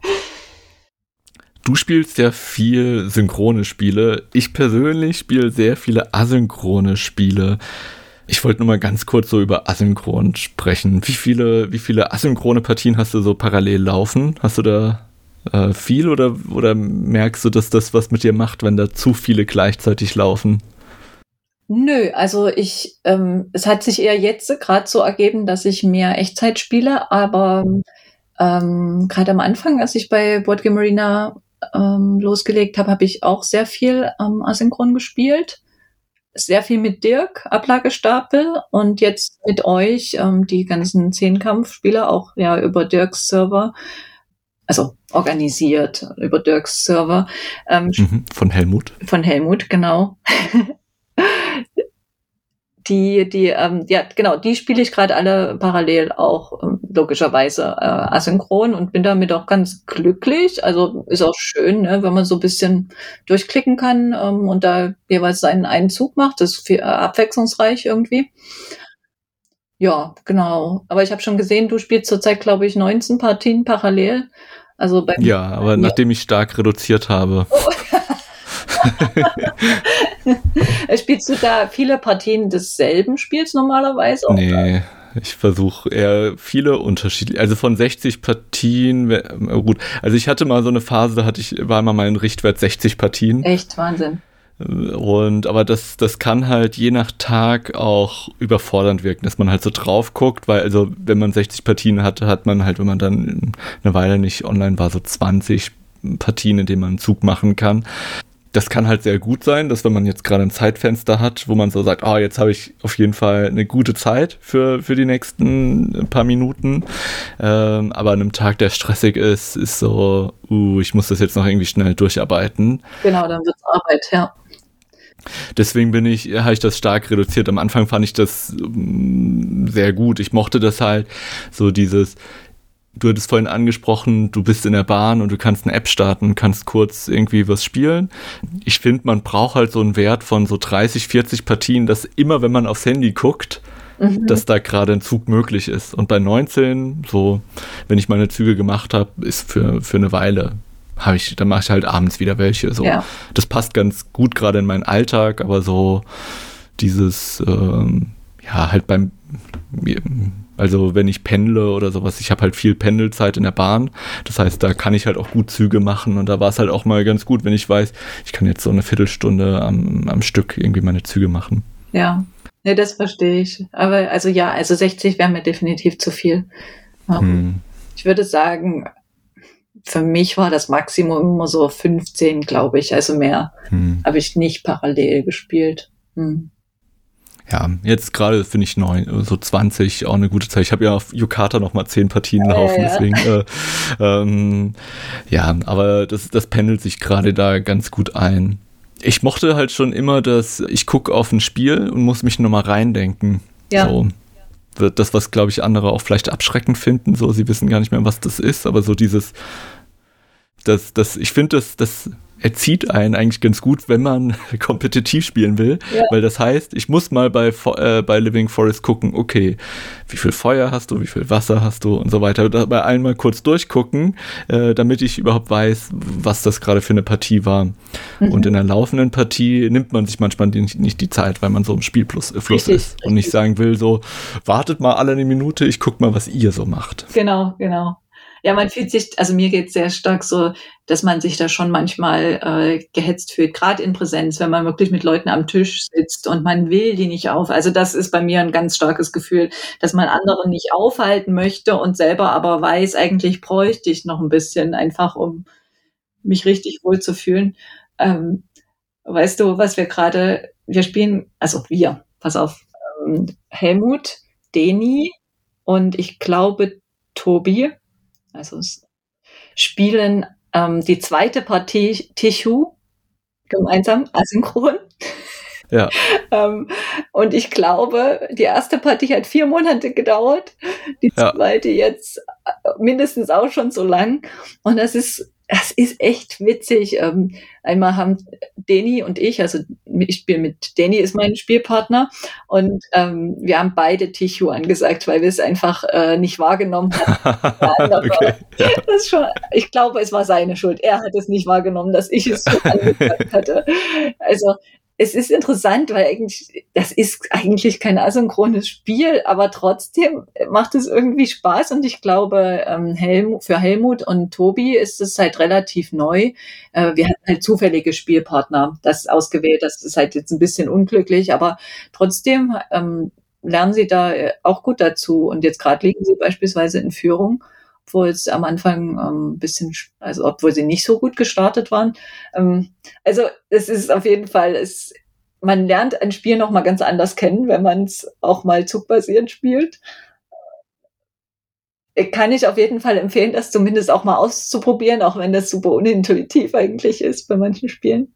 Du spielst ja viel synchrone Spiele. Ich persönlich spiele sehr viele asynchrone Spiele. Ich wollte nur mal ganz kurz so über asynchron sprechen. Wie viele, wie viele asynchrone Partien hast du so parallel laufen? Hast du da äh, viel oder, oder merkst du, dass das was mit dir macht, wenn da zu viele gleichzeitig laufen? Nö, also ich, ähm, es hat sich eher jetzt gerade so ergeben, dass ich mehr Echtzeit spiele, aber ähm, gerade am Anfang, als ich bei Board Game Arena ähm, losgelegt habe, habe ich auch sehr viel ähm, asynchron gespielt. Sehr viel mit Dirk, Ablagestapel und jetzt mit euch, ähm, die ganzen Zehnkampfspiele, auch ja über Dirks Server, also organisiert über Dirks Server, ähm, Mhm, von Helmut. von Helmut, genau. Die, die, ähm, ja, genau, die spiele ich gerade alle parallel auch ähm, logischerweise äh, asynchron und bin damit auch ganz glücklich. Also ist auch schön, ne, wenn man so ein bisschen durchklicken kann ähm, und da jeweils seinen einen Zug macht. Das ist viel, äh, abwechslungsreich irgendwie. Ja, genau. Aber ich habe schon gesehen, du spielst zurzeit, glaube ich, neunzehn Partien parallel. Also bei Ja, aber Ja. nachdem ich stark reduziert habe. Spielst du da viele Partien desselben Spiels normalerweise? Oder? Nee, ich versuche eher viele unterschiedliche, also von sechzig Partien, wär- gut, also ich hatte mal so eine Phase, da hatte ich, war immer mein Richtwert sechzig Partien. Echt Wahnsinn. Und aber das, das kann halt je nach Tag auch überfordernd wirken, dass man halt so drauf guckt, weil also wenn man sechzig Partien hatte, hat man halt, wenn man dann eine Weile nicht online war, so zwanzig Partien, in denen man einen Zug machen kann. Das kann halt sehr gut sein, dass wenn man jetzt gerade ein Zeitfenster hat, wo man so sagt, ah, oh, jetzt habe ich auf jeden Fall eine gute Zeit für, für die nächsten paar Minuten. Ähm, aber an einem Tag, der stressig ist, ist so, uh, ich muss das jetzt noch irgendwie schnell durcharbeiten. Genau, dann wird's Arbeit, ja. Deswegen bin ich, habe ich das stark reduziert. Am Anfang fand ich das mm, sehr gut. Ich mochte das halt, so dieses, du hattest vorhin angesprochen, du bist in der Bahn und du kannst eine App starten, kannst kurz irgendwie was spielen. Ich finde, man braucht halt so einen Wert von so dreißig, vierzig Partien, dass immer, wenn man aufs Handy guckt, mhm. dass da gerade ein Zug möglich ist. Und bei neunzehn, so, wenn ich meine Züge gemacht habe, ist für, für eine Weile, habe ich, dann mache ich halt abends wieder welche. So. Ja. Das passt ganz gut gerade in meinen Alltag, aber so dieses, ähm, ja, halt beim, also wenn ich pendle oder sowas, ich habe halt viel Pendelzeit in der Bahn, das heißt, da kann ich halt auch gut Züge machen und da war es halt auch mal ganz gut, wenn ich weiß, ich kann jetzt so eine Viertelstunde am, am Stück irgendwie meine Züge machen. Ja, ne, das verstehe ich. Aber also ja, also sechzig wäre mir definitiv zu viel. Ja. Hm. Ich würde sagen, für mich war das Maximum immer so fünfzehn, glaube ich. Also mehr hm. habe ich nicht parallel gespielt. Hm. Ja, jetzt gerade finde ich neun, so zwanzig auch eine gute Zeit. Ich habe ja auf Yukata noch mal zehn Partien laufen, ja, ja. deswegen äh, ähm, ja, aber das, das pendelt sich gerade da ganz gut ein. Ich mochte halt schon immer, dass ich gucke auf ein Spiel und muss mich nochmal reindenken. Ja. So. Das, was, glaube ich, andere auch vielleicht abschreckend finden, so, sie wissen gar nicht mehr, was das ist, aber so dieses, das, das, ich finde, das, das erzieht einen eigentlich ganz gut, wenn man kompetitiv spielen will, ja. weil das heißt, ich muss mal bei, äh, bei Living Forest gucken, okay, wie viel Feuer hast du, wie viel Wasser hast du und so weiter, da bei allen mal kurz durchgucken, äh, damit ich überhaupt weiß, was das gerade für eine Partie war. Mhm. Und in einer laufenden Partie nimmt man sich manchmal nicht, nicht die Zeit, weil man so im Spielfluss Fluss richtig, ist richtig. Und nicht sagen will, so, wartet mal alle eine Minute, ich guck mal, was ihr so macht. Genau, genau. Ja, man fühlt sich, also mir geht es sehr stark so, dass man sich da schon manchmal äh, gehetzt fühlt, gerade in Präsenz, wenn man wirklich mit Leuten am Tisch sitzt und man will die nicht auf. Also das ist bei mir ein ganz starkes Gefühl, dass man andere nicht aufhalten möchte und selber aber weiß, eigentlich bräuchte ich noch ein bisschen, einfach um mich richtig wohl zu fühlen. Ähm, weißt du, was wir gerade, wir spielen, also wir, pass auf, ähm, Helmut, Deni und ich glaube Tobi, also es spielen ähm, die zweite Partie Tichu gemeinsam, asynchron. Ja. ähm, und ich glaube, die erste Partie hat vier Monate gedauert, die zweite ja. jetzt mindestens auch schon so lang. Und das ist Das ist echt witzig. Ähm, einmal haben Deni und ich, also ich spiele mit Deni, ist mein Spielpartner, und ähm, wir haben beide Tichu angesagt, weil wir es einfach äh, nicht wahrgenommen haben. okay, ja. Das ist schon, ich glaube, es war seine Schuld. Er hat es nicht wahrgenommen, dass ich es so angesagt hatte. Also es ist interessant, weil eigentlich, das ist eigentlich kein asynchrones Spiel, aber trotzdem macht es irgendwie Spaß und ich glaube, ähm, Helmut, für Helmut und Tobi ist es halt relativ neu. Äh, wir hatten halt zufällige Spielpartner, das ausgewählt, das ist halt jetzt ein bisschen unglücklich, aber trotzdem ähm, lernen sie da auch gut dazu und jetzt gerade liegen sie beispielsweise in Führung, obwohl es am Anfang ein ähm, bisschen, also obwohl sie nicht so gut gestartet waren. Ähm, also es ist auf jeden Fall, es, man lernt ein Spiel noch mal ganz anders kennen, wenn man es auch mal zugbasierend spielt. Kann ich auf jeden Fall empfehlen, das zumindest auch mal auszuprobieren, auch wenn das super unintuitiv eigentlich ist bei manchen Spielen.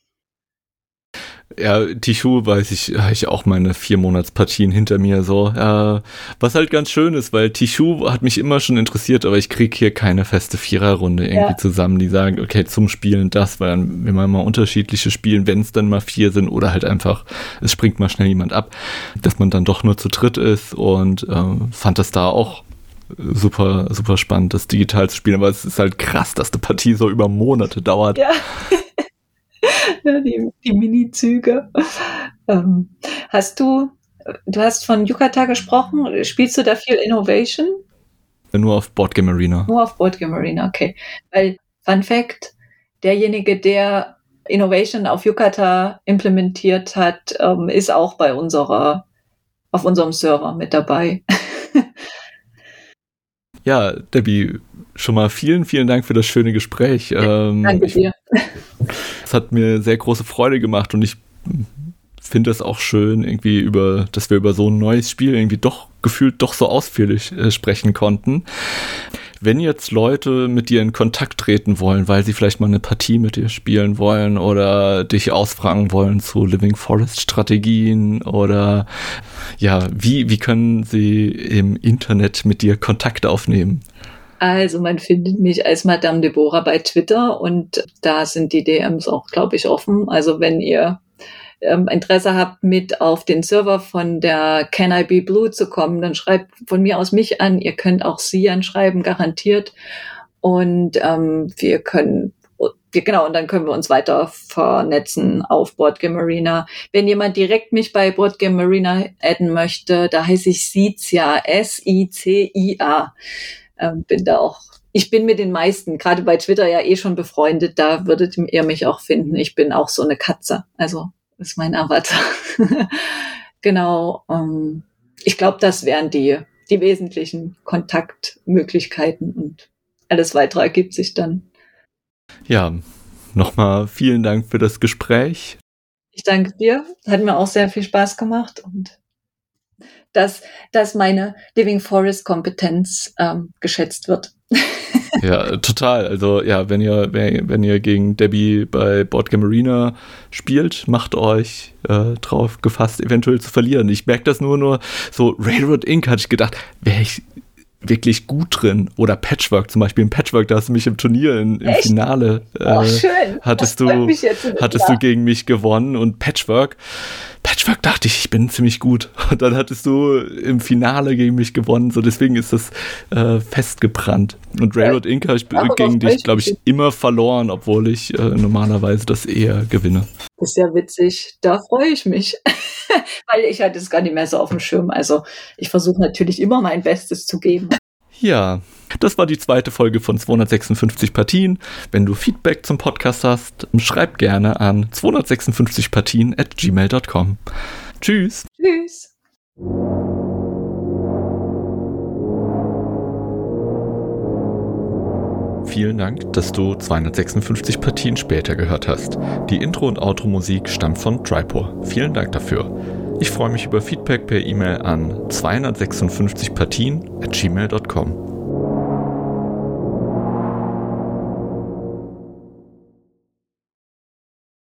Ja, Tichu weiß ich, habe ich auch meine vier Monatspartien hinter mir so. Äh, was halt ganz schön ist, weil Tichu hat mich immer schon interessiert, aber ich kriege hier keine feste Viererrunde irgendwie ja. zusammen, die sagen, okay, zum Spielen das, weil dann will man mal unterschiedliche spielen, wenn es dann mal vier sind oder halt einfach, es springt mal schnell jemand ab, dass man dann doch nur zu dritt ist und äh, fand das da auch super, super spannend, das digital zu spielen, aber es ist halt krass, dass die Partie so über Monate dauert. Ja. Ja, die, die Mini-Züge. Ähm, hast du, du hast von Yukata gesprochen, spielst du da viel Innovation? Nur auf Boardgame Arena. Nur auf Boardgame Arena, okay. Weil, Fun Fact, derjenige, der Innovation auf Yukata implementiert hat, ähm, ist auch bei unserer, auf unserem Server mit dabei. Ja, Debbie, schon mal vielen, vielen Dank für das schöne Gespräch. Ähm, Danke dir. Es hat mir sehr große Freude gemacht und ich finde es auch schön, irgendwie über, dass wir über so ein neues Spiel irgendwie doch gefühlt doch so ausführlich äh, sprechen konnten. Wenn jetzt Leute mit dir in Kontakt treten wollen, weil sie vielleicht mal eine Partie mit dir spielen wollen oder dich ausfragen wollen zu Living Forest Strategien oder ja, wie, wie können sie im Internet mit dir Kontakt aufnehmen? Also man findet mich als Madame Deborah bei Twitter und da sind die D Ms auch, glaube ich, offen. Also wenn ihr ähm, Interesse habt, mit auf den Server von der Can I Be Blue zu kommen, dann schreibt von mir aus mich an. Ihr könnt auch sie anschreiben, garantiert. Und ähm, wir können genau, und dann können wir uns weiter vernetzen auf Boardgame Arena. Wenn jemand direkt mich bei Boardgame Arena adden möchte, da heiße ich Sizia, S I C I A. Ähm, bin da auch, ich bin mit den meisten, gerade bei Twitter ja eh schon befreundet, da würdet ihr mich auch finden. Ich bin auch so eine Katze, also ist mein Avatar. Genau, ähm, ich glaube, das wären die, die wesentlichen Kontaktmöglichkeiten und alles weitere ergibt sich dann. Ja, nochmal vielen Dank für das Gespräch. Ich danke dir. Hat mir auch sehr viel Spaß gemacht und dass, dass meine Living Forest Kompetenz ähm, geschätzt wird. Ja, total. Also ja, wenn ihr, wenn ihr gegen Debbie bei Boardgame Arena spielt, macht euch äh, drauf gefasst, eventuell zu verlieren. Ich merke das nur, nur so Railroad Incorporated hatte ich gedacht, wäre ich wirklich gut drin. Oder Patchwork zum Beispiel. Im Patchwork, da hast du mich im Turnier, im, im Finale, äh, oh, schön. hattest, du, hattest du gegen mich gewonnen. Und Patchwork, Patchwork dachte ich, ich bin ziemlich gut. Und dann hattest du im Finale gegen mich gewonnen. So, deswegen ist das äh, festgebrannt. Und Railroad Incorporated habe ich gegen dich, glaube ich, immer verloren, obwohl ich äh, normalerweise das eher gewinne. Das ist ja witzig. Da freue ich mich. Weil ich hatte es gar nicht mehr so auf dem Schirm. Also ich versuche natürlich immer mein Bestes zu geben. Ja, das war die zweite Folge von zweihundertsechsundfünfzig Partien. Wenn du Feedback zum Podcast hast, schreib gerne an zweihundertsechsundfünfzig partien at gmail dot com. Tschüss. Tschüss. Vielen Dank, dass du zweihundertsechsundfünfzig Partien später gehört hast. Die Intro- und Outro-Musik stammt von Tripor. Vielen Dank dafür. Ich freue mich über Feedback per E-Mail an zweihundertsechsundfünfzig partien at gmail dot com.